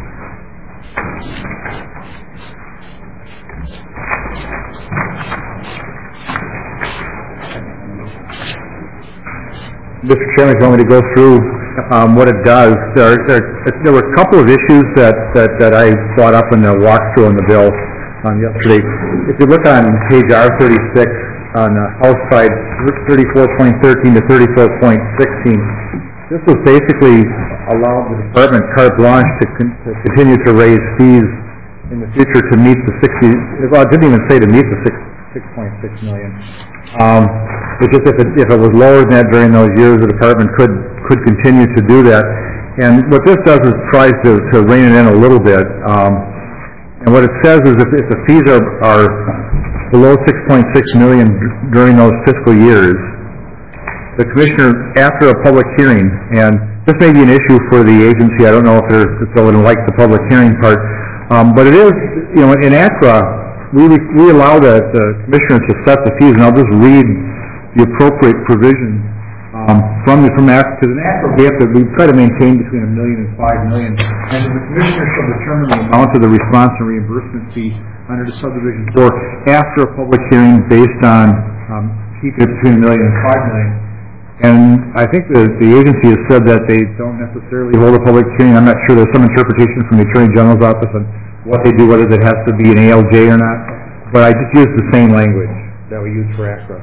Mister Chairman, if you want me to go through um, what it does, there, there, there were a couple of issues that, that, that I brought up in the walkthrough on the bill um, yesterday. If you look on page R thirty-six on the House side, thirty-four point thirteen to thirty-four point sixteen, this was basically allowed the department carte blanche to, con to continue to raise fees in the future to meet the sixty, well, it didn't even say to meet the six point six million. Um, it's just if it, if it was lower than that during those years, the department could could continue to do that. And what this does is tries to, to rein it in a little bit. Um, and what it says is if, if the fees are, are below six point six million during those fiscal years, the commissioner, after a public hearing, and this may be an issue for the agency, I don't know if they're, if they would like the public hearing part, um, but it is, you know, in A C R A, we, we allow the, the commissioner to set the fees, and I'll just read the appropriate provision um, from the, from A C R A, because in A C R A we have to, we try to maintain between a million and five million, and the commissioner shall determine the amount of the response and reimbursement fee under the subdivision four after a public hearing based on um, keeping it between a million and five million. And I think the, the agency has said that they don't necessarily hold a public hearing. I'm not sure. There's some interpretation from the Attorney General's office on what they do, whether it has to be an A L J or not. But I just use the same language that we use for A C R A.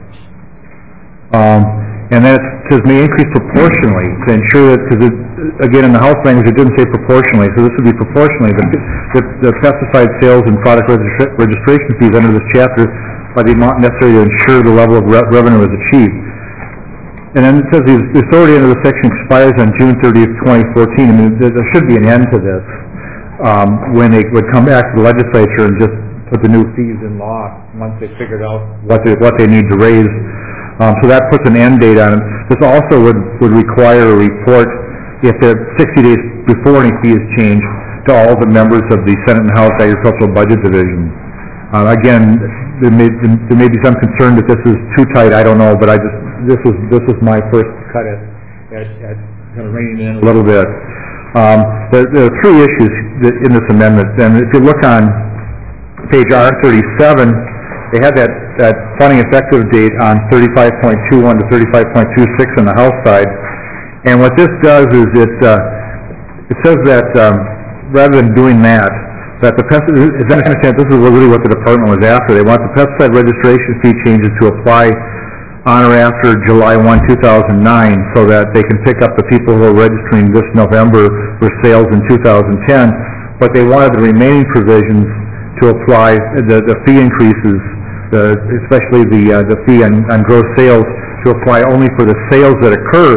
Um, and then it says may increase proportionally to ensure that, because again in the House language it didn't say proportionally, so this would be proportionally. The, the, the pesticide sales and product registra registration fees under this chapter by the amount necessary to ensure the level of re revenue is achieved. And then it says the authority under the section expires on June thirtieth, twenty fourteen. I mean, there, there should be an end to this um, when they would come back to the legislature and just put the new fees in law once they figured out what they, what they need to raise. Um, so that puts an end date on it. This also would, would require a report if they're sixty days before any fee is changed to all the members of the Senate and House Agricultural Budget Division. Uh, again, there may, there may be some concern that this is too tight. I don't know, but I just this was this was my first cut at at, at kind of reining in a little bit. Um, there, there are three issues that, in this amendment, and if you look on page R thirty-seven, they had that that funding effective date on thirty-five point two one to thirty-five point two six on the House side, and what this does is it uh, it says that um, rather than doing that, that the pesticide, as I understand, this is really what the department was after. They want the pesticide registration fee changes to apply on or after July first, two thousand nine, so that they can pick up the people who are registering this November for sales in two thousand ten. But they wanted the remaining provisions to apply, the, the fee increases, the, especially the uh, the fee on, on gross sales, to apply only for the sales that occur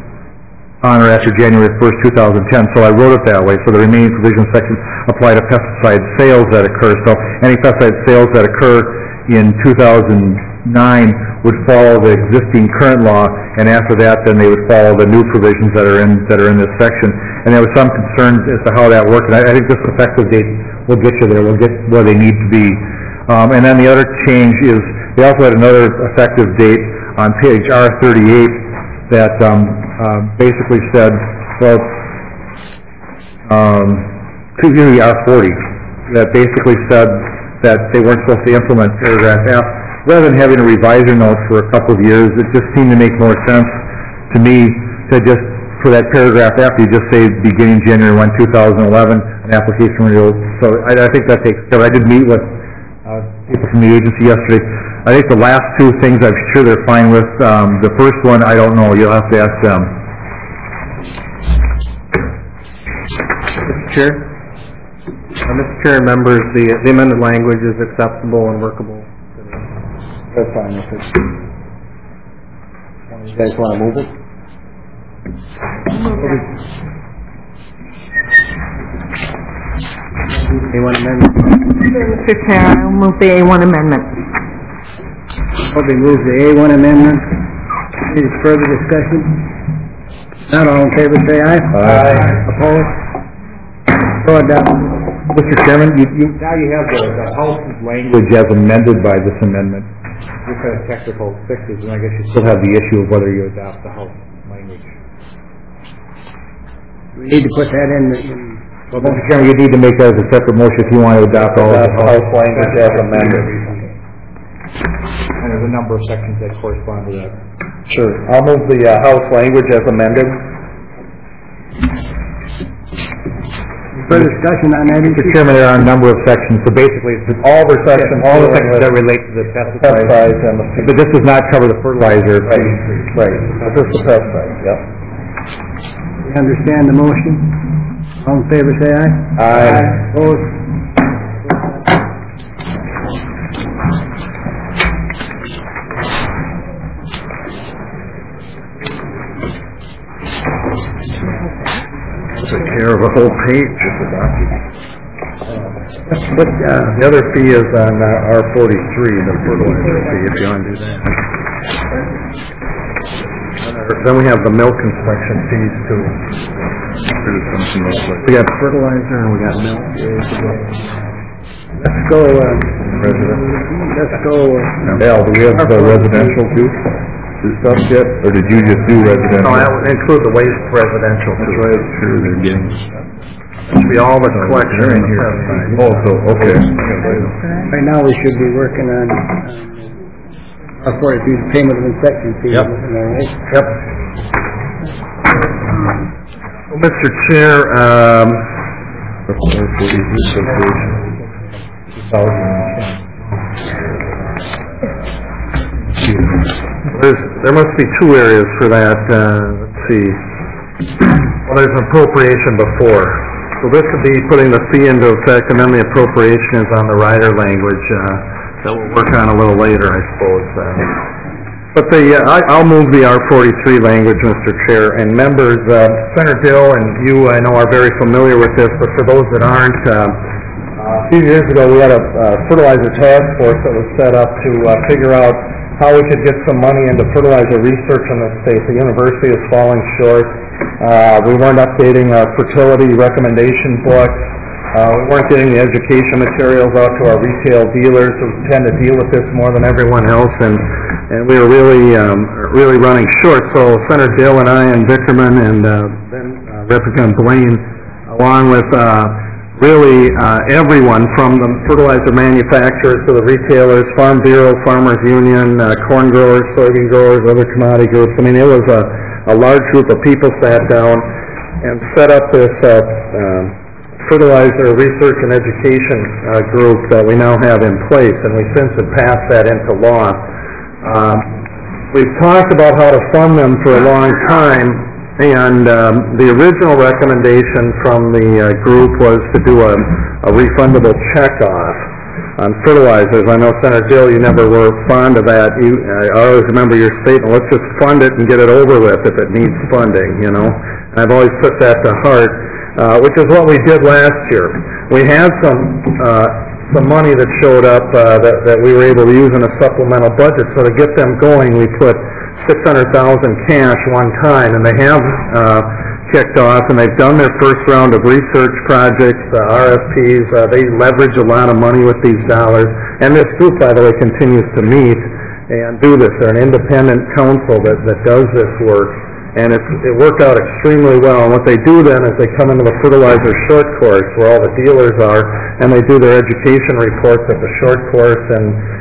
on or after January first, two thousand ten. So I wrote it that way. So the remaining provision section apply to pesticide sales that occur. So any pesticide sales that occur in two thousand nine would follow the existing current law, and after that, then they would follow the new provisions that are in that are in this section. And there was some concern as to how that worked. And I, I think this effective date will get you there. We'll get where they need to be. Um, and then the other change is they also had another effective date on page R thirty-eight that um, uh, basically said, well, um, excuse me, R forty, that basically said that they weren't supposed to implement paragraph F. Rather than having a revisor note for a couple of years, it just seemed to make more sense to me to just, for that paragraph after, you just say beginning January first, two thousand eleven, an application renewal. So I, I think that takes care of it. I did meet with uh, people from the agency yesterday. I think the last two things I'm sure they're fine with. Um, the first one, I don't know. You'll have to ask them. Mister Chair? Uh, Mister Chair and members, the, the amended language is acceptable and workable. That's fine with it. You guys want to move it? A one amendment. Mister Chair, I will move the A one amendment. Probably move the A one amendment. Any further discussion? Not all in favor, say aye. Aye. Opposed? So adopted. Mister Chairman, you, you, now you have the, the House's language as amended by this amendment. Just had technical fixes, and I guess you still have the issue of whether you adopt the House language. We need to put that in the, in Well, Mister Chairman, you need to make that as a separate motion if you want to adopt all of the House language as amended. And there's a number of sections that correspond to that. Sure. I'll move the uh, House language as amended. further discussion on that Mister issue? Chairman, there are a number of sections, so basically it's All the sections. all the dealing sections with that relate to the pesticides. Pesticides and the... But this does not cover the fertilizer. Right, right. This is the pesticide, yep. You understand the motion? All in favor, say aye. Aye. Opposed? Took care of a whole page. But, uh, The other fee is on uh, R forty-three, the fertilizer fee, if you want to do that. Then we have the milk inspection fees too. We got fertilizer and we got milk. let's go, uh, let's go, uh, Al, do we have the residential too? Stuff yet, or did you just do residential? No, that would include the waste residential too. That's right, sure, they're getting. Should be all the collection in here. Oh, so, okay. right now we should be working on, uh, R forty-three, payment of inspection fees. Yep. Right? Yep. Well, Mister Chair, um, there's, there must be two areas for that, uh, let's see. Well, there's an appropriation before. So this would be putting the fee into effect, and then the appropriation is on the rider language, uh, that we'll work on a little later, I suppose. Uh, But the, uh, I, I'll move the R forty-three language, Mister Chair, and members, uh, Senator Dill and you, I know, are very familiar with this, but for those that aren't, uh, a few years ago we had a uh, fertilizer task force that was set up to uh, figure out how we could get some money into fertilizer research in the state. The university is falling short. Uh, we weren't updating our fertility recommendation books. Uh, we weren't getting the education materials out to our retail dealers who tend to deal with this more than everyone else, and and we were really um, really running short. So Senator Dill and I and Vickerman and uh, then uh, Representative Blaine, along with uh, really uh, everyone from the fertilizer manufacturers to the retailers, Farm Bureau, Farmers Union, uh, corn growers, soybean growers, other commodity groups. I mean, it was a, a large group of people sat down and set up this uh, um, fertilizer research and education uh, group that we now have in place, and we since have passed that into law. Um, we've talked about how to fund them for a long time, and um, the original recommendation from the uh, group was to do a, a refundable checkoff on fertilizers. I know, Senator Dill, you never were fond of that. You, I always remember your statement, let's just fund it and get it over with if it needs funding, you know. And I've always put that to heart, uh, which is what we did last year. We had some uh, some money that showed up uh, that, that we were able to use in a supplemental budget. So to get them going, we put six hundred thousand dollars cash one time, and they have uh, kicked off, and they've done their first round of research projects, uh, R F Ps. Uh, they leverage a lot of money with these dollars. And this group, by the way, continues to meet and do this. They're an independent council that, that does this work. And it's, it worked out extremely well. And what they do then is they come into the fertilizer short course where all the dealers are, and they do their education reports at the short course, and,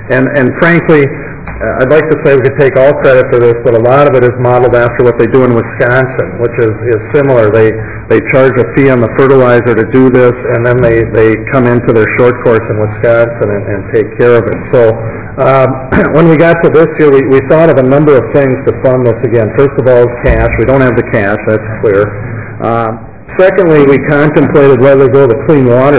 And, and frankly, uh, I'd like to say we could take all credit for this, but a lot of it is modeled after what they do in Wisconsin, which is, is similar. They, they charge a fee on the fertilizer to do this, and then they, they come into their short course in Wisconsin and, and take care of it. So, um, when we got to this year, we, we thought of a number of things to fund this again. First of all, cash. We don't have the cash, that's clear. Um, secondly, we contemplated whether to go to the Clean Water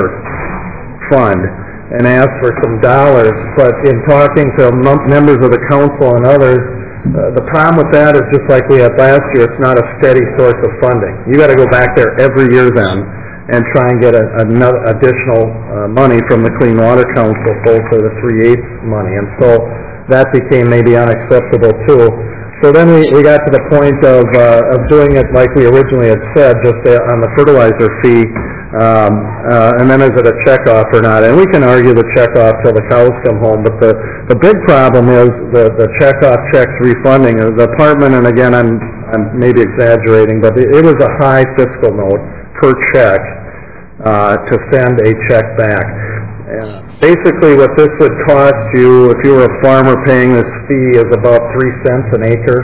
Fund and ask for some dollars, but in talking to m- members of the council and others, uh, the problem with that is just like we had last year, it's not a steady source of funding. You got to go back there every year then and try and get a, another additional uh, money from the Clean Water Council for the three-eighths money, and so that became maybe unacceptable too. So then we, we got to the point of uh, of doing it like we originally had said, just uh, on the fertilizer fee, um, uh, and then is it a checkoff or not? And we can argue the checkoff till the cows come home, but the, the big problem is the, the checkoff checks refunding. The department, and again, I'm, I'm maybe exaggerating, but it, it was a high fiscal note per check uh, to send a check back. Uh, basically, what this would cost you, if you were a farmer paying this fee, is about three cents an acre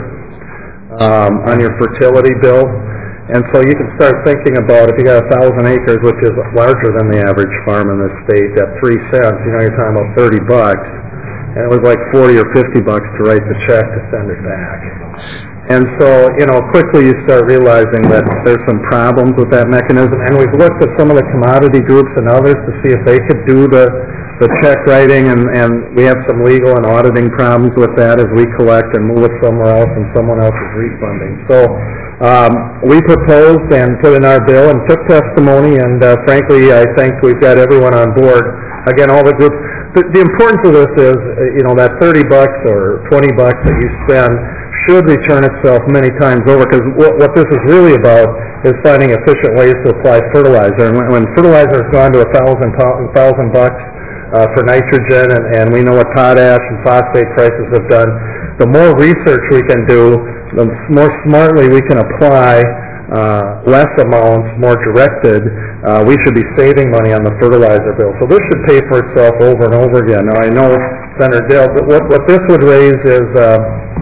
um, on your fertility bill. And so you can start thinking about, if you got a thousand acres, which is larger than the average farm in this state, at three cents, you know, you're talking about thirty bucks. And it was like forty or fifty bucks to write the check to send it back. And so, you know, quickly you start realizing that there's some problems with that mechanism. And we've looked at some of the commodity groups and others to see if they could do the, the check writing, and, and we have some legal and auditing problems with that as we collect and move it somewhere else and someone else is refunding. So um, we proposed and put in our bill and took testimony, and uh, frankly, I think we've got everyone on board. Again, all the groups. The, the importance of this is, uh, you know, that thirty bucks or twenty bucks that you spend should return itself many times over, because what, what this is really about is finding efficient ways to apply fertilizer. And when, when fertilizer has gone to a thousand, thousand bucks uh, for nitrogen, and, and we know what potash and phosphate prices have done, the more research we can do, the more smartly we can apply uh, less amounts, more directed, uh, we should be saving money on the fertilizer bill. So this should pay for itself over and over again. Now I know Senator Dale, but what, what this would raise is uh,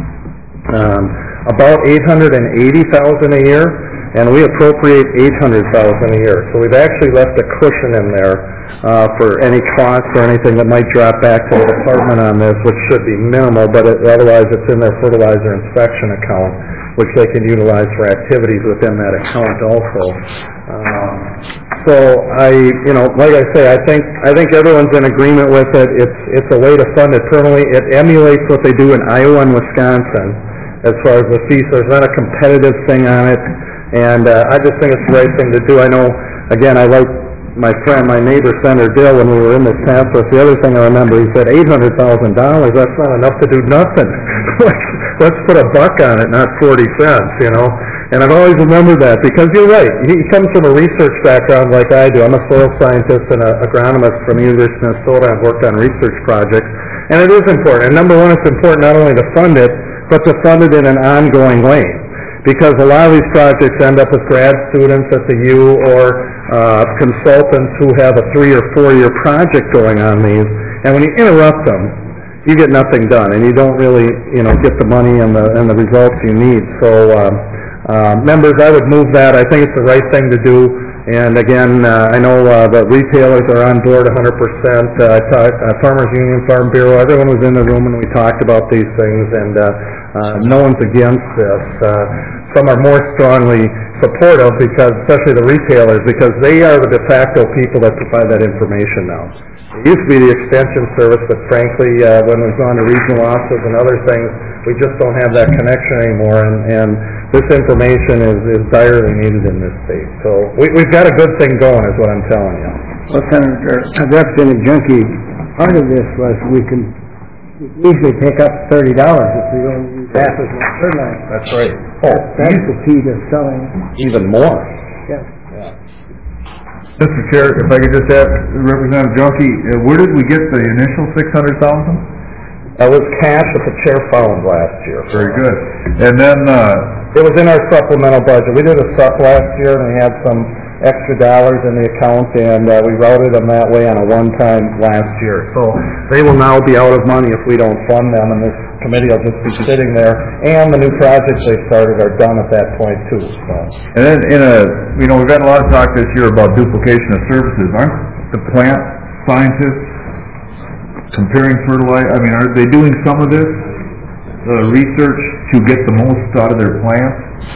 um, about eight hundred eighty thousand dollars a year, and we appropriate eight hundred thousand dollars a year. So we've actually left a cushion in there uh, for any costs or anything that might drop back to the department on this, which should be minimal, but it, otherwise it's in their fertilizer inspection account, which they can utilize for activities within that account also. Um, so I, you know, like I say, I think I think everyone's in agreement with it. It's it's a way to fund it permanently. It emulates what they do in Iowa and Wisconsin as far as the fees. There's not a competitive thing on it, and uh, I just think it's the right thing to do. I know, again, I like my friend, my neighbor, Senator Dill, when we were in this task force. The other thing I remember, he said eight hundred thousand dollars, that's not enough to do nothing. let's, let's put a buck on it, not forty cents, you know. And I've always remembered that, because you're right. He comes from a research background like I do. I'm a soil scientist and an agronomist from the University of Minnesota. I've worked on research projects, and it is important. And number one, it's important not only to fund it, but to fund it in an ongoing way. Because a lot of these projects end up with grad students at the U or uh, consultants who have a three or four year project going on these, and when you interrupt them, you get nothing done, and you don't really, you know, get the money and the and the results you need. So, um, uh, members, I would move that. I think it's the right thing to do. And again, uh, I know uh, the retailers are on board one hundred percent. Uh, I talked, uh, Farmers Union, Farm Bureau, everyone was in the room when we talked about these things, and uh, uh, no one's against this. Uh, some are more strongly supportive, because, especially the retailers, because they are the de facto people that provide that information now. It used to be the extension service, but frankly, uh, when we've gone to regional offices and other things, we just don't have that connection anymore, and, and this information is, is direly needed in this state. So we, we've got a good thing going, is what I'm telling you. Well, Senator, uh, Representative Junkie, part of this was we can easily pick up thirty dollars if we don't use half as much fertilizer. That's right. Oh, That's the key to selling. even more. Yeah. Mister Chair, if I could just ask Representative Junkie, uh, where did we get the initial six hundred thousand? That was cash that the chair found last year. Very good. And then, uh, It was in our supplemental budget. We did a sup last year, and we had some extra dollars in the account, and uh, we routed them that way on a one-time last year. So they will now be out of money if we don't fund them, and this committee will just be sitting there, and the new projects they started are done at that point too. So. And then in a, you know, we've had a lot of talk this year about duplication of services. Aren't the plant scientists comparing fertilizer? I mean, are they doing some of this uh, research to get the most out of their plants?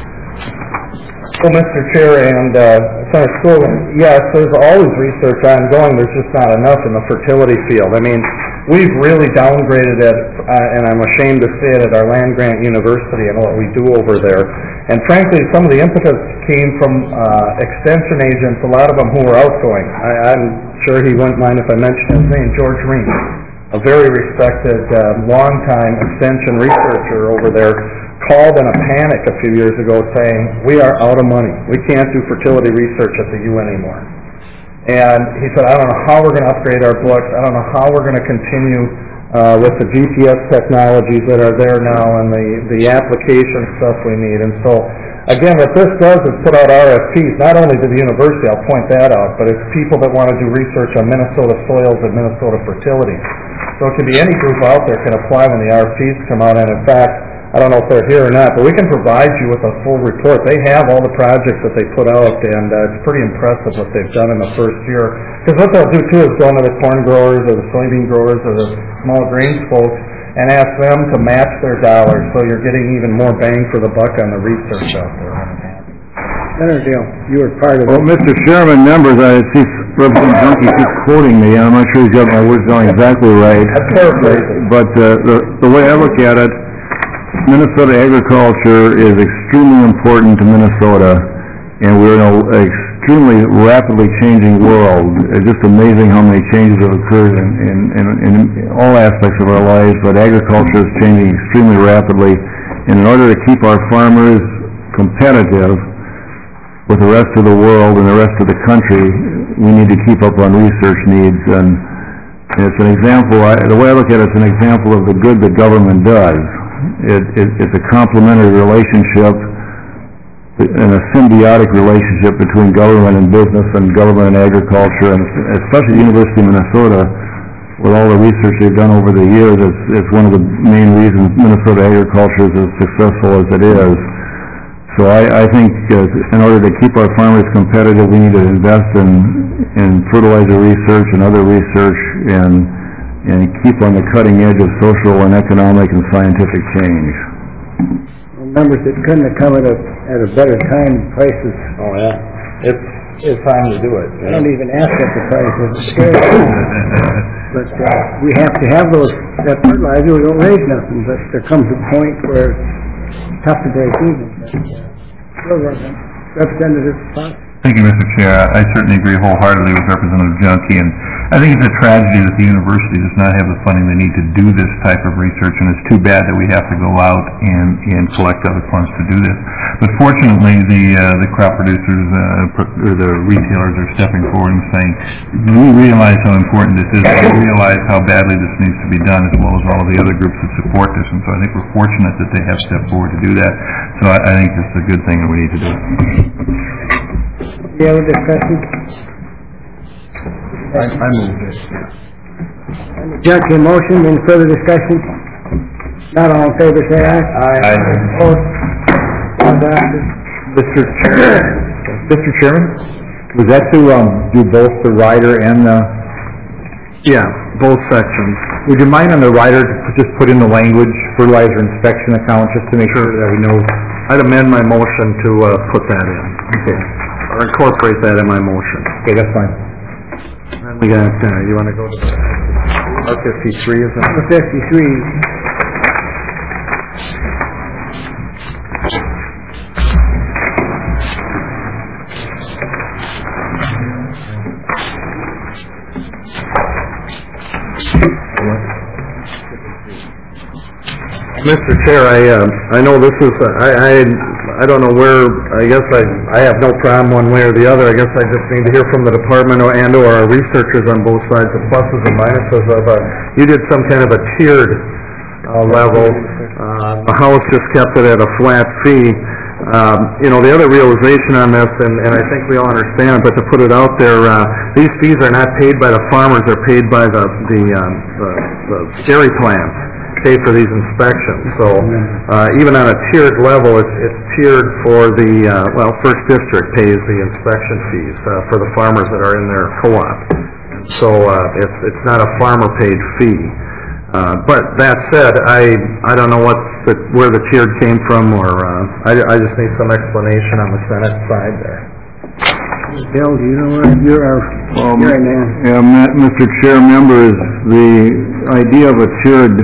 Well, Mister Chair and uh, Senator School, yes, there's always research ongoing. There's just not enough in the fertility field. I mean, we've really downgraded it, uh, and I'm ashamed to say it, at our land-grant university and what we do over there. And frankly, some of the impetus came from uh, extension agents, a lot of them who were outgoing. I, I'm sure he wouldn't mind if I mentioned his name, George Ream, a very respected, uh, long-time extension researcher over there, called in a panic a few years ago saying, we are out of money. We can't do fertility research at the U anymore. And he said, I don't know how we're going to upgrade our books. I don't know how we're going to continue uh, with the G P S technologies that are there now and the, the application stuff we need. And so, again, what this does is put out R F Ps, not only to the university, I'll point that out, but it's people that want to do research on Minnesota soils and Minnesota fertility. So it can be any group out there can apply when the R F Ps come out, and in fact, I don't know if they're here or not, but we can provide you with a full report. They have all the projects that they put out, and uh, it's pretty impressive what they've done in the first year. Because what they'll do, too, is go into the corn growers or the soybean growers or the small grains folks and ask them to match their dollars, so you're getting even more bang for the buck on the research out there. Senator Dale, you were part of it. Well, Mister Chairman, members, I see Representative Junkie keeps quoting me, and I'm not sure he's got my words down exactly right. I'm paraphrasing. But uh, the, the way I look at it, Minnesota agriculture is extremely important to Minnesota, and we're in an extremely rapidly changing world. It's just amazing how many changes have occurred in, in, in, in all aspects of our lives, but agriculture is changing extremely rapidly. And in order to keep our farmers competitive with the rest of the world and the rest of the country, we need to keep up on research needs. And it's an example, I, the way I look at it, it's an example of the good that government does. It, it, it's a complementary relationship and a symbiotic relationship between government and business and government and agriculture, and especially the University of Minnesota, with all the research they've done over the years, it's, it's one of the main reasons Minnesota agriculture is as successful as it is. So I, I think uh, in order to keep our farmers competitive, we need to invest in, in fertilizer research and other research, and and keep on the cutting edge of social and economic and scientific change. Well, members, it couldn't have come at a, at a better time. Prices. Oh, yeah. It's, it's time to do it. I don't even ask what the price is. It's scary. But uh, we have to have those, that fertilizer. We don't raise nothing, but there comes a point where it's tough to break even. But, uh, Representative Fox. Thank you, Mister Chair. I certainly agree wholeheartedly with Representative Junkie, and I think it's a tragedy that the university does not have the funding they need to do this type of research, and it's too bad that we have to go out and, and collect other funds to do this. But fortunately, the uh, the crop producers uh, or the retailers are stepping forward and saying, we realize how important this is, we realize how badly this needs to be done, as well as all of the other groups that support this, and so I think we're fortunate that they have stepped forward to do that. So I, I think this is a good thing, and we need to do it. Any other discussion? I, I moved it. Junkie motion, any further discussion? Not all in favor, say aye. Aye. Opposed? Adopted. Mister Chair, Mister Chairman, was that to um, do both the rider and the? Yeah, both sections. Would you mind on the rider to just put in the language fertilizer inspection account, just to make sure that we know? I'd amend my motion to uh, put that in. Okay. Or incorporate that in my motion. Okay, that's fine. And we got, uh, you want to go to the R fifty-three, is that? Number fifty-three. Mister Chair, I, uh, I know this is, uh, I, I, I don't know where, I guess I, I have no problem one way or the other. I guess I just need to hear from the department or, and or our researchers on both sides, the pluses and minuses of, uh, you did some kind of a tiered, uh, level. Uh, the House just kept it at a flat fee. Um, you know, the other realization on this, and, and I think we all understand, but to put it out there, uh, these fees are not paid by the farmers, they're paid by the, the, um, the, the dairy plants, pay for these inspections. So, uh, even on a tiered level, it's, it's tiered for the, uh, well, First District pays the inspection fees, uh, for the farmers that are in their co-op. So, uh, it's, it's not a farmer-paid fee. Uh, but that said, I, I don't know what the, where the tiered came from, or, uh, I, I just need some explanation on the Senate side there. Bill, do you know where you're our, Well, you're right now? yeah, Ma- Mister Chair, members, the idea of a tiered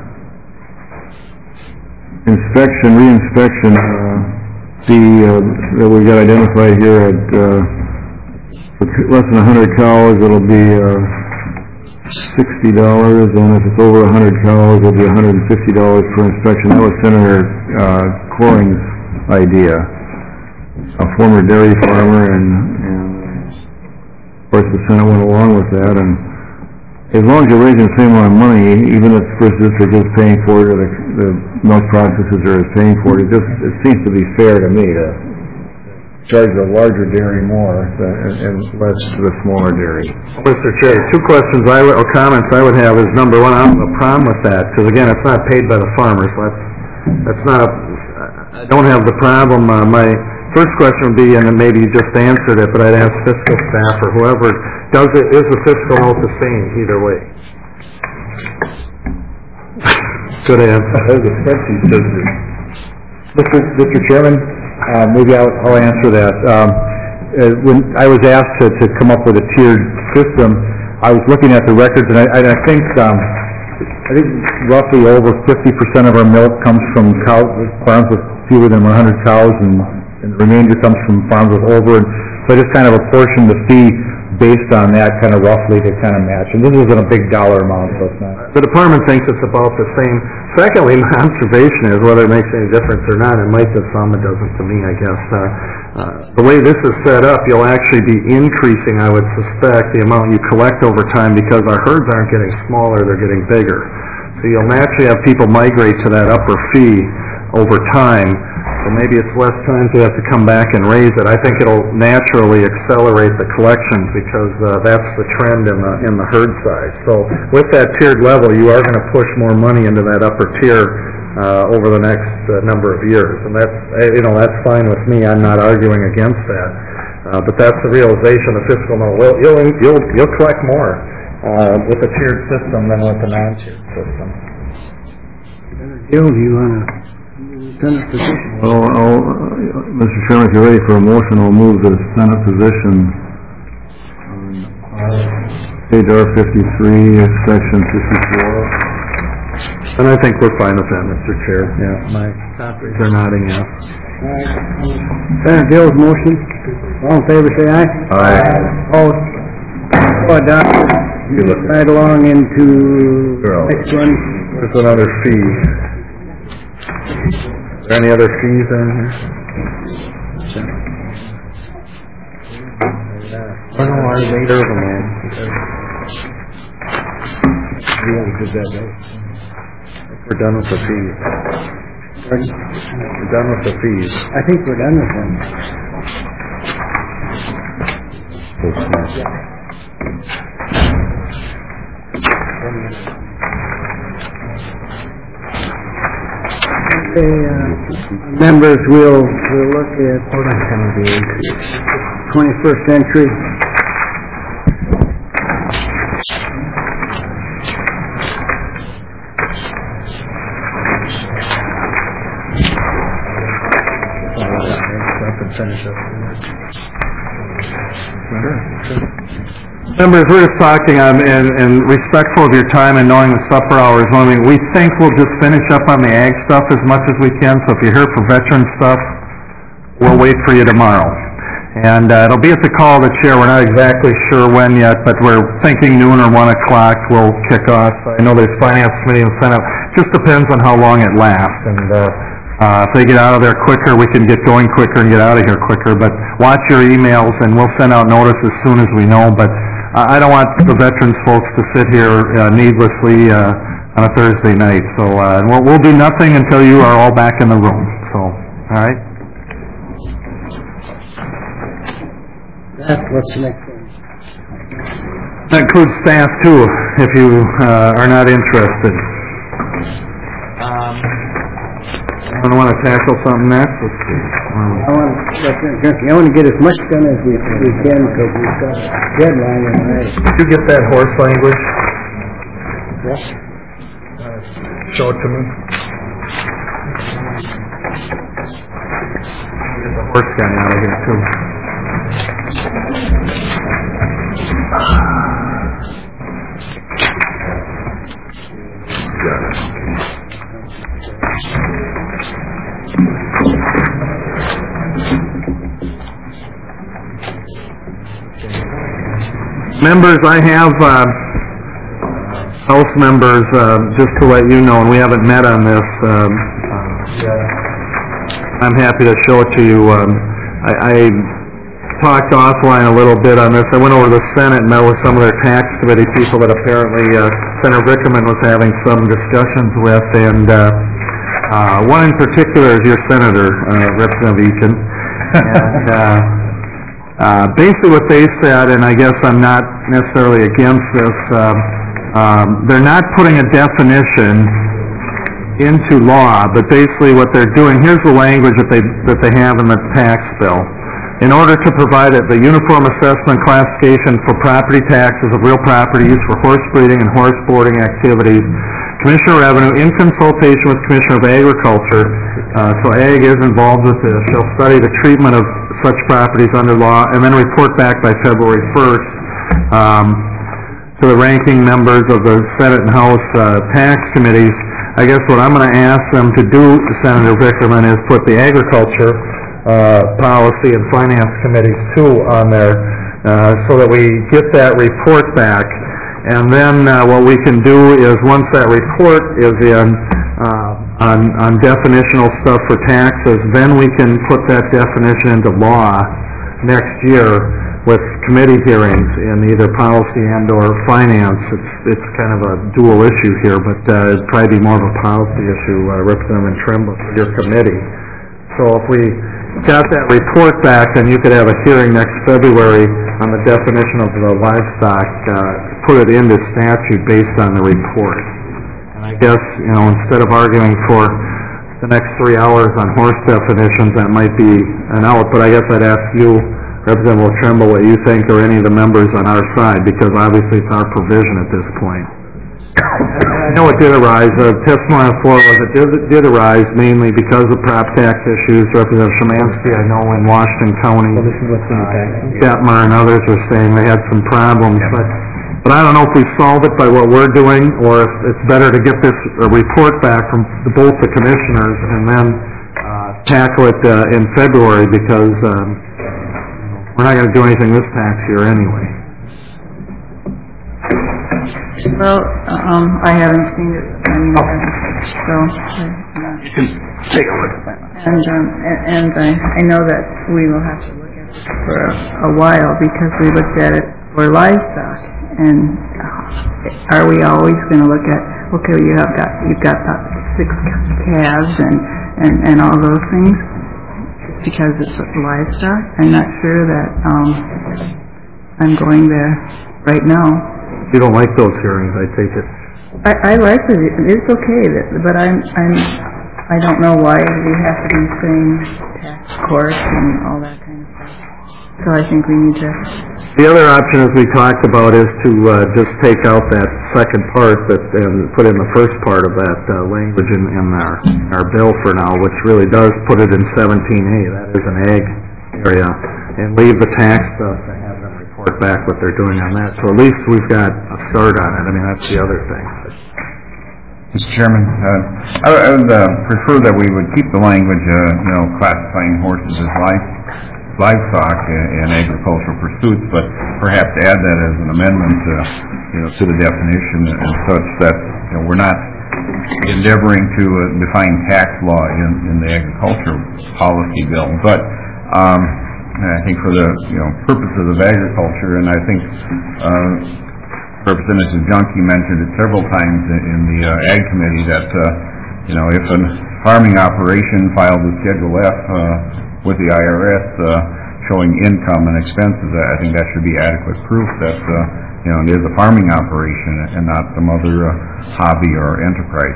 inspection, re-inspection, uh, fee, uh, that we got identified here at, uh, for less than a hundred cows, it'll be, uh, sixty dollars, and if it's over a hundred cows, it'll be a hundred and fifty dollars per inspection. That was Senator, uh, Coring's idea, a former dairy farmer, and, and of course the Senate went along with that, and as long as you're raising the same amount of money, even if the First District is paying for it, or the, the milk processors are paying for it, it just, it seems to be fair to me to charge the larger dairy more and, and less to the smaller dairy. Mister Chair, two questions I would, or comments I would have is, number one, I don't have a problem with that, because again, it's not paid by the farmers, so that's, that's not a, I don't have the problem. Uh, my first question would be, and then maybe you just answered it, but I'd ask fiscal staff or whoever, does it, is the fiscal note the same either way? Good answer. There's a spreadsheet, says it. Mister Mister Chairman, uh, maybe I'll, I'll answer that. Um, uh, when I was asked to, to come up with a tiered system, I was looking at the records, and I, and I think um, I think roughly over fifty percent of our milk comes from cows, farms with fewer than one hundred cows, and, and the remainder comes from farms with over. And so I just kind of apportioned the fee based on that, kind of roughly to kind of match. And this isn't a big dollar amount, so it's not. The department thinks it's about the same. Secondly, my observation is, whether it makes any difference or not, it might to some, it doesn't to me, I guess. Uh, uh, the way this is set up, you'll actually be increasing, I would suspect, the amount you collect over time, because our herds aren't getting smaller, they're getting bigger. So you'll naturally have people migrate to that upper fee over time. So maybe it's less times we have to come back and raise it. I think it'll naturally accelerate the collections, because uh, that's the trend in the in the herd size. So with that tiered level, you are going to push more money into that upper tier uh, over the next uh, number of years, and that's uh, you know that's fine with me. I'm not arguing against that, uh, but that's the realization of fiscal note. Well, you'll you'll you'll collect more uh, with a tiered system than with a non-tiered system. Bill, do you want to? Senate position. Well, I'll, uh, Mister Chairman, if you're ready for a motion, I'll move the Senate position on page R fifty-three, section fifty-four. And I think we're fine with that, Mister Chair. Yeah, my colleagues are nodding yes. All right. Senator Bill's motion. All in favor, say aye. Aye. Opposed? So adopted. Right along into next one. There's another fee. Is there any other fees in here? I don't know why they serve them, man. We won't do that, though. We're done with the fees. We're done with the fees. I think we're done with them. Okay, uh, members, we'll, we'll look at twenty-first century. Members, we're just talking, um, and, and respectful of your time and knowing the supper hour is looming. We think we'll just finish up on the ag stuff as much as we can, so if you're here for veteran stuff, we'll wait for you tomorrow. And uh, it'll be at the call of the chair. We're not exactly sure when yet, but we're thinking noon or one o'clock we'll kick off. I know there's Finance Committee and Senate. Just depends on how long it lasts. And uh, uh, if they get out of there quicker, we can get going quicker and get out of here quicker. But watch your emails, and we'll send out notice as soon as we know. But I don't want the veterans folks to sit here uh, needlessly uh, on a Thursday night. So uh, we'll, we'll do nothing until you are all back in the room. So, all right? That, what's the next thing? That includes staff too, if you uh, are not interested. Um, I want to tackle something next. Let's see. Um, I want, I want to get as much done as we, we can because we've got a deadline already. Did you get that horse language? Yes. Uh, show it to me. Get the horse guy out of here too. Members, I have uh, House members, uh, just to let you know, and we haven't met on this. Um, uh, I'm happy to show it to you. Um, I, I talked offline a little bit on this. I went over to the Senate and met with some of their tax committee people that apparently uh, Senator Vickerman was having some discussions with, and uh, uh, one in particular is your senator, uh, Representative Eaton. And, uh, Uh, basically what they said, and I guess I'm not necessarily against this, uh, um, they're not putting a definition into law, but basically what they're doing, here's the language that they that they have in the tax bill. In order to provide it, the uniform assessment classification for property taxes of real property used for horse breeding and horse boarding activities, Commissioner of Revenue, in consultation with Commissioner of Agriculture, uh, so Ag is involved with this, shall study the treatment of such properties under law and then report back by February first um, to the ranking members of the Senate and House uh, tax committees. I guess what I'm going to ask them to do, Senator Vickerman, is put the Agriculture uh, Policy and Finance committees too on there uh, so that we get that report back. And then uh, what we can do is once that report is in uh, on, on definitional stuff for taxes, then we can put that definition into law next year with committee hearings in either policy and or finance. It's it's kind of a dual issue here, but uh, it'd probably be more of a policy issue, uh, Representative Trimble, for your committee. So if we got that report back, then you could have a hearing next February on the definition of the livestock, uh, put it into statute based on the report. And I guess, you know, instead of arguing for the next three hours on horse definitions, that might be an out, but I guess I'd ask you, Representative Trimble, what you think, or any of the members on our side, because obviously it's our provision at this point. I know it did arise, the testimony on the floor was it did, did arise mainly because of prop tax issues. Representative Szymanski, I know in Washington County, well, this is what's in the tax. Detmer and others are saying they had some problems, yeah. but but I don't know if we solve it by what we're doing, or if it's better to get this uh, report back from the, both the commissioners and then uh, tackle it uh, in February, because um, we're not going to do anything this tax year anyway. Well, um, I haven't seen it, I mean, so, uh, you can take a look at that. And, um, and, and I, I know that we will have to look at it for a, a while, because we looked at it for livestock, and uh, are we always going to look at, okay, you have got, you've got the six calves and, and, and all those things, just because it's livestock? I'm not sure that, um, I'm going there right now. You don't like those hearings, I take it. I, I like it. It's okay, that, but I'm, I'm, I don't know why we have to be saying tax court and all that kind of stuff. So I think we need to. The other option, as we talked about, is to uh, just take out that second part that and put in the first part of that uh, language in, in our our bill for now, which really does put it in seventeen A. That is an ag area, and leave the tax stuff and have them report back what they're doing on that. So at least we've got a start on it. I mean, that's the other thing. Mister Chairman, uh, I, I would uh, prefer that we would keep the language, uh, you know, classifying horses as life, livestock in agricultural pursuits, but perhaps add that as an amendment, uh, you know, to the definition and such that, you know, we're not endeavoring to uh, define tax law in, in the agriculture policy bill. But um, I think for the, you know, purposes of agriculture, and I think uh, Representative Junkie mentioned it several times in the uh, Ag Committee that, uh, you know, if a farming operation filed with Schedule F uh, with the I R S, uh, showing income and expenses, I think that should be adequate proof that, uh, you know, it is a farming operation and not some other uh, hobby or enterprise.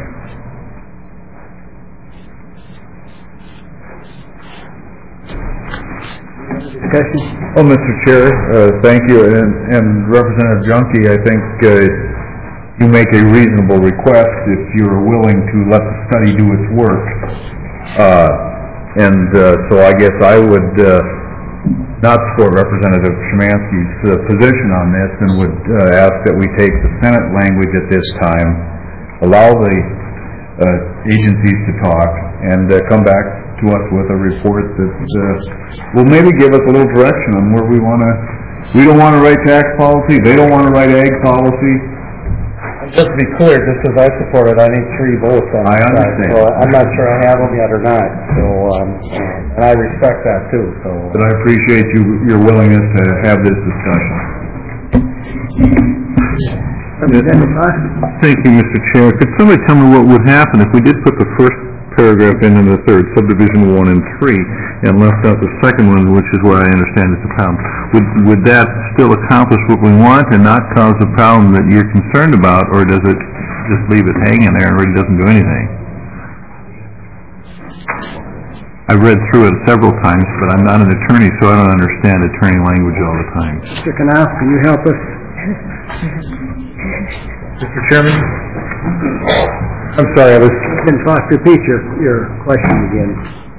Discussion? Well, Mister Chair, uh, thank you, and, and Representative Junkie, I think uh, you make a reasonable request if you're willing to let the study do its work. Uh, and uh, so I guess I would uh, not support Representative Szymanski's uh, position on this, and would uh, ask that we take the Senate language at this time, allow the uh, agencies to talk, and uh, come back to us with a report that uh, will maybe give us a little direction on where we want to. We don't want to write tax policy. They don't want to write ag policy. Just to be clear, just as I support it, I need three votes on I this side. understand. So I'm not sure I have them yet or not. So, um, and I respect that too. So. But I appreciate you your willingness to have this discussion. Thank you, Mister Chair. Could somebody tell me what would happen if we did put the first paragraph in and the third, subdivision one and three, and left out the second one, which is where I understand it's a problem? Would, would that still accomplish what we want and not cause the problem that you're concerned about, or does it just leave it hanging there and really doesn't do anything? I've read through it several times, but I'm not an attorney, so I don't understand attorney language all the time. Mister Knopf, can you help us? Mister Chairman? I'm sorry, I was... Can Foster repeat your, your question again?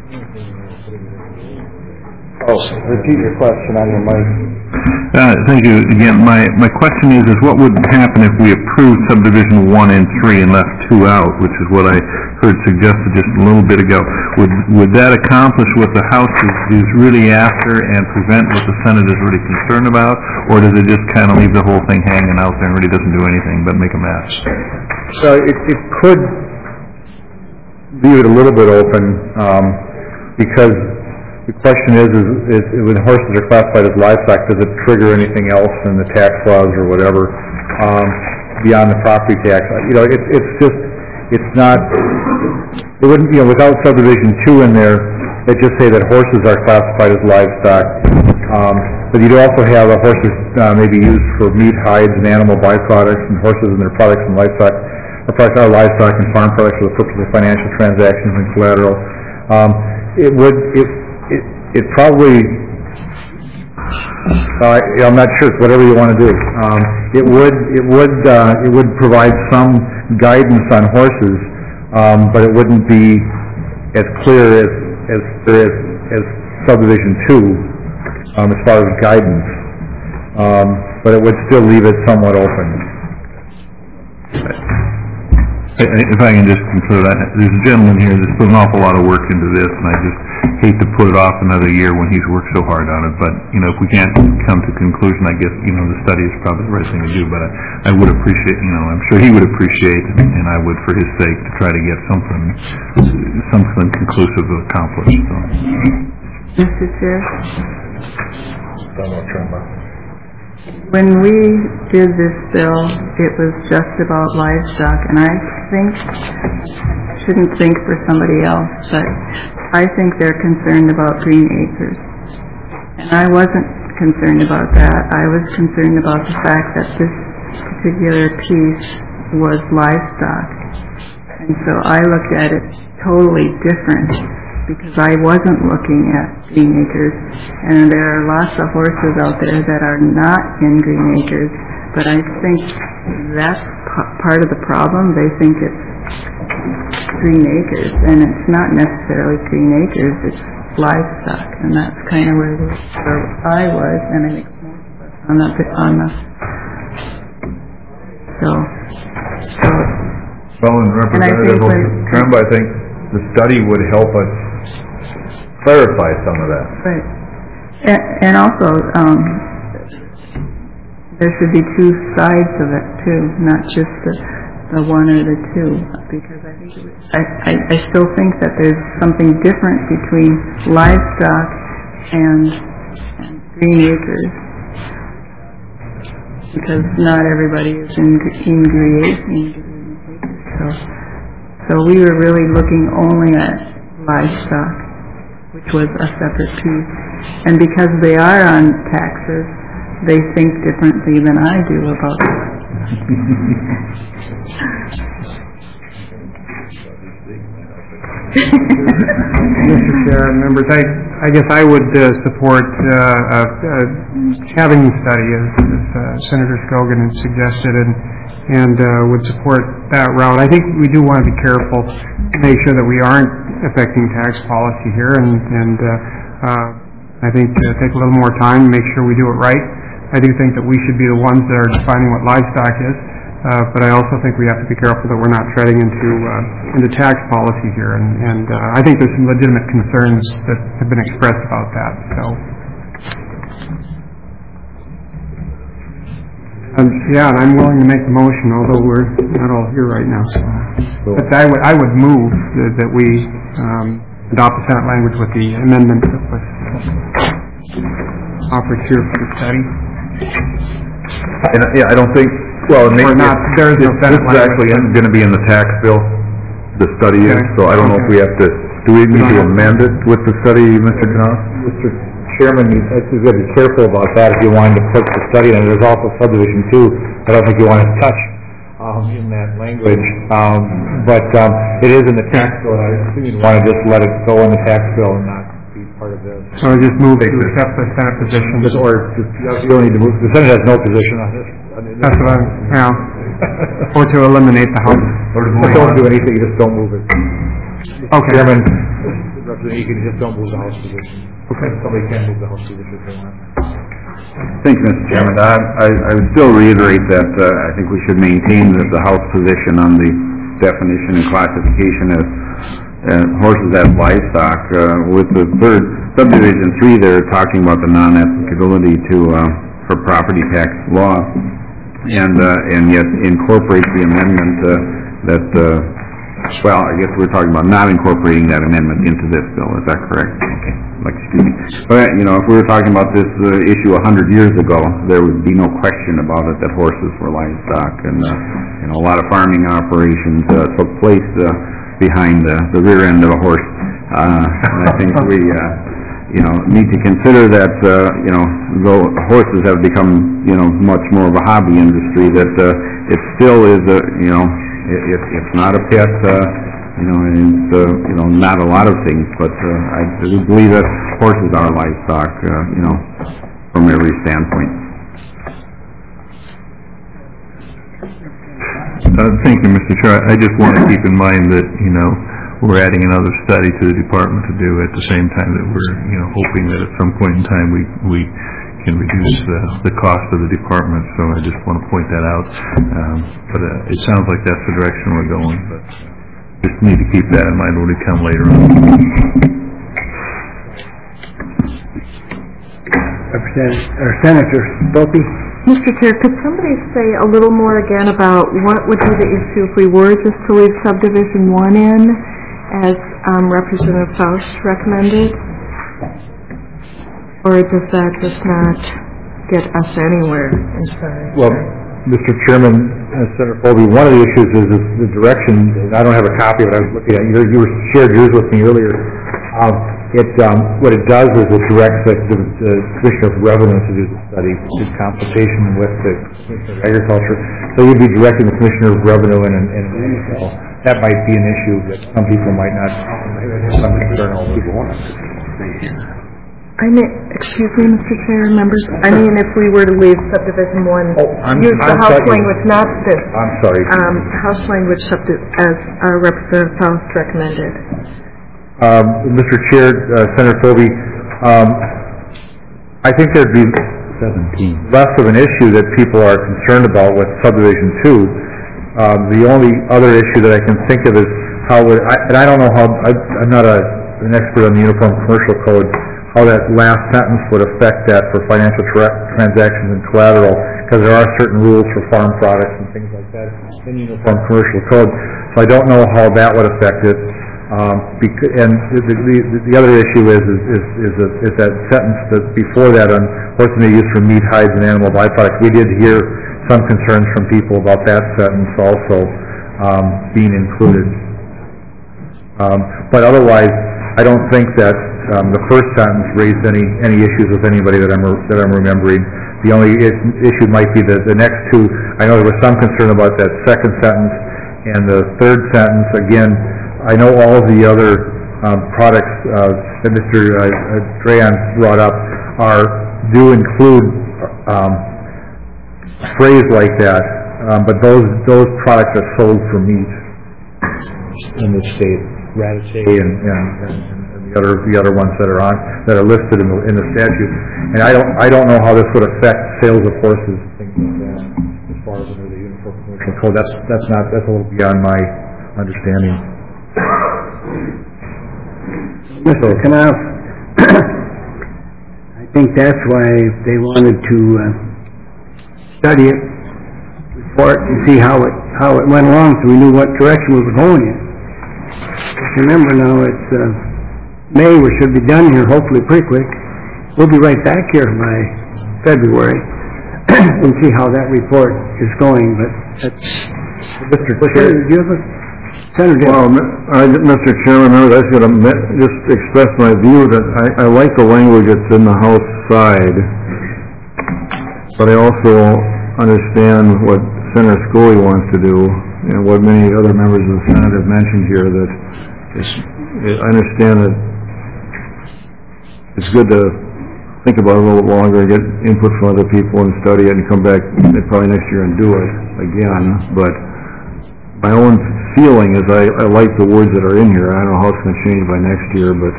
Oh, repeat your question on your mic. Uh, thank you again. My, my question is, is what would happen if we approved subdivision one and three and left two out, which is what I heard suggested just a little bit ago. Would, would that accomplish what the House is, is really after and prevent what the Senate is really concerned about, or does it just kind of leave the whole thing hanging out there and really doesn't do anything but make a mess? So it, it could leave it a little bit open, um, because the question is, is, is when horses are classified as livestock, does it trigger anything else in the tax laws or whatever, um, beyond the property tax? You know, it, it's just, it's not, it wouldn't, you know, without subdivision two in there, they just say that horses are classified as livestock. Um, but you'd also have a horses uh, maybe used for meat, hides, and animal byproducts, and horses and their products and livestock, or products are livestock and farm products for the purpose of financial transactions and collateral. Um, it would, it, it, it probably, uh, I'm not sure, it's whatever you want to do. Um, it would, it would, uh, it would provide some guidance on horses, um, but it wouldn't be as clear as, as, as, as subdivision two, um, as far as guidance. Um, but it would still leave it somewhat open. If I can just conclude, I, there's a gentleman here that's put an awful lot of work into this, and I just hate to put it off another year when he's worked so hard on it. But, you know, if we can't come to conclusion, I guess, you know, the study is probably the right thing to do. But I, I would appreciate, you know, I'm sure he would appreciate, and I would for his sake, to try to get something, something conclusive accomplished. So. Mister Chair? Donald Trump. When we did this bill, it was just about livestock, and I think, I shouldn't think for somebody else, but I think they're concerned about green acres. And I wasn't concerned about that. I was concerned about the fact that this particular piece was livestock. And so I looked at it totally different, because I wasn't looking at green acres, and there are lots of horses out there that are not in green acres, but I think that's p- part of the problem. They think it's green acres, and it's not necessarily green acres, it's livestock, and that's kind of where, we, where I was, and I think most of us on the, on the so, so well, and Representative Trump, I think the study would help us clarify some of that. Right. And, and also, um, there should be two sides of it too, not just the, the one or the two, because I think it was, I, I, I still think that there's something different between livestock and, and green acres, because not everybody is in, in green acres. So, so we were really looking only at livestock, which was a separate piece. And because they are on taxes, they think differently than I do about it. Mister Chair, members, I, I guess I would uh, support uh, uh, uh, having the study, as, as uh, Senator Scogin had suggested, and, and uh, would support that route. I think we do want to be careful to make sure that we aren't affecting tax policy here, and, and uh, uh, I think uh, take a little more time to make sure we do it right. I do think that we should be the ones that are defining what livestock is. Uh, but I also think we have to be careful that we're not treading into uh, into tax policy here, and, and uh, I think there's some legitimate concerns that have been expressed about that. So, um, yeah, and I'm willing to make the motion, although we're not all here right now. So, but I would I would move that, that we um, adopt the Senate language with the amendment that was offered here for the study. And, yeah, I don't think. Well, maybe not, there is no this is actually going to be in the tax bill, the study is, okay. so I don't know if we have to, do we need to amend it with the study, Mister Knopf? Mister Chairman, you, you've got to be careful about that if you wanted to put the study in. There's also subdivision two, I don't think you want to touch um, in that language. Um, but um, it is in the tax bill, and I think you'd want to just let it go in the tax bill and not be part of this. So I just move to accept the Senate position. Just, or just, you don't need to move, the Senate has no position on this. That's what I'm, yeah, or to eliminate the House. Or to move don't do anything, you just don't move it. Okay. Chairman, you can just don't move the House position. Okay. Somebody can move the House position if they want. Thank you, Mister Chairman. I, I, I would still reiterate that uh, I think we should maintain the, the House position on the definition and classification of uh, horses as livestock. Uh, with the third subdivision three, they're talking about the non-applicability to uh, for property tax law. And uh, and yet incorporate the amendment uh, that, uh, well, I guess we're talking about not incorporating that amendment into this bill. Is that correct? Okay. Like, excuse me. But, you know, if we were talking about this uh, issue a hundred years ago, there would be no question about it that horses were livestock. And, uh, you know, a lot of farming operations uh, took place uh, behind the, the rear end of a horse. Uh, and I think we... Uh, you know, need to consider that, uh, you know, though horses have become, you know, much more of a hobby industry, that uh, it still is a, you know, it, it, it's not a pet, uh, you know, and it's, uh, you know, not a lot of things, but uh, I do believe that horses are livestock, uh, you know, from every standpoint. Uh, thank you, Mister Chair. I just want to keep in mind that, you know, we're adding another study to the department to do at the same time that we're, you know, hoping that at some point in time we we can reduce the, the cost of the department. So I just want to point that out. Um, but uh, it sounds like that's the direction we're going. But just need to keep that in mind when we come later on. Representative, or Senator Spilkey. Mister Chair, could somebody say a little more again about what would be the issue if we were just to leave subdivision one in, as um, Representative Faust recommended? Or does that just not get us anywhere? I'm sorry. Well, Mister Chairman, uh, Senator Colby, one of the issues is, is the direction. I don't have a copy of it. I was looking at you. You were shared yours with me earlier. Um, it um, what it does is it directs the, the, the Commissioner of Revenue to do the study in consultation with the Commissioner of Agriculture. So you'd be directing the Commissioner of Revenue in an, in an email. That might be an issue that some people might not. Some concern all people want. I mean, excuse me, Mister Chair, members. I mean, if we were to leave subdivision one, oh, I'm, use the I'm House sorry. language, not this. I'm sorry. Um, House language subdi- as uh, Representative Faust recommended. Um, Mister Chair, uh, Senator Colby, um, I think there'd be seventeen less of an issue that people are concerned about with subdivision two. Um, the only other issue that I can think of is how would, I, and I don't know how, I, I'm not a, an expert on the Uniform Commercial Code, how that last sentence would affect that for financial tra- transactions and collateral, because there are certain rules for farm products and things like that in the Uniform Commercial Code. So I don't know how that would affect it. Um, bec- and the, the, the other issue is is, is, is, a, is that sentence that before that on horses may be used for meat, hides, and animal byproducts. We did hear some concerns from people about that sentence also um, being included. Um, but otherwise, I don't think that um, the first sentence raised any, any issues with anybody that I'm, that I'm remembering. The only is- issue might be the, the next two. I know there was some concern about that second sentence, and the third sentence, again, I know all of the other um, products uh, that Mister Uh, Drayan brought up are, do include um, a phrase like that, um, but those, those products are sold for meat in the state, Radicay and, and, and the other, the other ones that are on, that are listed in the, in the statute. And I don't, I don't know how this would affect sales of horses and things like that, as far as under the Uniform Commercial Code. That's, that's not, that's a little beyond my understanding. Mister Knopf, I think that's why they wanted to uh, study it, report, and see how it, how it went along, so we knew what direction we were going in. Remember now, it's uh, May, we should be done here, hopefully pretty quick. We'll be right back here by February and see how that report is going, but that's... Mister Chair, do you have a... Senator? Well, I, Mister Chairman, I was going to just express my view that I, I like the language that's in the House side, but I also understand what Senator Scully wants to do, and what many other members of the Senate have mentioned here, that it's, I understand that it's good to think about it a little bit longer, get input from other people and study it and come back probably next year and do it again, but my own feeling is I, I like the words that are in here. I don't know how it's going to change by next year, but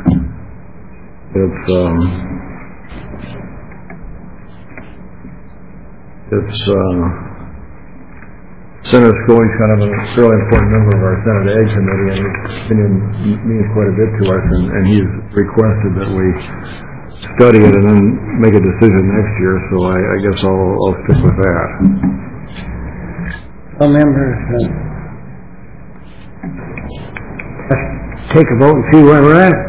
it's, um, it's, uh, Senator Scully's kind of a fairly important member of our Senate Ag Committee, and he's been in means quite a bit to us, and, and he's requested that we study it and then make a decision next year, so I, I guess I'll, I'll stick with that. Well, members, uh, let's take a vote and see where we're at.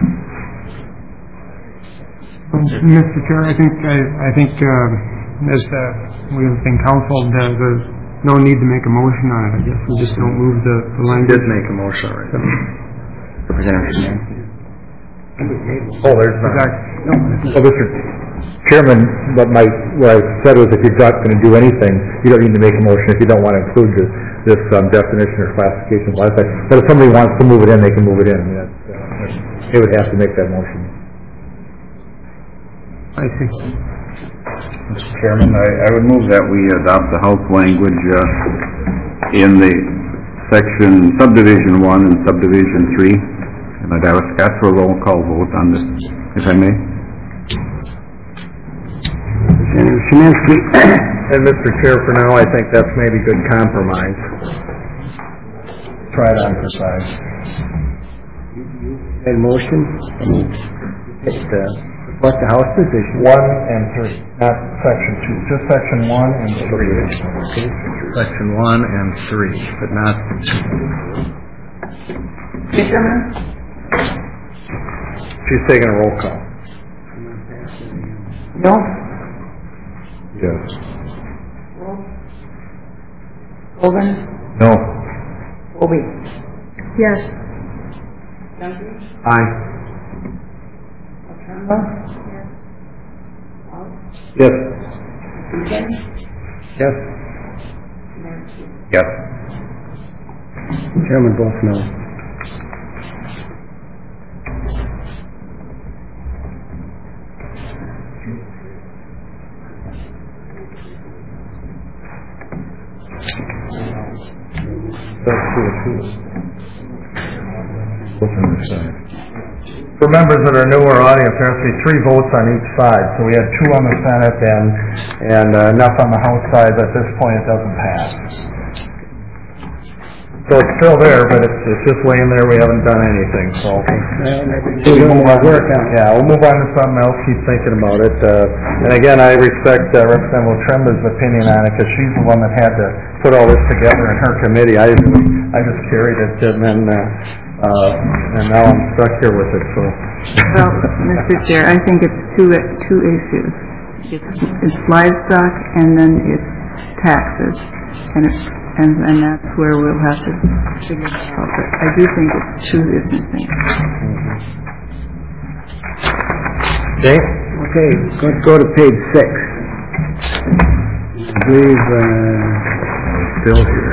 Mister Chair, I think, I, I think, uh, as, uh, we have been counseled, uh, there's no need to make a motion on it. I guess we just don't move the, the language. Did make a motion, right? Representative Szymanski. Oh, there's not. Well, Mister Chairman, what my, what I said was if you're not going to do anything, you don't need to make a motion if you don't want to include this, this um, definition or classification of livestock. But if somebody wants to move it in, they can move it in. I mean, that's, uh, they would have to make that motion. I think. Mister Chairman, I, I would move that we adopt the House language uh, in the section subdivision one and subdivision three. And I'd ask for a roll call vote on this, if I may. Senator Szymanski. And Mister Chair, for now, I think that's maybe good compromise. Try it on for size. Made a motion. It, uh, what's the House position? One and three, not section two, just section one and three. Section one and three, but not two. Fisherman? She's taking a roll call. No. Yes. Hogan? No. Obie? Yes. Junkie? Aye. Trumbull? Yes. Deacon? Yes. Yes. Chairman votes no. For members that are newer audience, there has to be three votes on each side. So we had two on the Senate and, and uh, enough on the House side, but at this point it doesn't pass. So it's still there, but it's, it's just laying there. We haven't done anything, so. We'll move on. Yeah, we'll move on to something else, keep thinking about it. Uh, and again, I respect uh, Representative Tremba's opinion on it, because she's the one that had to put all this together in her committee. I, I just carried it, and then, uh, uh, and now I'm stuck here with it, so. Well, Mister Chair, I think it's two, two issues. It's, it's livestock and then it's taxes. And it's, and, and that's where we'll have to figure it out. But I do think it's two different things. Okay? Okay, let's go to page six. I believe, uh, Still here.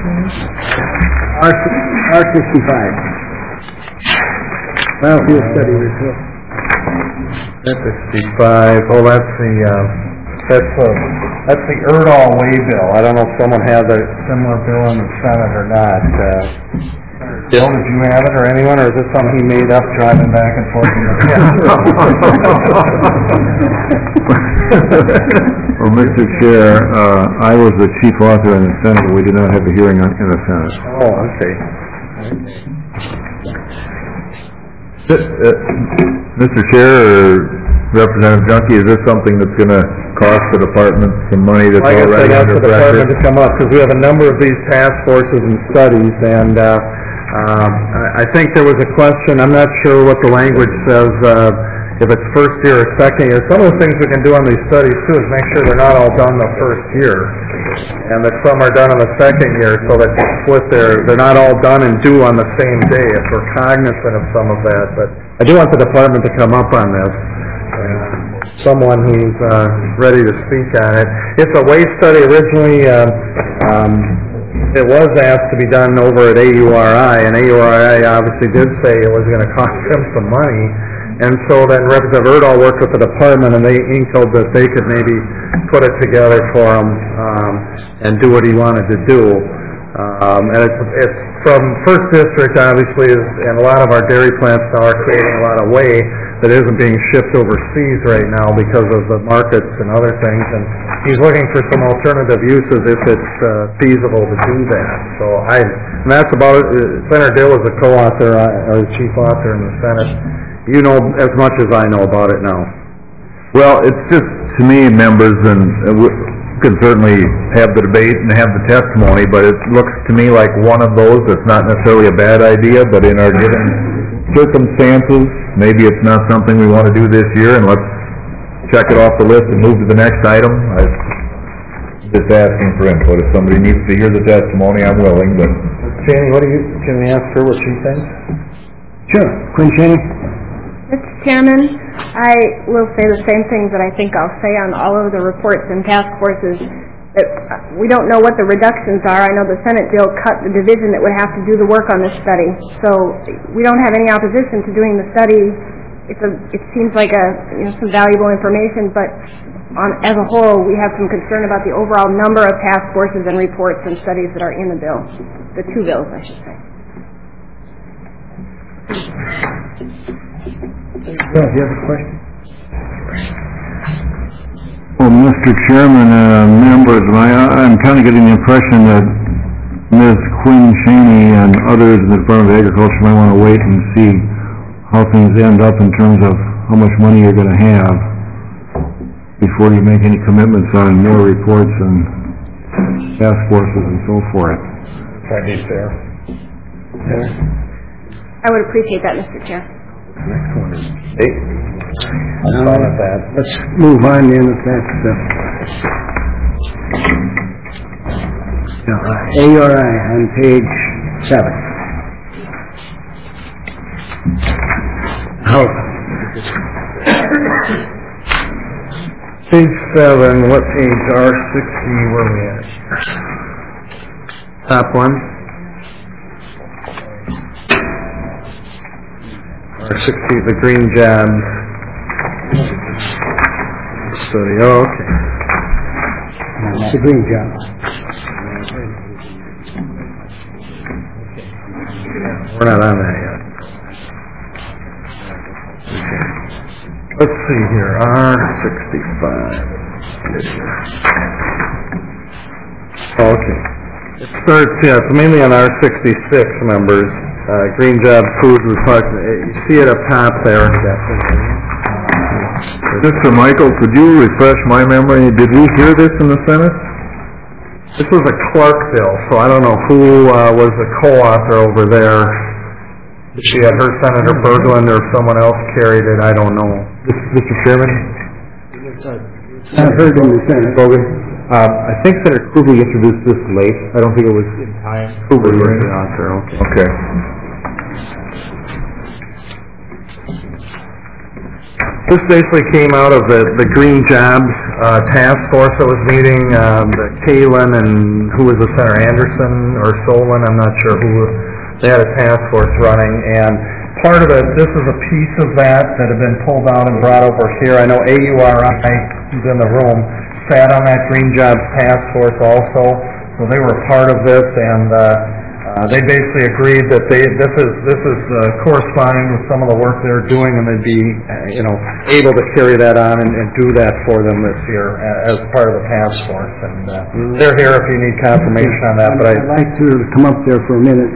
R, R sixty-five. Biofuel study report. That's sixty-five, oh, that's the, uh, that's the, that's the Erdahl Way bill. I don't know if someone has a similar bill in the Senate or not. Uh, Bill, did you have it or anyone, or is this something he made up driving back and forth? Well, Mister Chair, uh, I was the chief author in the Senate, but we did not have a hearing on, in the Senate. Oh, okay. Uh, Mister Chair, or Representative Junkie, is this something that's going to cost the department some money that's I guess I already asked under the department pressure? to come up, because we have a number of these task forces and studies, and, uh, um, I I think there was a question, I'm not sure what the language says, uh, if it's first year or second year. Some of the things we can do on these studies too is make sure they're not all done the first year, and that some are done in the second year, so that you split their, they're not all done and due on the same day, if we're cognizant of some of that. But I do want the department to come up on this, and someone who's, uh, ready to speak on it. It's a waste study originally, uh, um, it was asked to be done over at A U R I, and A U R I obviously did say it was going to cost them some money. And so then Representative Erdahl worked with the department, and they inkled that they could maybe put it together for him um, and do what he wanted to do. Um, and it's, it's from First District, obviously, is, and a lot of our dairy plants now are creating a lot of whey that isn't being shipped overseas right now because of the markets and other things. And he's looking for some alternative uses if it's uh, feasible to do that. So I, and that's about it. Senator Dill is a co-author, uh, or chief author in the Senate. You know as much as I know about it now. Well, it's just, to me, members, and uh, we could certainly have the debate and have the testimony, but it looks to me like one of those that's not necessarily a bad idea, but in our given circumstances, maybe it's not something we want to do this year, and let's check it off the list and move to the next item. I'm just asking for input. If somebody needs to hear the testimony, I'm willing, but... Cheney, what do you, can we ask her what she thinks? Sure. Quinn Cheney? Mister Chairman, I will say the same things that I think I'll say on all of the reports and task forces, that we don't know what the reductions are. I know the Senate bill cut the division that would have to do the work on this study. So we don't have any opposition to doing the study. It's a, it seems like a, you know, some valuable information, but on, as a whole, we have some concern about the overall number of task forces and reports and studies that are in the bill. The two bills, I should say. Bill, do you have a question? Well, Mister Chairman, uh, members, I, I'm kind of getting the impression that Miz Quinn Cheney and others in the Department of Agriculture might want to wait and see how things end up in terms of how much money you're going to have before you make any commitments on more reports and task forces and so forth. That'd be fair. Fair. I would appreciate that, Mister Chair. Next one is eight. I'm fine with that. Let's move on then if that's the... A U R I on page seven. Oh. Page seven, what page? R sixty, where are we at? Top one. R sixty, the green jobs study. Oh, okay. It's the green job. We're not on that yet. Let's see here. R sixty-five. Oh, okay. It starts, yeah, it's mainly on R sixty-six, members. Uh, green job, food, report. You see it up top there. Mister Michael, could you refresh my memory? Did we hear this in the Senate? This was a Clark bill, so I don't know who uh, was the co-author over there. If she had her Senator Berglund or if someone else carried it, I don't know. Mister Chairman? I've heard in the Senate. Bogan? Um, I think Senator Kruger introduced this late. I don't think it was in time. Kruger was the author, okay. Okay. This basically came out of the, the Green Jobs uh, Task Force that was meeting, um, that Kalen and who was the center, Anderson or Solon, I'm not sure who, they had a task force running, and part of it, this is a piece of that that had been pulled out and brought over here. I know A U R I, who's in the room, sat on that Green Jobs Task Force also, so they were a part of this, and uh, Uh, they basically agreed that they, this is, this is uh, corresponding with some of the work they're doing, and they'd be, uh, you know, able to carry that on and, and do that for them this year uh, as part of the task force. And uh, they're here if you need confirmation on that, but I... I'd like to come up there for a minute.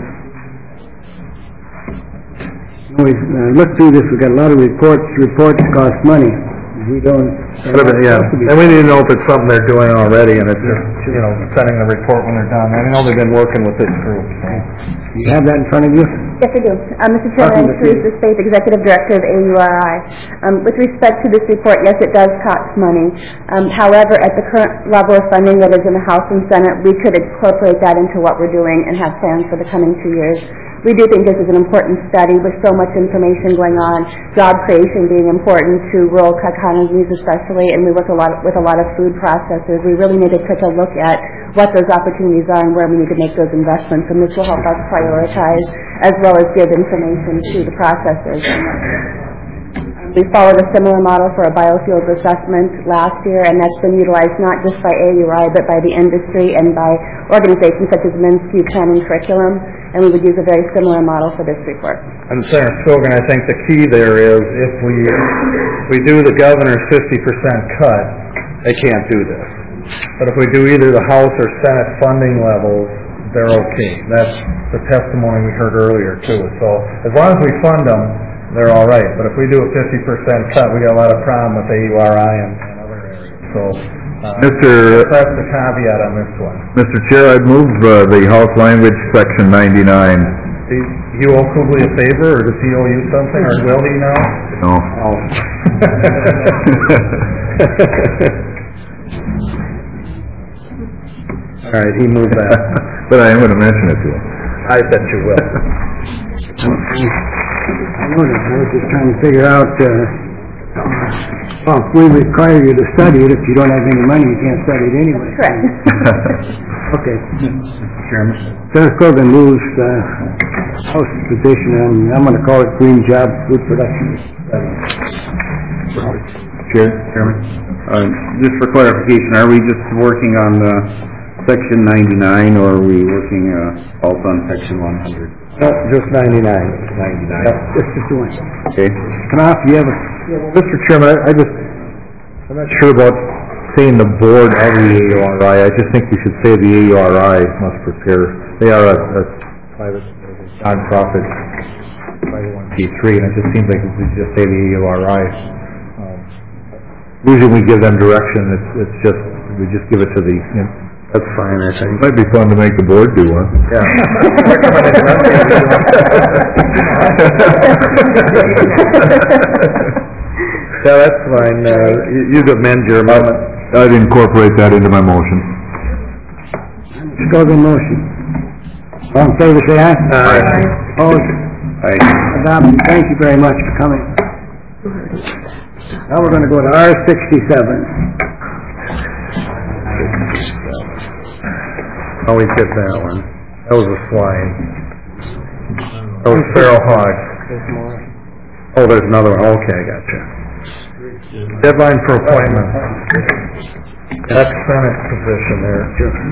We uh, looked through this, we've got a lot of reports. Reports cost money. We don't... Yeah, and we need to know if it's something they're doing already, and it's just, you know, sending the report when they're done. I know they've been working with this group, so... You have that in front of you? Yes, I do. Uh, Mister Chairman, I'm Teresa Spaeth, Executive Director of A U R I. Um, with respect to this report, yes, it does cost money. Um, however, at the current level of funding that is in the House and Senate, we could incorporate that into what we're doing and have plans for the coming two years. We do think this is an important study with so much information going on, job creation being important to rural economies especially, and we work a lot with a lot of food processors. We really need to take a look at what those opportunities are and where we need to make those investments, and this will help us prioritize as well as give information to the processors. We followed a similar model for a biofuels assessment last year, and that's been utilized not just by A U R I, but by the industry and by organizations such as Minsky Planning Curriculum, and we would use a very similar model for this report. And Senator Skogan, I think the key there is if we if we do the governor's fifty percent cut, they can't do this. But if we do either the House or Senate funding levels, they're okay. That's the testimony we heard earlier, too. So as long as we fund them, they're all right. But if we do a fifty percent cut, we got a lot of problem with A U R I and, and other areas. So uh, Mister that's the caveat on this one. Mister Chair, I'd move uh, the House language, section ninety-nine. Do you owe Kubley a favor, or does he owe you something, or will he now? No. Oh. All right, he moved that. But I am going to mention it to him. I bet you will. I noticed, I was just trying to figure out, uh, well, if we require you to study it, if you don't have any money, you can't study it anyway. Correct. Okay. Chairman. Senator Cogan moves, uh, House position, and I'm gonna call it Green Jobs Food Production. Chair? Chairman? Uh, just for clarification, are we just working on, uh, section ninety-nine, or are we working, uh, also on section one hundred? No, just ninety-nine. ninety-nine. Yep, just, just doing it. Okay. Knopf, you have a... Mister Chairman, I, I just, I'm not sure about saying the board of the A U R I. I just think we should say the A U R I must prepare. They are a, a private, non-profit, five oh one c three, and it just seems like we should just say the A U R I. Um, usually we give them direction. It's, it's just, we just give it to the, you know, that's fine, I think. Might be fun to make the board do one. Yeah. Yeah, that's fine. Uh, you, you amend your amendment. I'd incorporate that into my motion. Cogan motion. All in favor, say aye. Aye. Opposed? Aye. Adopted. Thank you very much for coming. Now we're gonna go to R sixty-seven. Oh, we get that one. That was a swine. That was feral hog. Oh, there's another one. Okay, I gotcha. Deadline for appointment. That's Senate position there.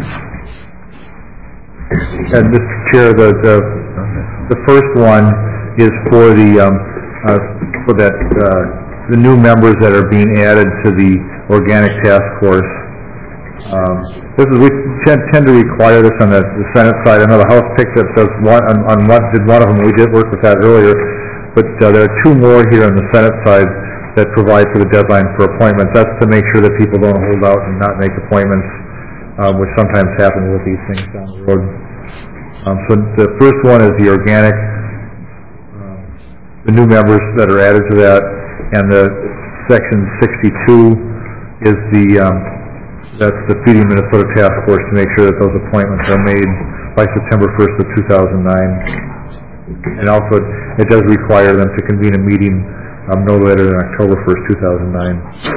And Mister Chair, the, the, the first one is for the, um, uh, for that, uh, the new members that are being added to the Organic Task Force. Um, this is, we tend, tend to require this on the, the Senate side. I know the House picked up those one, on, on one, did one of them, we did work with that earlier, but uh, there are two more here on the Senate side that provide for the deadline for appointments. That's to make sure that people don't hold out and not make appointments, um, which sometimes happens with these things down the road. Um, so the first one is the organic, um, the new members that are added to that, and the section sixty-two is the, um, that's the Feeding Minnesota Task Force to make sure that those appointments are made by September first of two thousand nine. And also, it does require them to convene a meeting um, no later than October first, two thousand nine.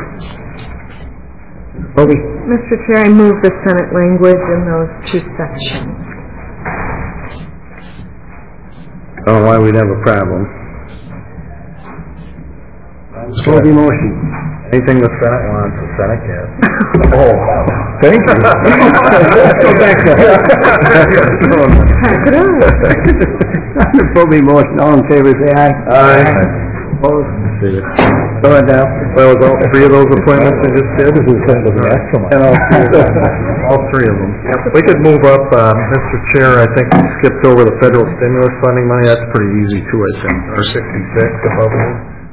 Bobby? Mister Chair, I move the Senate language in those two sections. I don't know why we'd have a problem. Bobby motion. Anything the Senate wants, the Senate can. Oh, thank you. Let's go back to Bobby motion, all in favor, say aye. Aye. Opposed? Go ahead now. Well, was all three of those appointments I just did? This is kind of an excellent. All three of them. We could move up, uh, Mister Chair, I think we skipped over the federal stimulus funding money. That's pretty easy too, I think. R sixty-six above it.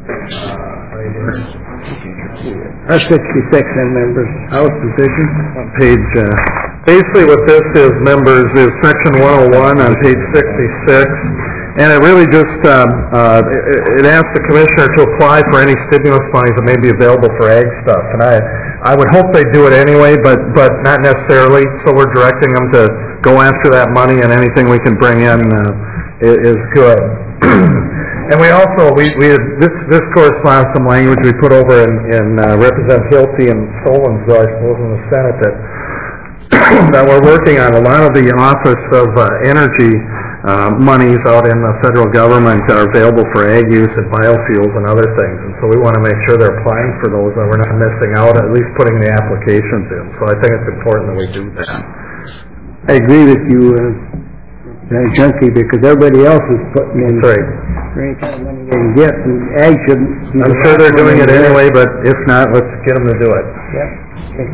R sixty-six, then, members, House position. On page, uh, basically what this is, members, is section one oh one on page sixty-six. And it really just, um, uh, it, it asks the commissioner to apply for any stimulus monies that may be available for ag stuff. And I, I would hope they do it anyway, but, but not necessarily. So we're directing them to go after that money, and anything we can bring in, uh, is, is good. And we also, we, we had, this, this corresponds to some language we put over in, in, uh, Representative Hilty and Solon's, I suppose, in the Senate that, that we're working on. A lot of the Office of, uh, Energy, Uh, monies out in the federal government are available for ag use and biofuels and other things, and so we want to make sure they're applying for those and we're not missing out, at least putting the applications in. So I think it's important that we do that. I agree with you, uh, Junkie, because everybody else is putting in That's right. for any kind of money they can get, and ag shouldn't. be I'm the sure last they're doing one it in there. anyway, but if not, let's get them to do it. Yeah. Okay.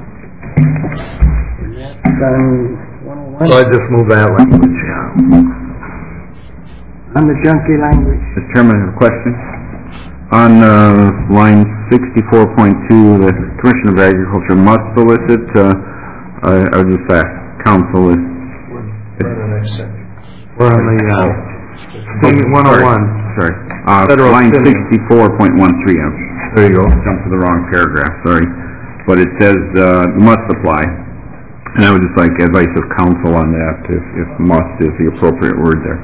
On one oh one. So I just move that language, yeah. On the junkie language. Mister Chairman, I have a question. On uh, line sixty-four point two, the Commissioner of Agriculture must solicit, uh, I I would just ask council if... We're on the, uh, one oh one. Sorry. Uh, Federal line spending. sixty-four point one three, there you go, jumped to the wrong paragraph, sorry. But it says, uh, must apply. And I would just like advice of council on that, if, if must is the appropriate word there.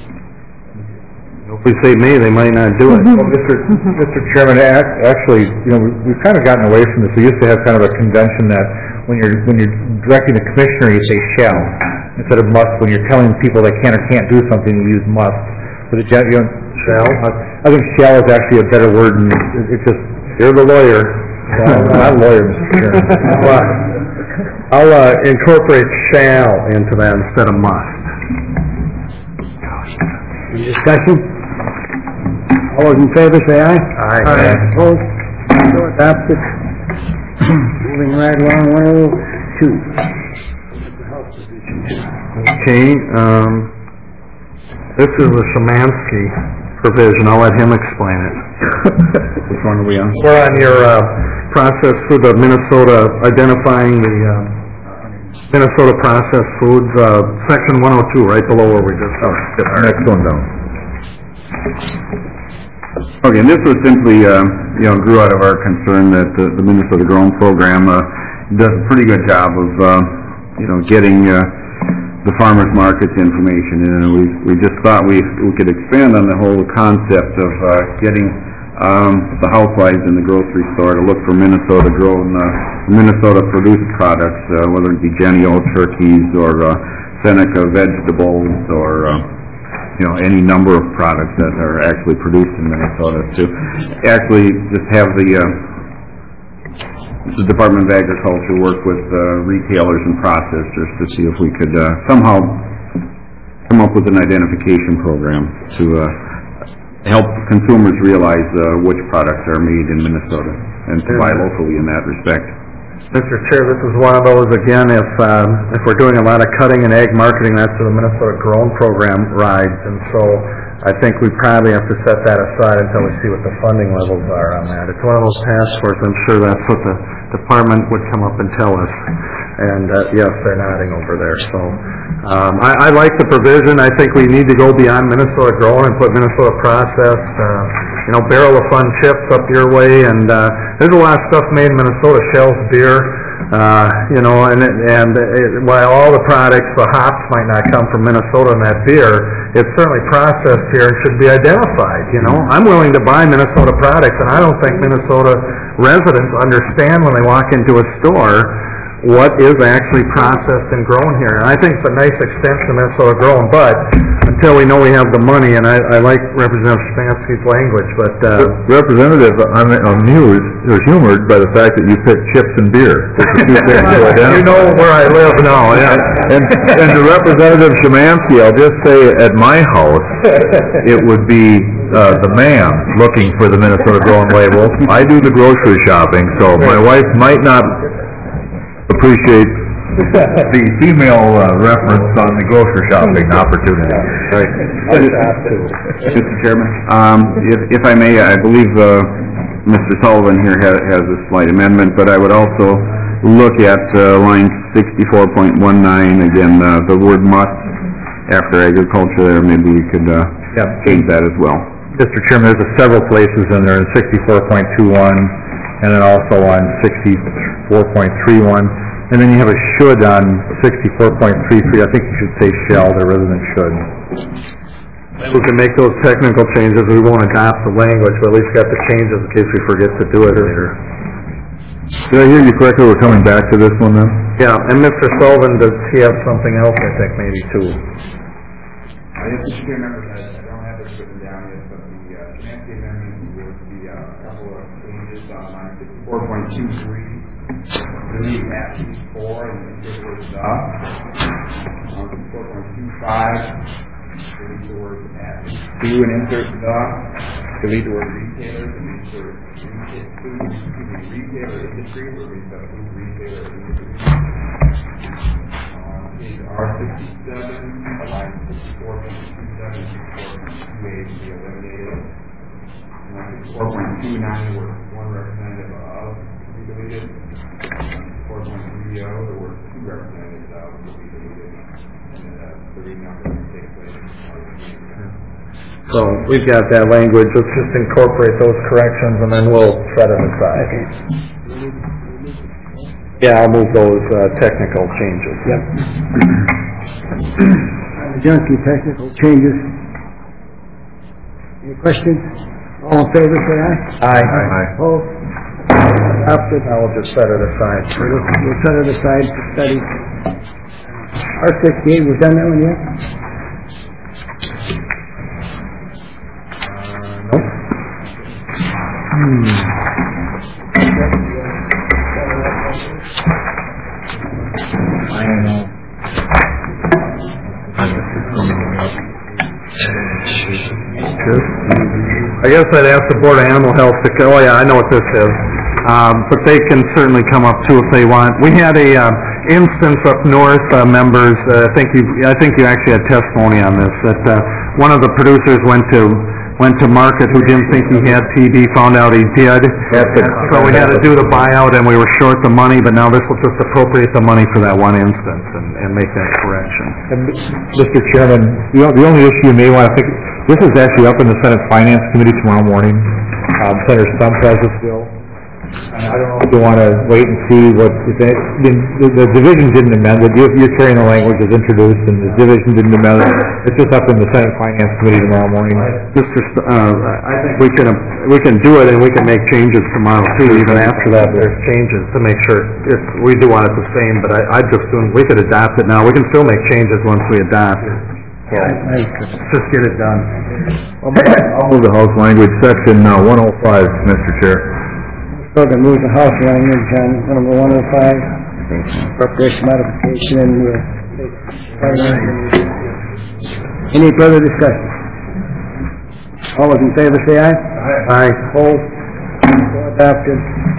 If we say may, they might not do it. Well, Mister Mister Chairman, ac- actually, you know, we- we've kind of gotten away from this. We used to have kind of a convention that when you're, when you're directing the commissioner, you say shall, instead of must. When you're telling people they can or can't do something, you use must. For the, gen- you know, shall, I think shall is actually a better word, and it- it's just, you're the lawyer. Well, I'm not a lawyer, Mister Chairman. Well, I'll uh, incorporate shall into that instead of must. Any discussion? All those in favor say aye. Aye. Aye. Opposed? So adopted. Moving right along, one oh two. Okay, um, this is the Szymanski provision. I'll let him explain it. Which one are we on? We're on your uh, process for the Minnesota, identifying the uh, Minnesota processed foods, uh, section one oh two, right below where we just... Oh, Next one down. Okay, and this was simply, uh, you know, grew out of our concern that the, the Minnesota Grown Program uh, does a pretty good job of, uh, you know, getting uh, the farmers markets information in, and we we just thought we we could expand on the whole concept of uh, getting um, the housewives in the grocery store to look for Minnesota grown, uh, Minnesota produced products, uh, whether it be Jennie-O turkeys or uh, Seneca vegetables or uh, you know, any number of products that are actually produced in Minnesota, to actually just have the uh, the Department of Agriculture work with uh, retailers and processors to see if we could uh, somehow come up with an identification program to uh, help consumers realize uh, which products are made in Minnesota and to buy locally in that respect. Mister Chair, this is one of those, again, if um, if we're doing a lot of cutting and ag marketing, that's where the Minnesota Grown Program rides, and so I think we probably have to set that aside until we see what the funding levels are on that. It's one of those task forces, I'm sure that's what the department would come up and tell us, and uh, yes, they're nodding over there, so um, I, I like the provision. I think we need to go beyond Minnesota Grown and put Minnesota Processed, uh, you know, Barrel of Fun chips up your way, and uh, there's a lot of stuff made in Minnesota, Shell's beer, Uh, you know, and, it- and it, while all the products, the hops might not come from Minnesota in that beer, it's certainly processed here and should be identified, you know? I'm willing to buy Minnesota products, and I don't think Minnesota residents understand when they walk into a store what is actually processed and grown here. And I think it's a nice extension of Minnesota grown, but until we know we have the money, and I, I like Representative Szymanski's language, but, uh... Representative, I'm amused, or humored by the fact that you picked chips and beer. Those are two things to identify. You know where I live now, yeah. And, and to Representative Szymanski, I'll just say, at my house, it would be uh, the man looking for the Minnesota grown label. I do the grocery shopping, so my wife might not appreciate the female uh, reference on the grocery shopping opportunity. Right. Mister Chairman, um, if, if I may, I believe uh, Mister Sullivan here ha has a slight amendment, but I would also look at uh, line sixty-four point one nine, again, uh, the word must after agriculture there, maybe you could uh, Yep. change that as well. Mister Chairman, there's several places in there, in sixty-four point two one, and then also on sixty-four point three one, and then you have a should on sixty-four point three three. I think you should say shall, there isn't a should. We can make those technical changes, we won't adopt the language, but at least got the changes in case we forget to do it later. Did I hear you correctly, we're coming back to this one then? Yeah, and Mister Sullivan, does he have something else, I think, maybe, too? I just remember that, I don't have this written down yet, but the uh, Szymanski amendment would be uh, a couple of changes on line fifty-four point two three. Delete at least four and then take the word the. On fifty-four point two five, delete the word at two and insert the. Delete the word retailers and insert retail, food, excuse me, retailer industry, or leave the food retailer industry. On page R sixty-seven, line sixty-four point two seven, sixty-four point two eight be eliminated. And on sixty-four point two nine, the word one representative of be deleted. four point three oh, the word two representatives of will be deleted. And then uh, the renumber will take place. So, we've got that language, let's just incorporate those corrections, and then we'll set it aside. Yeah, I'll move those uh, technical changes. Yep. Junkie technical changes. Any questions? All in favor, say aye. Aye. Aye. Opposed? Adopted. I will just set it aside. We'll we'll set it aside for study. R sixty-eight, we've done that one yet? Uh, nope. Hmm. I don't know. I guess I'd ask the Board of Animal Health to, oh yeah, I know what this is. Um, but they can certainly come up too if they want. We had a, uh, instance up north, uh, members, uh, I think you, I think you actually had testimony on this, that, uh, one of the producers went to, went to market who didn't think he had T B, found out he did. So we had to do the buyout and we were short the money, but now this will just appropriate the money for that one instance and, and make that correction. And Mister Chairman, the o- the only issue you may want to think, this is actually up in the Senate Finance Committee tomorrow morning. Um, Senator Stump has this bill. And I don't know if you want to wait and see what, if they, the, the division didn't amend it, you're, you're carrying the language as introduced, and the division didn't amend it. It's just up in the Senate Finance Committee tomorrow morning. Mister St- uh, I think we can, uh, we can do it and we can make changes tomorrow too, even after that there's changes to make sure, if, we do want it the same, but I, I just, assume we could adopt it now, we can still make changes once we adopt. So, just get it done. I'll move the House language, section uh, one oh five, Mister Chair. Still can move the House language on number one oh five, appropriation modification, and we'll take. Any further discussion? All those in favor say aye. Aye. Opposed? So adopted.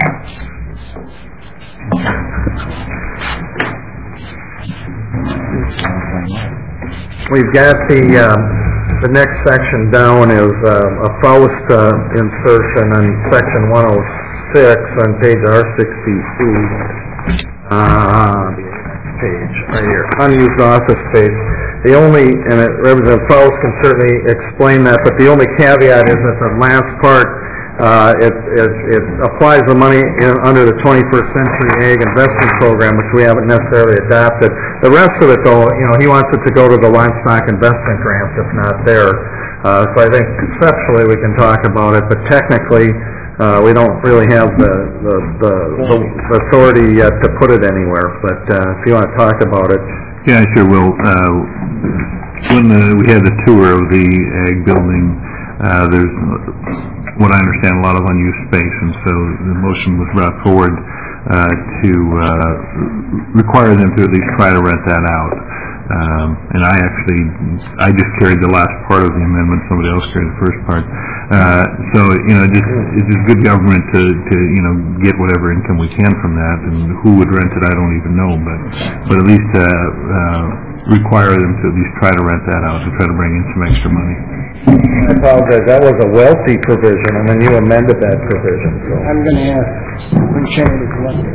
We've got the, um, the next section down is uh, a Faust uh, insertion in section one oh six on page R sixty-two. Uh, the next page, right here, unused office space. The only, and it, Representative Faust can certainly explain that, but the only caveat is that the last part, uh, it, it, it applies the money in, under the twenty-first Century Ag Investment Program, which we haven't necessarily adopted. The rest of it, though, you know, he wants it to go to the livestock investment grants if not there. Uh, so I think conceptually we can talk about it, but technically, uh, we don't really have the, the, the, the authority yet to put it anywhere. But, uh, if you want to talk about it. Yeah, I sure will. Uh, when uh, we had the tour of the ag building, uh, there's, what I understand, a lot of unused space, and so the motion was brought forward uh, to uh, require them to at least try to rent that out. Um, and I actually, I just carried the last part of the amendment. Somebody else carried the first part. Uh, so, you know, just, it's just good government to, to, you know, get whatever income we can from that. And who would rent it, I don't even know. But, but at least uh, uh, require them to at least try to rent that out to try to bring in some extra money. I apologize. That was a wealthy provision, and then you amended that provision. So I'm going to ask when Shannon is elected.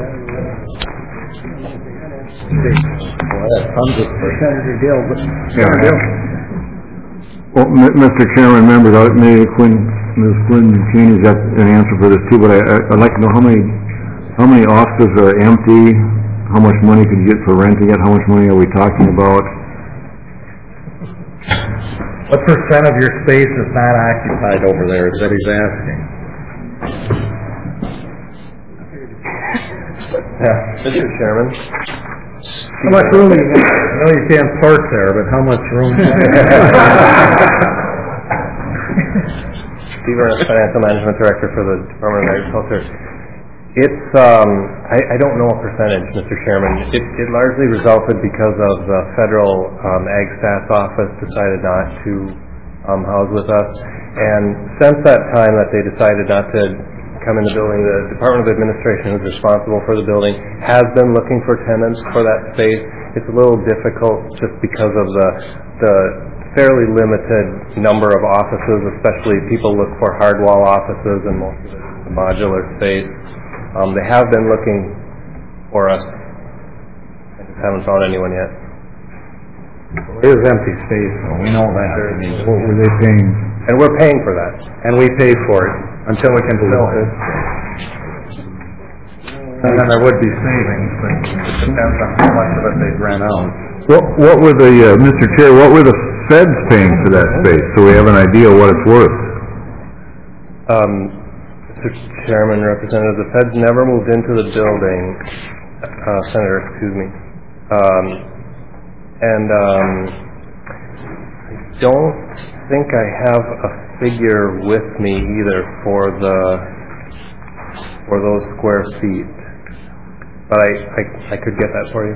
Senator Dill, but Senator Dill. Well, M- Mister Chairman, members, I- maybe Quinn, Miz Quinn Cheney's got an answer for this too, but I, I- I'd like to know how many, how many offices are empty, how much money could you get for renting it, how much money are we talking about? what percent of your space is not occupied over there is that he's asking? Yeah. Mister Chairman. How much room do you got? I know you can't park there, but how much room? Steve Ernest, Financial Management Director for the Department of Agriculture. It's, um, I, I don't know a percentage, Mister Chairman. It, it largely resulted because of the federal um, Ag Stats Office decided not to um, house with us. And since that time that they decided not to come in the building, the Department of Administration, who's responsible for the building, has been looking for tenants for that space. It's a little difficult just because of the the fairly limited number of offices, especially people look for hard wall offices and most of it is modular space. Um, they have been looking for us. I just haven't found anyone yet. It is empty space, though. We know that. I mean, what were they paying? And we're paying for that. And we pay for it until we can fill it. And then there would be savings, but it depends on how much of it they'd rent out. What, what were the, uh, Mister Chair, what were the feds paying for that space, so we have an idea of what it's worth? Um, Mister Chairman, Representative, the feds never moved into the building, uh, Senator, excuse me. Um, and um, I don't think I have a figure with me either for the for those square feet, but I, I, I could get that for you.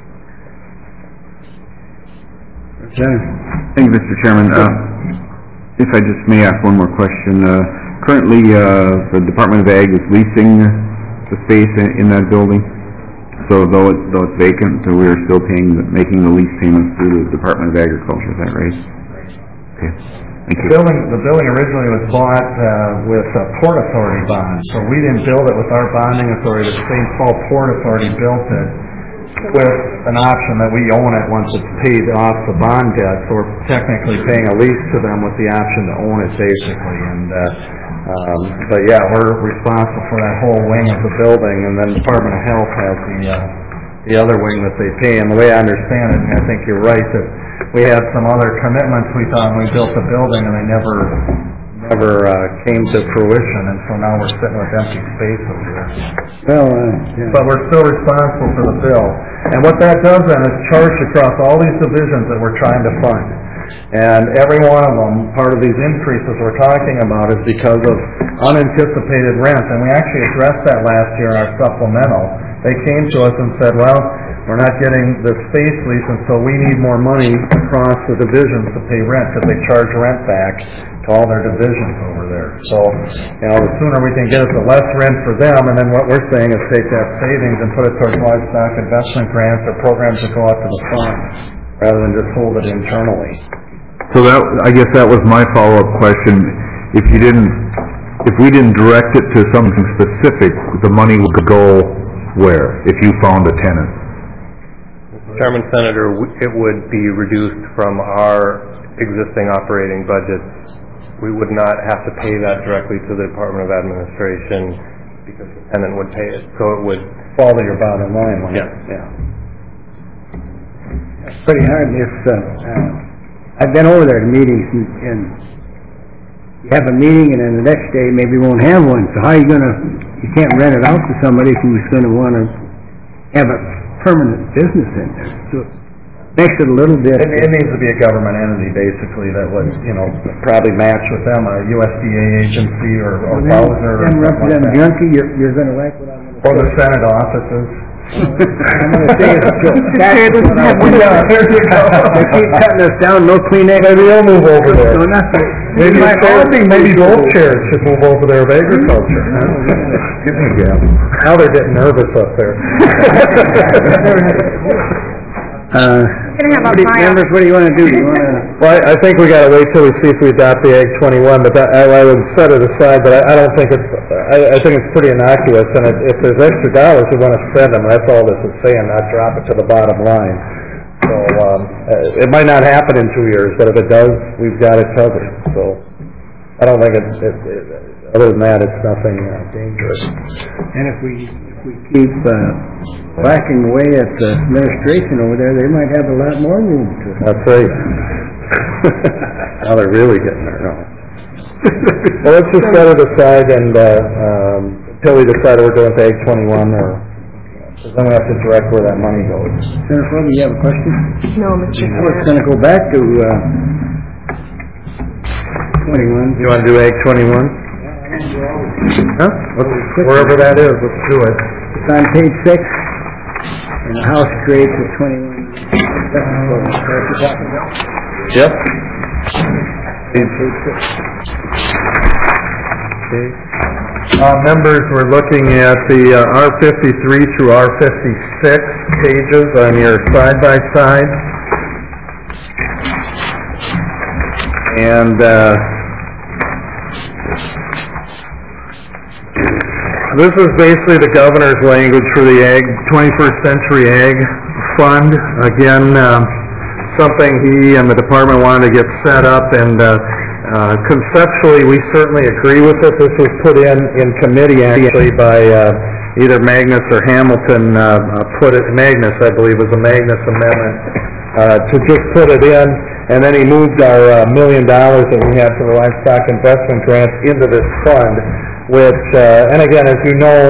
Thank you, Mister Chairman. Uh, if I just may ask one more question. Uh, currently, uh, the Department of Ag is leasing the space in, in that building. So though it's, though it's vacant, so we're still paying, making the lease payments through the Department of Agriculture. Is that right? Okay. Thank you. The building, the building originally was bought uh, with a Port Authority bond, so we didn't build it with our bonding authority. The Saint Paul Port Authority built it with an option that we own it once it's paid off the bond debt. So we're technically paying a lease to them with the option to own it, basically. And uh, um, but yeah, we're responsible for that whole wing of the building, and then Department of Health has the uh, the other wing that they pay. And the way I understand it, and I think you're right, that we had some other commitments we thought when we built the building, and they never never uh, came to fruition, and so now we're sitting with empty space over there. Well, uh, yeah. But we're still responsible for the bill. And what that does then is charge across all these divisions that we're trying to fund. And every one of them, part of these increases we're talking about is because of unanticipated rent. And we actually addressed that last year in our supplemental. They came to us and said, well, we're not getting the space lease, and so we need more money across the divisions to pay rent, because they charge rent back to all their divisions over there. So, you know, the sooner we can get it, the less rent for them, and then what we're saying is take that savings and put it towards livestock investment grants or programs that go out to the farm, rather than just hold it internally. So that, I guess that was my follow-up question. If you didn't, if we didn't direct it to something specific, the money would go where, if you found a tenant? Chairman, Senator, it would be reduced from our existing operating budget we would not have to pay that directly to the Department of Administration because the tenant would pay it. So it would fall to your bottom line. wouldn't it? Yeah. Yeah. It's pretty hard if, uh, uh, I've been over there to meetings and, and you have a meeting and then the next day maybe you won't have one. So how are you gonna, you can't rent it out to somebody who's gonna wanna have a permanent business in there. So it makes it a little bit. It, it needs to be a government entity basically that would, you know, probably match with them, a U S D A agency or, or Bowser or Then something like Representative that. Junkie, you're, you're gonna like what I'm gonna Or the say. Senate offices. I'm gonna say it's a joke. That's Chair doesn't what I have want. windows. There you go. They keep cutting us down, no Kleenex. Maybe you'll move over there. No, nothing. Maybe, My I think maybe both office- chairs should move over there of agriculture. Give me a gavel. Now they're getting nervous up there. Uh, Gonna have a what do you- mile. members, what do you wanna do? You wanna, Well, I I think we gotta wait till we see if we adopt the Ag twenty-one, but that, I, I would set it aside, but I, I don't think it's, I, I think it's pretty innocuous, and if, if there's extra dollars, we wanna spend them, that's all this is saying, not drop it to the bottom line. So, um, uh, it might not happen in two years, but if it does, we've got it covered, so. I don't think it's, it, it, other than that, it's nothing uh, dangerous. and if we, if we keep, uh, whacking away at the administration over there, they might have a lot more room to. That's right. Now they're really getting there, no. Well, let's just set it aside and, uh, um, until we decide we're doing Ag twenty-one or, because then we have to direct where that money goes. Senator Flowey, you have a question? No, Mister Well, it's Chair. gonna go back to, uh, twenty-one. You wanna do Ag twenty-one? Huh? Let's, wherever that is, let's do it. It's on page six, and the House creates a twenty-one. That's what you're talking about. Yep. Page six. Okay. Uh, members, we're looking at the uh, R fifty-three through R fifty-six pages on your side-by-side. And, uh, this is basically the governor's language for the Ag, twenty-first Century Ag Fund. Again, um, something he and the department wanted to get set up, and uh, uh, conceptually, we certainly agree with it. This was put in in committee actually by uh, either Magnus or Hamilton. Uh, uh, put it Magnus, I believe, was a Magnus amendment uh, to just put it in, and then he moved our uh, million dollars that we had for the livestock investment grants into this fund. Which, uh, and again, as you know,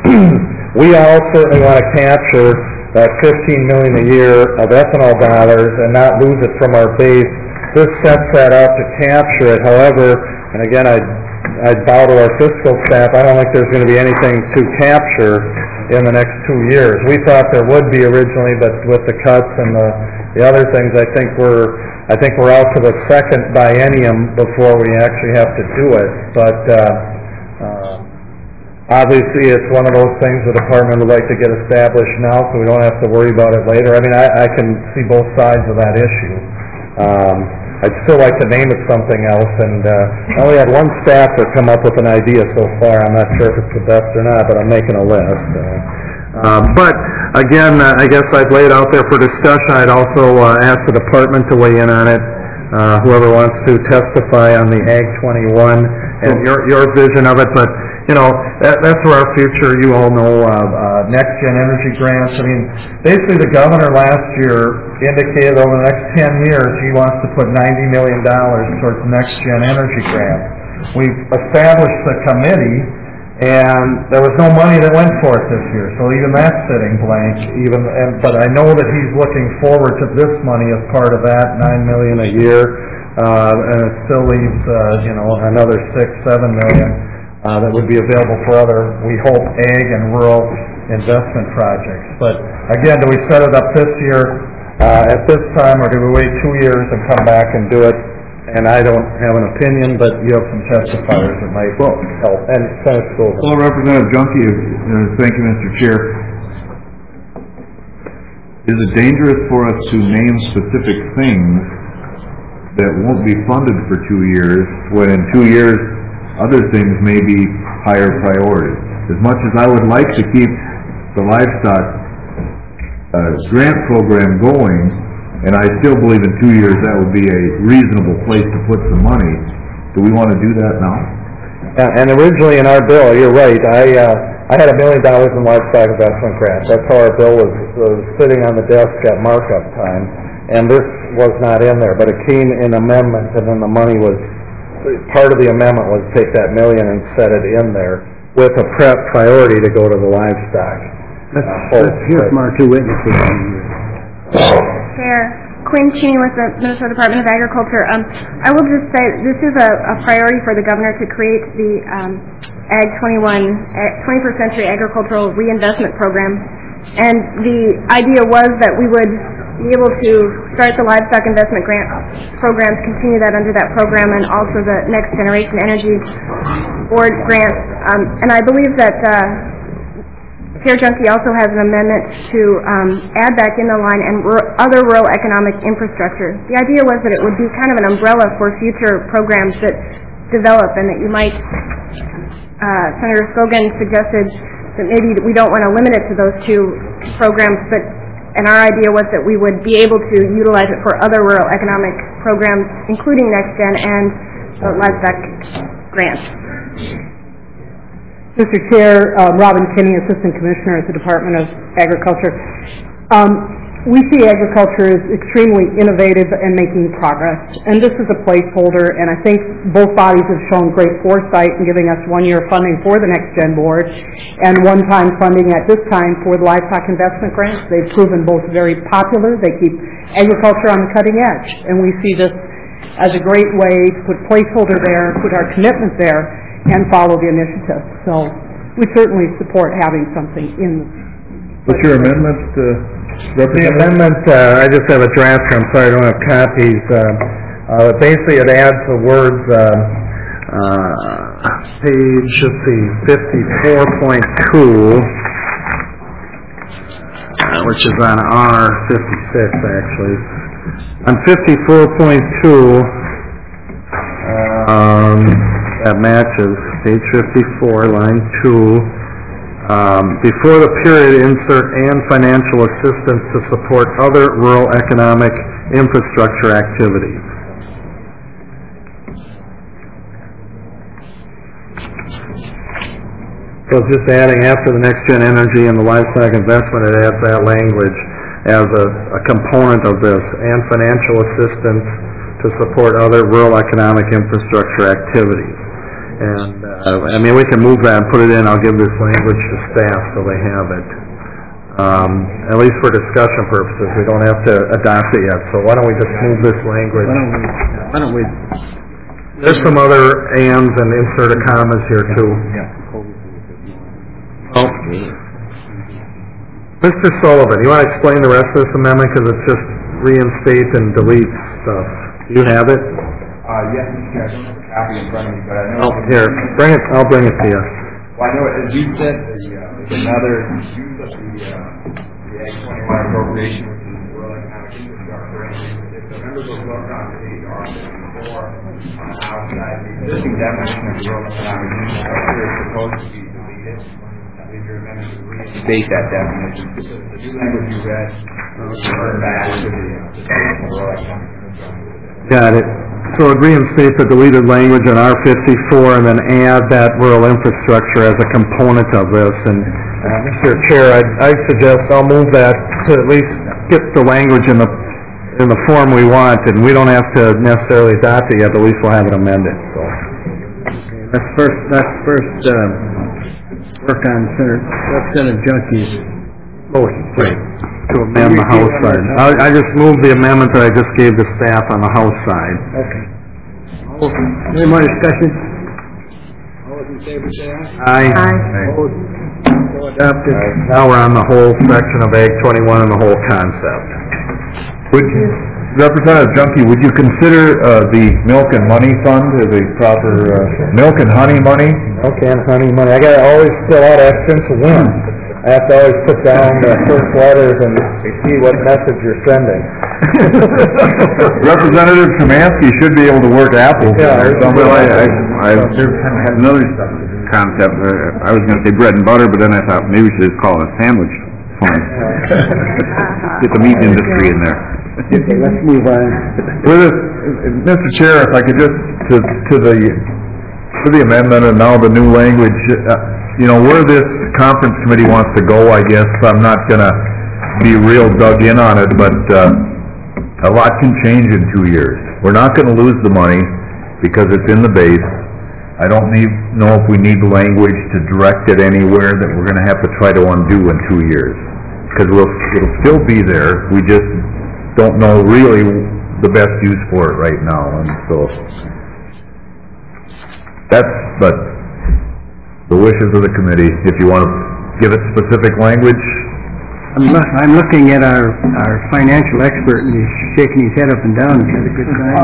we all certainly want to capture that fifteen million dollars a year of ethanol dollars and not lose it from our base. This sets that up to capture it. However, and again, I'd, I'd bow to our fiscal staff, I don't think there's going to be anything to capture in the next two years. We thought there would be originally, but with the cuts and the, the other things, I think we're, I think we're out to the second biennium before we actually have to do it. But, uh, Uh, obviously, it's one of those things the department would like to get established now, so we don't have to worry about it later. I mean, I, I can see both sides of that issue. Um, I'd still like to name it something else, and uh, I only had one staffer come up with an idea so far. I'm not sure if it's the best or not, but I'm making a list. Uh, uh, but again, uh, I guess I've laid out there for discussion. I'd also uh, ask the department to weigh in on it. Uh, whoever wants to testify on the Ag twenty-one and your your vision of it, but you know that, that's where our future. You all know uh, uh, next gen energy grants. I mean, basically the governor last year indicated over the next ten years he wants to put ninety million dollars towards next gen energy grants. We've established the committee, and there was no money that went for it this year, so even that's sitting blank. Even, and, but I know that he's looking forward to this money as part of that, nine million a year, uh, and it still leaves, uh, you know, another six, seven million uh, that would be available for other, we hope, ag and rural investment projects. But again, do we set it up this year uh, at this time, or do we wait two years and come back and do it? And I don't have an opinion, but you have some testifiers that might help. And Senator Scoville. Well, Representative Junkie, uh, thank you, Mister Chair. Is it dangerous for us to name specific things that won't be funded for two years, when in two years other things may be higher priority? As much as I would like to keep the livestock uh, grant program going, and I still believe in two years that would be a reasonable place to put some money, Do we want to do that now? Yeah, and originally in our bill, you're right, I, uh, I had a million dollars in livestock investment grants. That's how our bill was, was sitting on the desk at markup time, and this was not in there, but it came in amendments, and then the money was, part of the amendment was take that million and set it in there with a prep priority to go to the livestock. Let's, let's hear from our two witnesses. Chair, Quinn Cheney with the Minnesota Department of Agriculture. Um, I will just say this is a, a priority for the governor to create the um, Ag twenty-one, twenty-first Century Agricultural Reinvestment Program. And the idea was that we would be able to start the livestock investment grant programs, continue that under that program, and also the Next Generation Energy Board grants. Um, and I believe that uh, Chair Junkie also has an amendment to um, add back in the line and r- other rural economic infrastructure. The idea was that it would be kind of an umbrella for future programs that develop, and that you might, uh, Senator Skogan suggested that maybe we don't want to limit it to those two programs, but and our idea was that we would be able to utilize it for other rural economic programs, including Next Gen and the livestock grants. Mister Chair, uh, Robin Kinney, Assistant Commissioner at the Department of Agriculture. Um, we see agriculture as extremely innovative and making progress, and this is a placeholder, and I think both bodies have shown great foresight in giving us one-year funding for the Next Gen Board and one-time funding at this time for the livestock investment grants. They've proven both very popular. They keep agriculture on the cutting edge, and we see this as a great way to put placeholder there, put our commitment there, and follow the initiative. So we certainly support having something in the... What's your amendment, uh, The amendment, uh, I just have a draft here, I'm sorry I don't have copies. Uh, uh, basically it adds the words, uh, uh, page, let's see, fifty-four point two, uh, which is on R fifty-six actually. On fifty-four point two, um, that matches page fifty-four, line two. Um, before the period, insert and financial assistance to support other rural economic infrastructure activities. So it's just adding after the Next Gen Energy and the livestock investment, it adds that language as a, a component of this, and financial assistance to support other rural economic infrastructure activities. And, uh, I mean, we can move that and put it in. I'll give this language to staff so they have it. Um, at least for discussion purposes. We don't have to adopt it yet. So why don't we just move this language? Why don't we, why don't we There's some other ands and insert a commas here, too. Oh. Mister Sullivan, you want to explain the rest of this amendment? Because it's just reinstate and delete stuff. Do you have it? Uh, yes, Mister Chair, I don't have a copy in front of me, but I know... Oh, here, bring it, I'll bring it to you. Well, I know, as you said, the, uh, there's another use of the, uh, the Ag twenty-one appropriation, which is rural economic infrastructure, and if the members will look on page R fifty-four, on the outside, the existing definition of rural economic infrastructure is supposed to be deleted. I think your amendment would reinstate that definition. The new language you read, refer back to the, uh, the definition of rural economic infrastructure. Got it. So it reinstates the deleted language in R fifty-four and then add that rural infrastructure as a component of this. And uh, Mister Chair, I'd, I'd suggest I'll move that to at least get the language in the in the form we want, and we don't have to necessarily adopt it yet, but at least we'll have it amended. So okay, let's first let's first um, work on Senator Representative Junkie's motion. Right. To amend the House side. I, I just moved the amendment that I just gave the staff on the House side. Okay. Any more discussion? All those in favor say aye. Aye. Aye. Opposed? So adopted. Right. Now we're on the whole section of Ag twenty-one and the whole concept. Would you, Representative Junkie, would you consider uh, the milk and money fund as a proper uh, milk and honey money? Milk and honey money. I gotta always fill out absence of win. I have to always put down the first letters and see what message you're sending. Representative Szymanski should be able to work apples. Yeah, well, I, I, I had another concept. Uh, I was going to say bread and butter, but then I thought maybe we should just call it a sandwich fun. Get the meat industry in there. Okay, let's move on. With this, Mister Chair, if I could just, to, to the, to the amendment and now the new language, uh, you know, where this conference committee wants to go, I guess, I'm not gonna be real dug in on it, but, uh, a lot can change in two years. We're not gonna lose the money because it's in the base. I don't need, know if we need language to direct it anywhere that we're gonna have to try to undo in two years. Because we'll, it'll still be there, we just don't know really the best use for it right now, and so that's, but the wishes of the committee, if you want to give it specific language. I'm, look, I'm looking at our, our financial expert, and he's shaking his head up and down. Is that a good sign?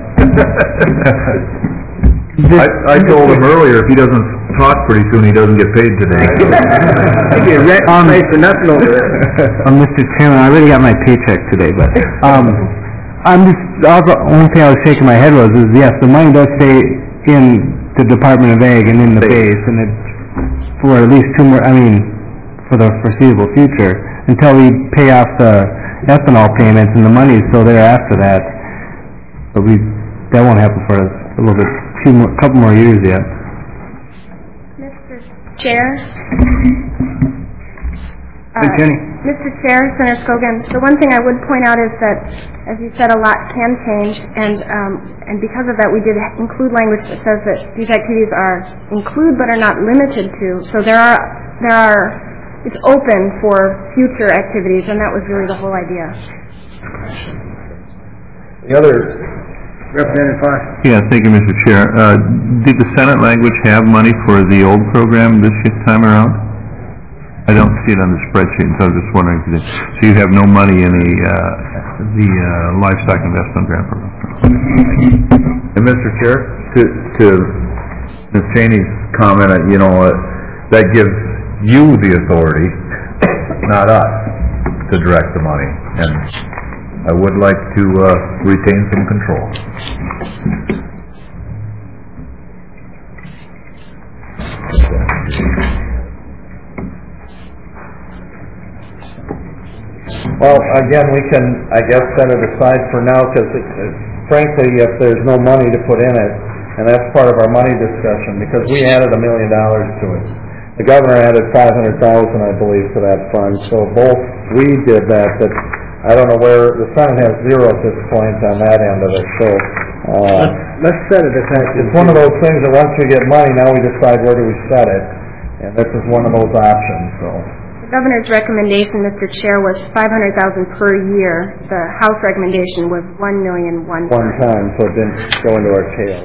I, I told him earlier, if he doesn't talk pretty soon, he doesn't get paid today. Um, for nothing over there. Um, Mister Chairman, I already got my paycheck today, but, um, I'm just, all the only thing I was shaking my head was, is yes, the money does stay in the Department of Ag and in the base, and it's for at least two more, I mean, for the foreseeable future, until we pay off the ethanol payments, and the money is still there after that. But we, that won't happen for a little bit, two more, couple more years yet. Mister Chair? Uh, Jenny. Mister Chair, Senator Scogan, the one thing I would point out is that, as you said, a lot can change, and um, and because of that, we did include language that says that these activities are include but are not limited to. So there are there are it's open for future activities, and that was really the whole idea. The other, Representative Fox. Yeah, thank you, Mister Chair. Uh, did the Senate language have money for the old program this time around? I don't see it on the spreadsheet, so I was just wondering if you did. So you have no money in the, uh, the uh, livestock investment grant program? and Mister Chair, to, to Miz Cheney's comment, uh, you know, uh, that gives you the authority, not us, to direct the money. And I would like to uh, retain some control. Well, again, we can, I guess, set it aside for now, because frankly, if there's no money to put in it, and that's part of our money discussion, because we added a million dollars to it. The governor added five hundred thousand, I believe, to that fund, so both we did that, but I don't know where, the Senate has zero at this point on that end of it, so, uh... Let's set it aside. It's one of those things that once we get money, now we decide where do we set it, and this is one of those options, so... The governor's recommendation, Mister Chair, was five hundred thousand dollars per year. The House recommendation was one million dollars one One time, so it didn't go into our tail.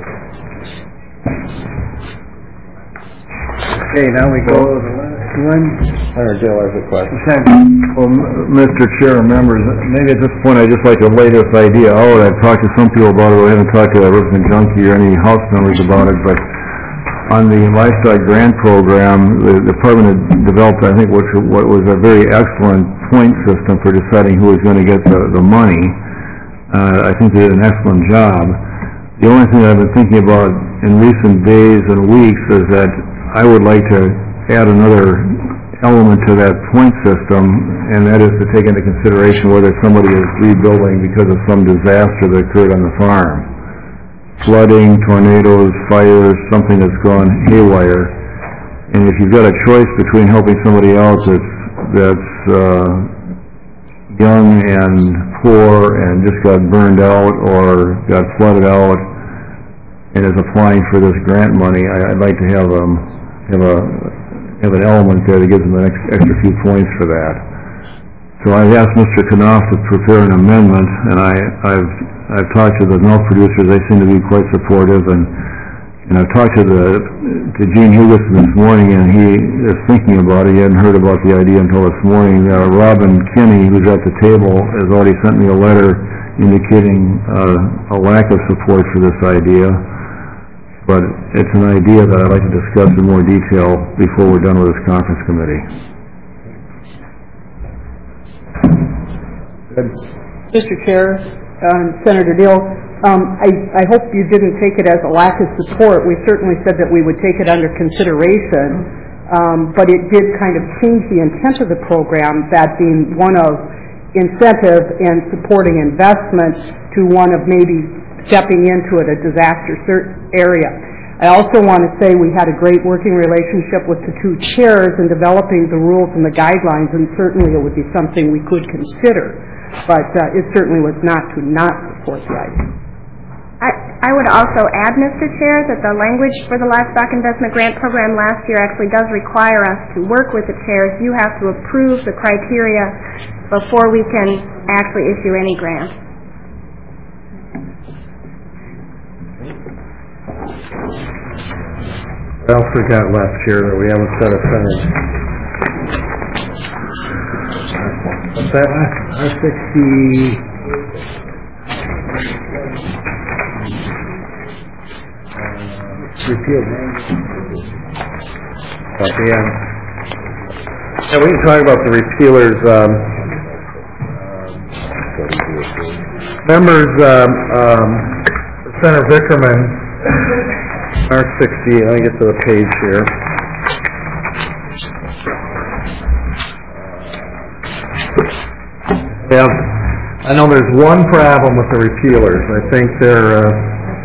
Okay, now we go to the last one. Senator Gill has a question. Well, Mister Chair, members, maybe at this point I'd just like to lay this idea out. I've talked to some people about it, I haven't talked to Representative Junkie or any House members about it, but on the livestock grant program, the department had developed, I think, what, what was a very excellent point system for deciding who was going to get the, the money. Uh, I think they did an excellent job. The only thing I've been thinking about in recent days and weeks is that I would like to add another element to that point system, and that is to take into consideration whether somebody is rebuilding because of some disaster that occurred on the farm. Flooding, tornadoes, fires, something that's gone haywire. And if you've got a choice between helping somebody else that's, that's uh, young and poor and just got burned out or got flooded out and is applying for this grant money, I, I'd like to have um have a have an element there that gives them an ex, extra few points for that. So I've asked Mister Knopf to prepare an amendment, and I, I've I've talked to the milk producers. They seem to be quite supportive, and and I've talked to the to Gene Hugesson this morning, and he is thinking about it. He hadn't heard about the idea until this morning. Uh, Robin Kinney, who's at the table, has already sent me a letter indicating uh, a lack of support for this idea. But it's an idea that I'd like to discuss in more detail before we're done with this conference committee. Mister Chair, um, Senator Dill, um, I, I hope you didn't take it as a lack of support. We certainly said that we would take it under consideration. Um, but it did kind of change the intent of the program, that being one of incentive and supporting investment to one of maybe stepping into it, a disaster cert area. I also want to say we had a great working relationship with the two chairs in developing the rules and the guidelines, and certainly it would be something we could consider, but uh, it certainly was not to not support the item. I, I would also add, Mister Chair, that the language for the Livestock Investment Grant Program last year actually does require us to work with the chairs. You have to approve the criteria before we can actually issue any grant. What else we got left here that we haven't set aside? What's that? R sixty... Repeal. Uh, yeah. Yeah, we can talk about the repealers. Um, members, um, um, Senator Vickerman, R sixty, let me get to the page here. Yeah, I know there's one problem with the repealers. I think they're uh,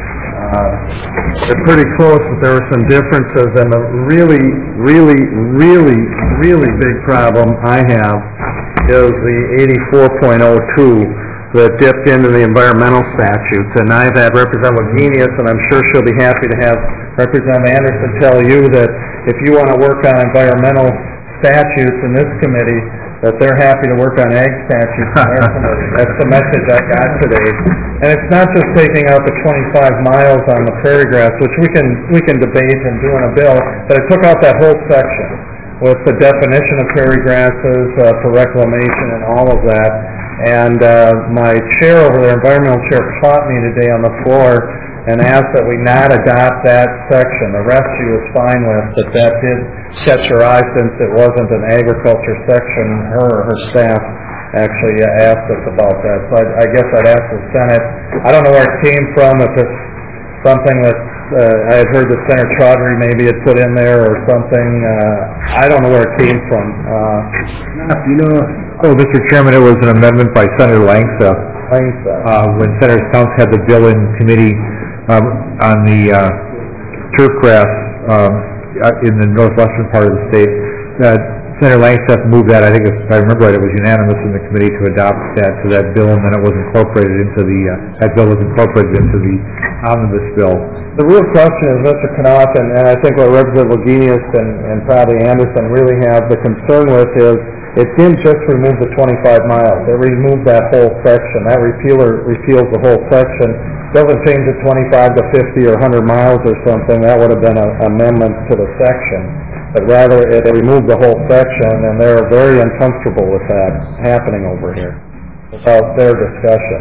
uh, they're pretty close, but there were some differences, and the really, really, really, really big problem I have is the eighty-four point oh two that dipped into the environmental statutes, and I've had Representative Genius, and I'm sure she'll be happy to have Representative Anderson tell you that if you want to work on environmental statutes in this committee, that they're happy to work on ag statutes in their committee. That's the message I got today. And it's not just taking out the twenty-five miles on the prairie grass, which we can we can debate and do in a bill, but it took out that whole section with the definition of prairie grasses uh, for reclamation and all of that. And uh, my chair over there, environmental chair, caught me today on the floor and asked that we not adopt that section. The rest she was fine with, but that did catch her eye since it wasn't an agriculture section. Her or her staff actually uh, asked us about that. So I, I guess I'd ask the Senate. I don't know where it came from, if it's something that uh, I had heard that Senator Chaudhary maybe had put in there or something. Uh, I don't know where it came from. Uh, You know, oh, Mister Chairman, it was an amendment by Senator Langseth. Langseth. Uh, when Senator Counts had the bill in committee um, on the uh, turf grass um, in the northwestern part of the state, uh, Senator Langseth moved that. I think, if I remember right, it was unanimous in the committee to adopt that to that bill, and then it was incorporated into the uh, that bill was incorporated into the omnibus bill. The real question is, Mister Knopf, and, and I think what Representative Wagenius and, and probably Anderson really have the concern with is it didn't just remove the twenty-five miles. It removed that whole section. That repealer repeals the whole section. Doesn't change it twenty-five to fifty or one hundred miles or something. That would have been an amendment to the section. But rather, it removed the whole section, and they're very uncomfortable with that happening over here without their discussion.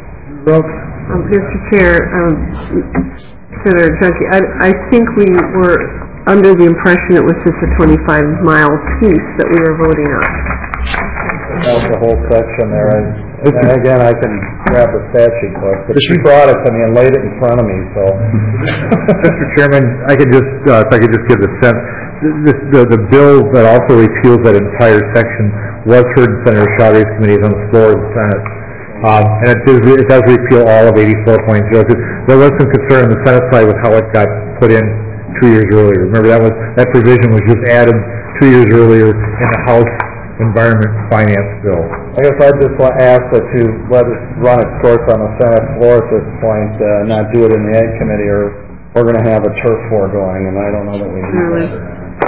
Um, Mister Chair, um, Senator Junkie, I, I think we were under the impression it was just a twenty-five mile piece that we were voting on. That was the whole section there. I, and again, I can grab the statute book, but she brought it to me and laid it in front of me, so. Mister Chairman, I could just, uh, if I could just give the sense, this, the, the bill that also repeals that entire section was heard in Senator Chaudhary's committees on the floor of the Senate. Um, and it does, it does repeal all of eighty-four point oh. There was some concern on the Senate side with how it got put in two years earlier. Remember, that was that provision was just added two years earlier in the House Environment Finance Bill. I guess I just want to ask that you let it run its course on the Senate floor at this point, uh, not do it in the Ag Committee, or we're going to have a turf war going, and I don't know that we need that.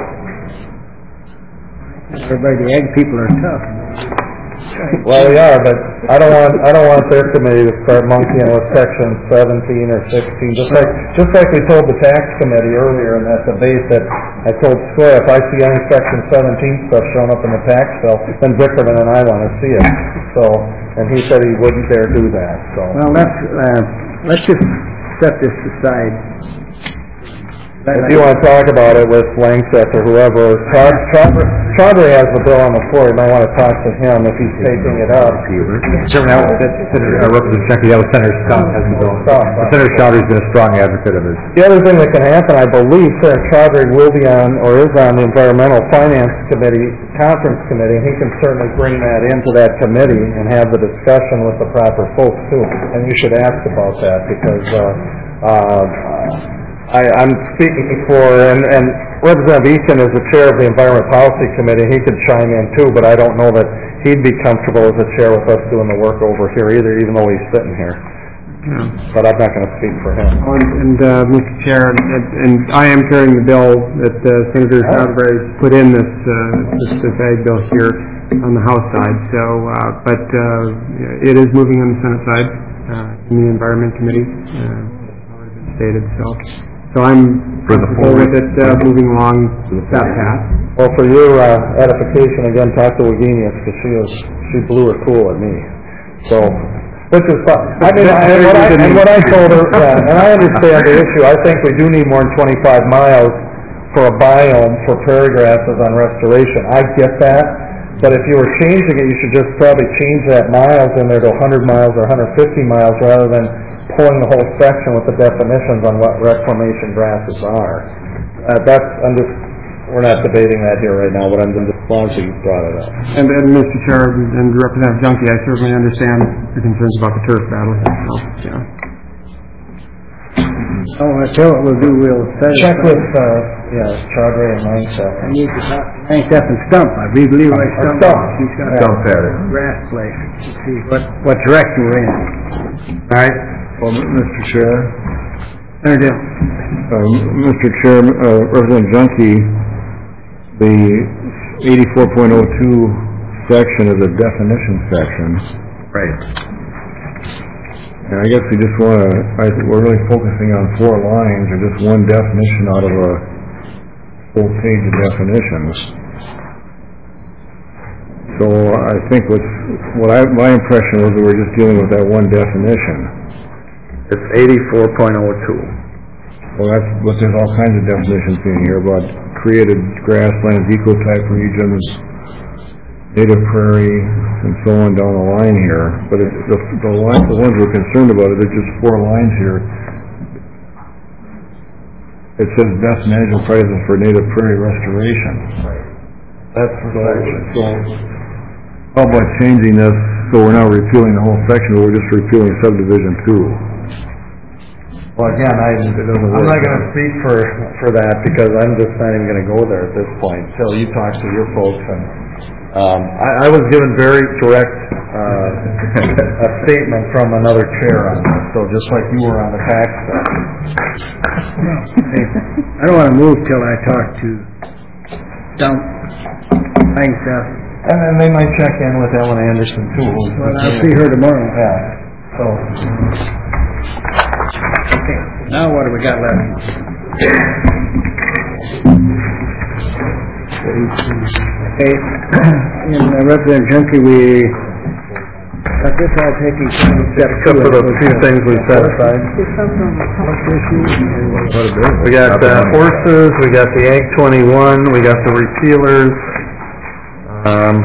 Everybody, the ag people are tough. Well, we are, but I don't want I don't want their committee to start monkeying with section seventeen or sixteen. Just like just like we told the tax committee earlier in that debate that I told Square, if I see any section seventeen stuff showing up in the tax bill, then Vickerman and I want to see it. So, and he said he wouldn't dare do that. So. Well, let's uh, let's just set this aside. If you want to talk about it with Langseth or whoever, Chaud- Chaud- Chaudhry has the bill on the floor, you might want to talk to him if he's taking it up. Chairman, that was, that- Senator, uh, Representative Junkie, that was Senator Stump has the bill. Senator Chowdhury's been a strong advocate of his. The other thing that can happen, I believe Senator Chaudhry will be on, or is on the Environmental Finance Committee, Conference Committee, and he can certainly bring that into that committee and have the discussion with the proper folks too. And you should ask about that because, uh, uh, I, I'm speaking for, and, and Representative Eaton is the chair of the Environment Policy Committee, he could chime in too, but I don't know that he'd be comfortable as a chair with us doing the work over here either, even though he's sitting here. Yeah. But I'm not going to speak for him. Oh, And, and, uh, Mister Chair, and, and I am carrying the bill that uh, Senator Chowdhury put in this, uh, this, this ag bill here on the House side, so, uh, but, uh, it is moving on the Senate side, uh, in the Environment Committee, uh, already been stated, so, so I'm comfortable with it, uh, moving along that path. Well, for your uh, edification, again, talk to Wagenius, because she is, she blew her cool at me. So, which is fine. I mean, I- and what I, and what I told her, yeah, and I understand the issue, I think we do need more than twenty-five miles for a biome for prairie grasses on restoration. I get that, but if you were changing it, you should just probably change that miles in there to one hundred miles or one hundred fifty miles rather than pulling the whole section with the definitions on what reclamation grasses are. Uh, that's, I'm just, we're not debating that here right now, but I'm just glad you brought it up. And, and Mister Chair and Representative Junkie, I certainly understand the concerns about the turf battle, so, yeah. Oh, I tell what we'll do, we'll set it. Check with, uh, yeah, Chaudhry and Langseth. I need to talk to Langseth and Stump, I believe Leroy Stump. Stump. He's got Stump had it. a grass place, to see what, what direction we're in. All right. Well, Mister Chair. Senator Dill. Uh, Mister Chair, uh, Representative Junkie, the eighty-four point oh two section is a definition section. Right. And I guess we just want to, I think we're really focusing on four lines or just one definition out of a full page of definitions. So I think what's, what I, my impression was that we're just dealing with that one definition. It's eighty-four point oh two. Well, that's, but there's all kinds of definitions in here about created grasslands, ecotype regions, native prairie, and so on down the line here. But it, the, the line, the ones we're concerned about, there's just four lines here. It says best management practices for native prairie restoration. That's So, so, how about changing this, so we're not repealing the whole section, but we're just repealing subdivision two? Well, again, I, I'm not going to speak for, for that because I'm just not even going to go there at this point until you talk to your folks. And um, I, I was given very direct uh, a statement from another chair on this, so just like you were on the tax stuff. Hey, I don't want to move till I talk to Stump, Langseth. And then they might check in with Ellen Anderson too. Well, I'll see her tomorrow. Yeah. So. Okay, now what do we got left? Okay, in uh, Representative Junkie, we got this all taken care of. Except for those few things we set aside. We got uh, horses, we got the Ag twenty-one, we got the repealers, um,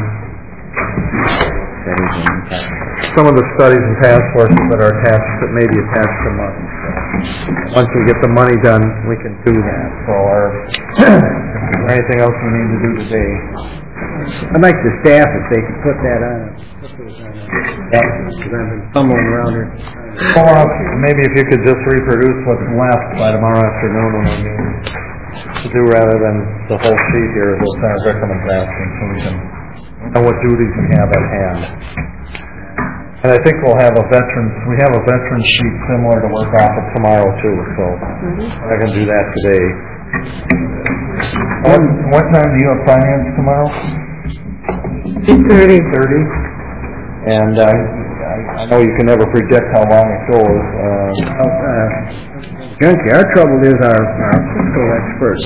some of the studies and task forces that are attached, that may be attached to money. Once we get the money done, we can do that. So our, is there anything else we need to do today? I'd like the staff, if they could put that on, because I've been fumbling around here. Or maybe if you could just reproduce what's left by tomorrow afternoon when we meet to do rather than the whole sheet here, as Senator Rickman's asking, so we can know what duties we have at hand. And I think we'll have a veterans, we have a veterans sheet similar to work off of tomorrow too, so I can do that today. What, what time do you have finance tomorrow? Eight thirty. Thirty? And I, I, I know you can never predict how long it goes. Uh, uh, Junkie, our trouble is our, our fiscal experts.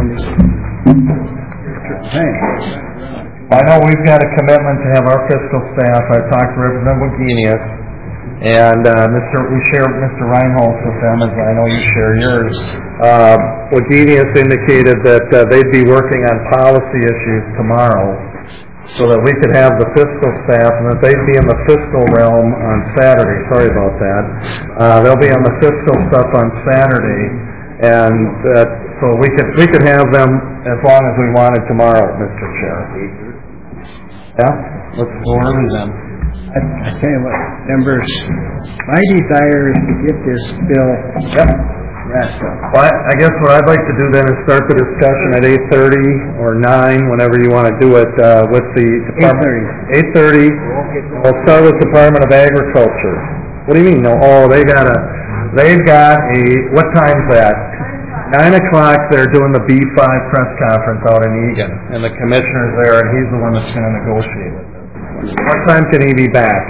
Hey. I know we've got a commitment to have our fiscal staff. I've talked to Representative Wagenius, And, uh, Mister we share Mister Reinholz with them, as I know you share yours. Uh, Wagenius indicated that uh, they'd be working on policy issues tomorrow so that we could have the fiscal staff, and that they'd be in the fiscal realm on Saturday. Sorry about that. Uh, they'll be on the fiscal stuff on Saturday, and that, so we could, we could have them as long as we wanted tomorrow, Mister Chair. Yeah? Let's go early then. I, I tell you what, members, my desire is to get this bill Yep. wrapped up. Well, I I guess what I'd like to do then is start the discussion at eight thirty or nine, whenever you want to do it, uh, with the Department... eight thirty. We'll start with Department of Agriculture. What do you mean, no, oh, they got a, they've got a, what time's that? Nine o'clock, they're doing the B five press conference out in Egan, and the commissioner's there, and he's the one that's going to negotiate with them. What time can he be back?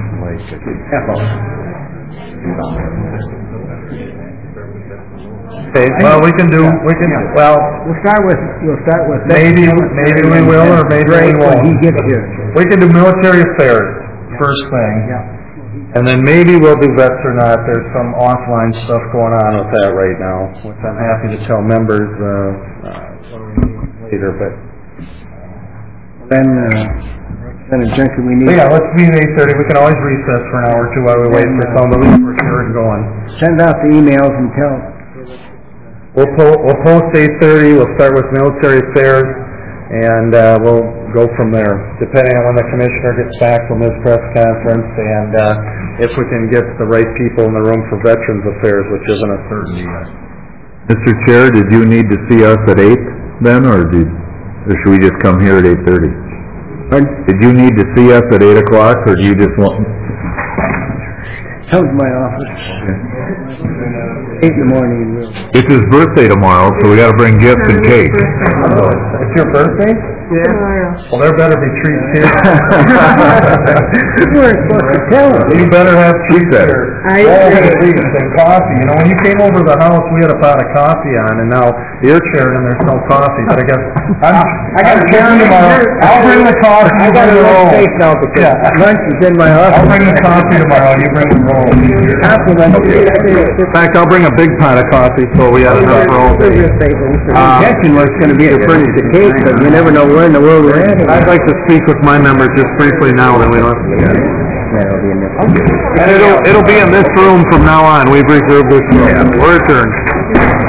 Okay, well, we can do, we can, well... We'll start with, we'll start with... Maybe, maybe we will, or maybe we won't. When he gets here. We can do military affairs, first thing. And then maybe we'll do vets or not. There's some offline stuff going on with that right now, which I'm happy to tell members, uh, uh later, but... Then, uh, then a junkie we need... Yeah, let's meet at eight thirty. We can always recess for an hour or two while we wait for some of the we're sure and going. Send out the emails and tell... We'll, po- we'll post eight thirty, we'll start with military affairs, and uh, we'll go from there, depending on when the commissioner gets back from his press conference, and uh, if we can get the right people in the room for veterans affairs, which isn't a certainty yet. Mister Chair, did you need to see us at eight then, or did, or should we just come here at eight thirty? Did you need to see us at eight o'clock, or do you just want... Come to my office. Eight in the morning. We'll... It's his birthday tomorrow, so we gotta bring gifts and cake. Oh, it's your birthday? Yeah. Well, there better be treats here. You weren't supposed to tell him. You better have treats here. I Oh, agree. and coffee. You know, when you came over to the house, we had a pot of coffee on, and now you're chairing and there's no coffee. But I guess, I'm, I got a chairing tomorrow. I'll bring the coffee. I got a roll. little space now because lunch is in my office. I'll bring the coffee tomorrow, you bring the roll. Compliment. In fact, I'll bring a big pot of coffee so we have enough for all day. The intention was going to be to furnish the cake, but you never know where in the world we're at. I'd like to speak with my members just briefly now, then we don't have to forget. And it'll, it'll be in this room from now on. We've reserved this room. We're adjourned.